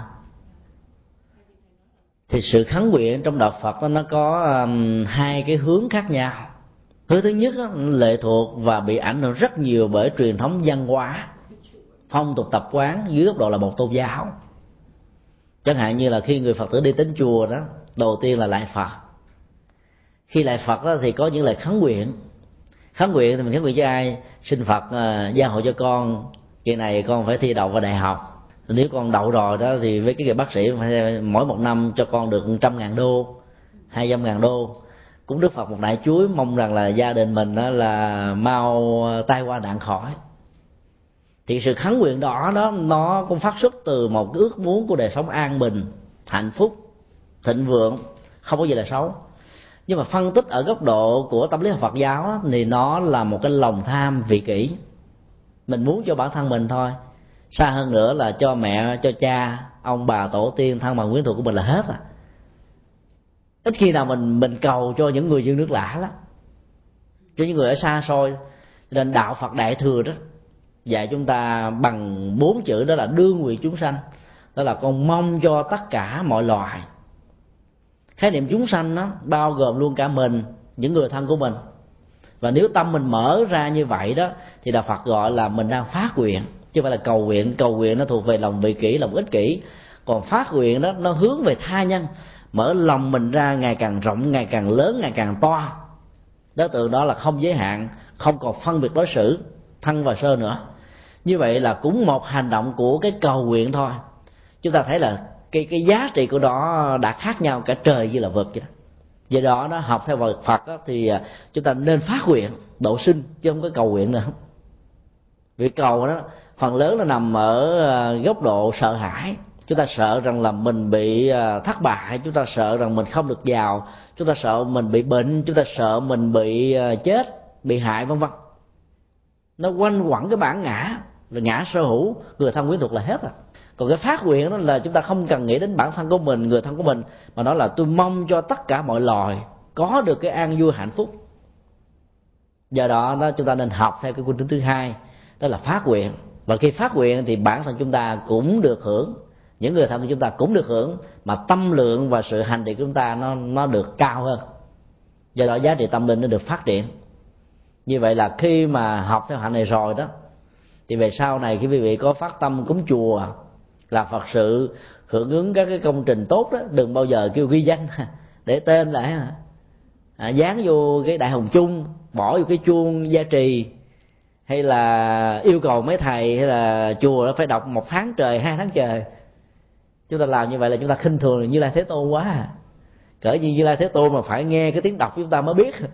Thì sự khấn nguyện trong đạo Phật đó, nó có um, hai cái hướng khác nhau. Hướng thứ nhất đó, lệ thuộc và bị ảnh hưởng rất nhiều bởi truyền thống văn hóa, phong tục tập quán dưới góc độ là một tôn giáo. Chẳng hạn như là khi người Phật tử đi đến chùa đó, đầu tiên là lạy Phật. Khi lạy Phật đó thì có những lời khấn nguyện. Khấn nguyện thì mình khấn nguyện cho ai? Xin Phật uh, gia hộ cho con, kỳ này con phải thi đậu vào đại học. Nếu con đậu rồi đó thì với cái người bác sĩ phải mỗi một năm cho con được một trăm ngàn đô, hai trăm ngàn đô. Cúng Đức Phật một nải chuối, mong rằng là gia đình mình đó là mau tai qua nạn khỏi. Thì sự khấn nguyện đó, đó nó cũng phát xuất từ một cái ước muốn của đời sống an bình, hạnh phúc, thịnh vượng, không có gì là xấu. Nhưng mà phân tích ở góc độ của tâm lý học Phật giáo đó, thì nó là một cái lòng tham vị kỷ. Mình muốn cho bản thân mình thôi, xa hơn nữa là cho mẹ, cho cha, ông bà, tổ tiên, thân bằng quyến thuộc của mình là hết à. Ít khi nào mình mình cầu cho những người dân nước lạ lắm, cho những người ở xa xôi. Nên đạo Phật Đại Thừa đó dạy chúng ta bằng bốn chữ, đó là đương nguyện chúng sanh. Đó là con mong cho tất cả mọi loài. Khái niệm chúng sanh đó bao gồm luôn cả mình, những người thân của mình. Và nếu tâm mình mở ra như vậy đó thì đạo Phật gọi là mình đang phát nguyện, chứ không phải là cầu nguyện. Cầu nguyện nó thuộc về lòng vị kỷ, lòng ích kỷ. Còn phát nguyện đó nó hướng về tha nhân, mở lòng mình ra ngày càng rộng, ngày càng lớn, ngày càng to. Đối tượng đó là không giới hạn, không còn phân biệt đối xử thân và sơ nữa. Như vậy là cũng một hành động của cái cầu nguyện thôi. Chúng ta thấy là cái cái giá trị của nó đã khác nhau cả trời với là vực vậy đó. Do đó nó học theo Phật đó, thì chúng ta nên phát nguyện độ sinh chứ không có cầu nguyện nữa. Việc cầu đó phần lớn nó nằm ở góc độ sợ hãi. Chúng ta sợ rằng là mình bị thất bại, chúng ta sợ rằng mình không được giàu, chúng ta sợ mình bị bệnh, chúng ta sợ mình bị chết, bị hại vân vân. Nó quanh quẩn cái bản ngã, là ngã sở hữu, người thân quyến thuộc là hết à. Còn cái phát nguyện đó là chúng ta không cần nghĩ đến bản thân của mình, người thân của mình, mà đó là tôi mong cho tất cả mọi loài có được cái an vui hạnh phúc. Do đó, đó chúng ta nên học theo cái khuynh hướng thứ hai, đó là phát nguyện. Và khi phát nguyện thì bản thân chúng ta cũng được hưởng, những người thân của chúng ta cũng được hưởng, mà tâm lượng và sự hành trì của chúng ta nó nó được cao hơn. Do đó giá trị tâm linh nó được phát triển. Như vậy là khi mà học theo hạnh này rồi đó, thì về sau này khi quý vị có phát tâm cúng chùa, làm Phật sự, hưởng ứng các cái công trình tốt đó, đừng bao giờ kêu ghi danh để tên lại, à, dán vô cái đại hồng chung, bỏ vô cái chuông gia trì, hay là yêu cầu mấy thầy hay là chùa nó phải đọc một tháng trời, hai tháng trời. Chúng ta làm như vậy là chúng ta khinh thường Như Lai Thế Tôn quá à. Cỡ như Như Lai Thế Tôn mà phải nghe cái tiếng đọc chúng ta mới biết.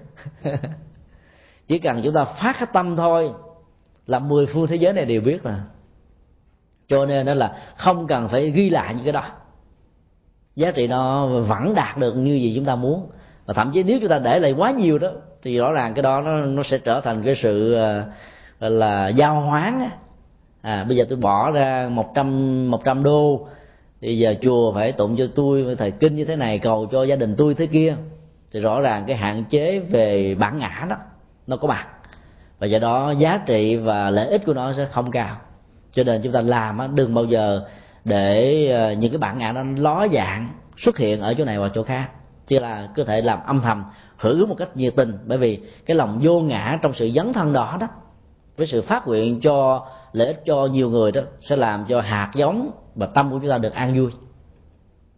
Chỉ cần chúng ta phát cái tâm thôi là mười phương thế giới này đều biết mà. Cho nên đó là không cần phải ghi lại những cái đó, giá trị nó vẫn đạt được như gì chúng ta muốn. Và thậm chí nếu chúng ta để lại quá nhiều đó thì rõ ràng cái đó nó, nó sẽ trở thành cái sự uh, là giao hoán. À, bây giờ tôi bỏ ra một trăm một trăm đô, thì giờ chùa phải tụng cho tôi thời kinh như thế này, cầu cho gia đình tôi thế kia, thì rõ ràng cái hạn chế về bản ngã đó nó có mặt, và do đó giá trị và lợi ích của nó sẽ không cao. Cho nên chúng ta làm á, đừng bao giờ để những cái bản ngã nó ló dạng xuất hiện ở chỗ này hoặc chỗ khác, chứ là có thể làm âm thầm hưởng ứng một cách nhiệt tình. Bởi vì cái lòng vô ngã trong sự dấn thân đó đó, với sự phát nguyện cho lợi ích cho nhiều người đó, sẽ làm cho hạt giống và tâm của chúng ta được an vui.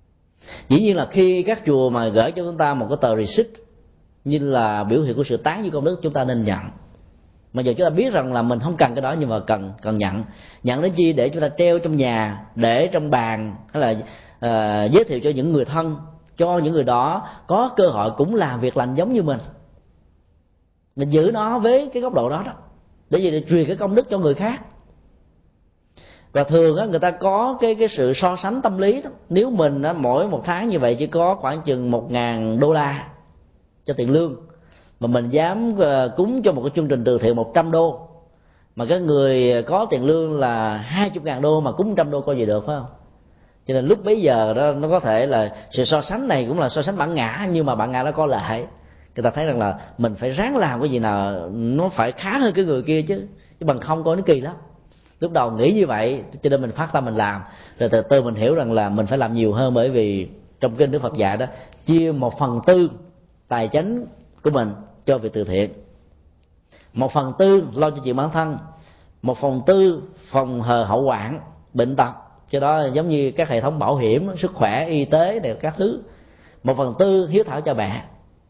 Dĩ nhiên là khi các chùa mà gửi cho chúng ta một cái tờ receipt như là biểu hiện của sự tán với công đức, chúng ta nên nhận. Mặc dù chúng ta biết rằng là mình không cần cái đó, nhưng mà cần cần nhận. Nhận đến chi? Để chúng ta treo trong nhà, để trong bàn, hay là uh, giới thiệu cho những người thân, cho những người đó có cơ hội cũng làm việc lành giống như mình. Mình giữ nó với cái góc độ đó đó, để gì? Để truyền cái công đức cho người khác. Và thường á, người ta có cái cái sự so sánh tâm lý đó. Nếu mình á, mỗi một tháng như vậy chỉ có khoảng chừng một ngàn đô la cho tiền lương, mà mình dám cúng cho một cái chương trình từ thiện một trăm đô, mà cái người có tiền lương là hai mươi ngàn đô mà cúng một trăm đô, coi gì được, phải không? Cho nên lúc bấy giờ đó, nó có thể là sự so sánh này cũng là so sánh bản ngã, nhưng mà bản ngã nó có lợi. Người ta thấy rằng là mình phải ráng làm cái gì nào nó phải khá hơn cái người kia chứ, chứ bằng không coi nó kỳ lắm. Lúc đầu nghĩ như vậy, cho nên mình phát tâm mình làm, rồi từ từ mình hiểu rằng là mình phải làm nhiều hơn. Bởi vì trong kinh Đức Phật dạy đó, chia một phần tư tài chánh của mình cho việc từ thiện, một phần tư lo cho chuyện bản thân, một phần tư phòng hờ hậu hoạn bệnh tật, cho đó giống như các hệ thống bảo hiểm sức khỏe y tế đều các thứ, một phần tư hiếu thảo cho mẹ.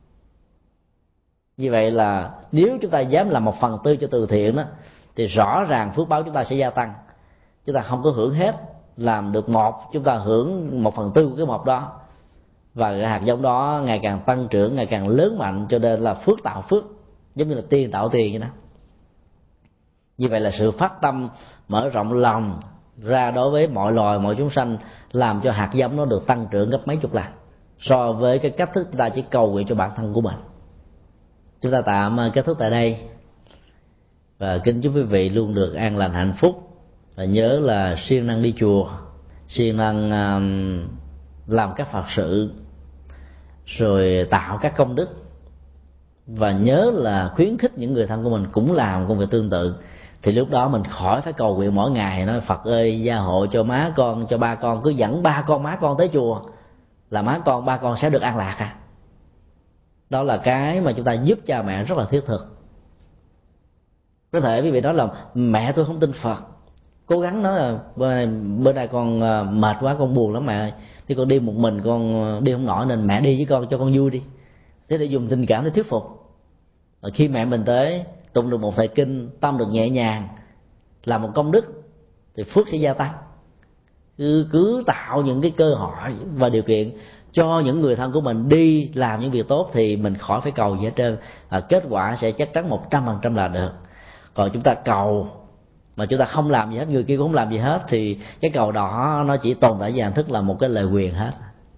Như vậy là nếu chúng ta dám làm một phần tư cho từ thiện đó, thì rõ ràng phước báo chúng ta sẽ gia tăng. Chúng ta không có hưởng hết, làm được một, chúng ta hưởng một phần tư của cái một đó, và cái hạt giống đó ngày càng tăng trưởng, ngày càng lớn mạnh. Cho nên là phước tạo phước, giống như là tiền tạo tiền vậy đó. Như vậy là sự phát tâm mở rộng lòng ra đối với mọi loài, mọi chúng sanh, làm cho hạt giống nó được tăng trưởng gấp mấy chục lần so với cái cách thức chúng ta chỉ cầu nguyện cho bản thân của mình. Chúng ta tạm kết thúc tại đây, và kính chúc quý vị luôn được an lành hạnh phúc. Và nhớ là siêng năng đi chùa, siêng năng uh, làm các Phật sự, rồi tạo các công đức, và nhớ là khuyến khích những người thân của mình cũng làm công việc tương tự. Thì lúc đó mình khỏi phải cầu nguyện mỗi ngày nói Phật ơi gia hộ cho má con, cho ba con, cứ dẫn ba con má con tới chùa là má con ba con sẽ được an lạc à. Đó là cái mà chúng ta giúp cha mẹ rất là thiết thực. Có thể quý vị nói là mẹ tôi không tin Phật, cố gắng nói là bữa nay con mệt quá, con buồn lắm mẹ ơi, thì con đi một mình, con đi không nổi nên mẹ đi với con, cho con vui đi. Thế để dùng tình cảm để thuyết phục. Và khi mẹ mình tới tụng được một thời kinh, tâm được nhẹ nhàng, làm một công đức, thì phước sẽ gia tăng. Cứ, cứ tạo những cái cơ hội và điều kiện cho những người thân của mình đi làm những việc tốt, thì mình khỏi phải cầu gì hết trơn, à, kết quả sẽ chắc chắn một trăm phần trăm là được. Còn chúng ta cầu mà chúng ta không làm gì hết, người kia cũng không làm gì hết, thì cái cầu đó nó chỉ tồn tại dưới hình thức là một cái lời quyền hết.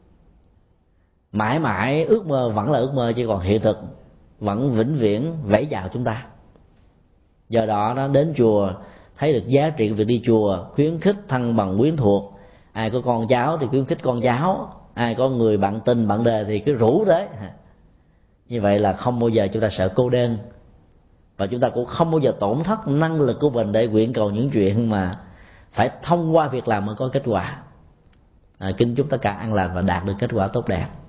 Mãi mãi ước mơ vẫn là ước mơ, chứ còn hiện thực vẫn vĩnh viễn vẫy chào chúng ta. Do đó nó đến chùa thấy được giá trị của việc đi chùa, khuyến khích thân bằng quyến thuộc. Ai có con cháu thì khuyến khích con cháu, ai có người bạn tình bạn đời thì cứ rủ tới. Như vậy là không bao giờ chúng ta sợ cô đơn, và chúng ta cũng không bao giờ tổn thất năng lực của mình để nguyện cầu những chuyện mà phải thông qua việc làm mới có kết quả. À, kính chúc tất cả an lành và đạt được kết quả tốt đẹp.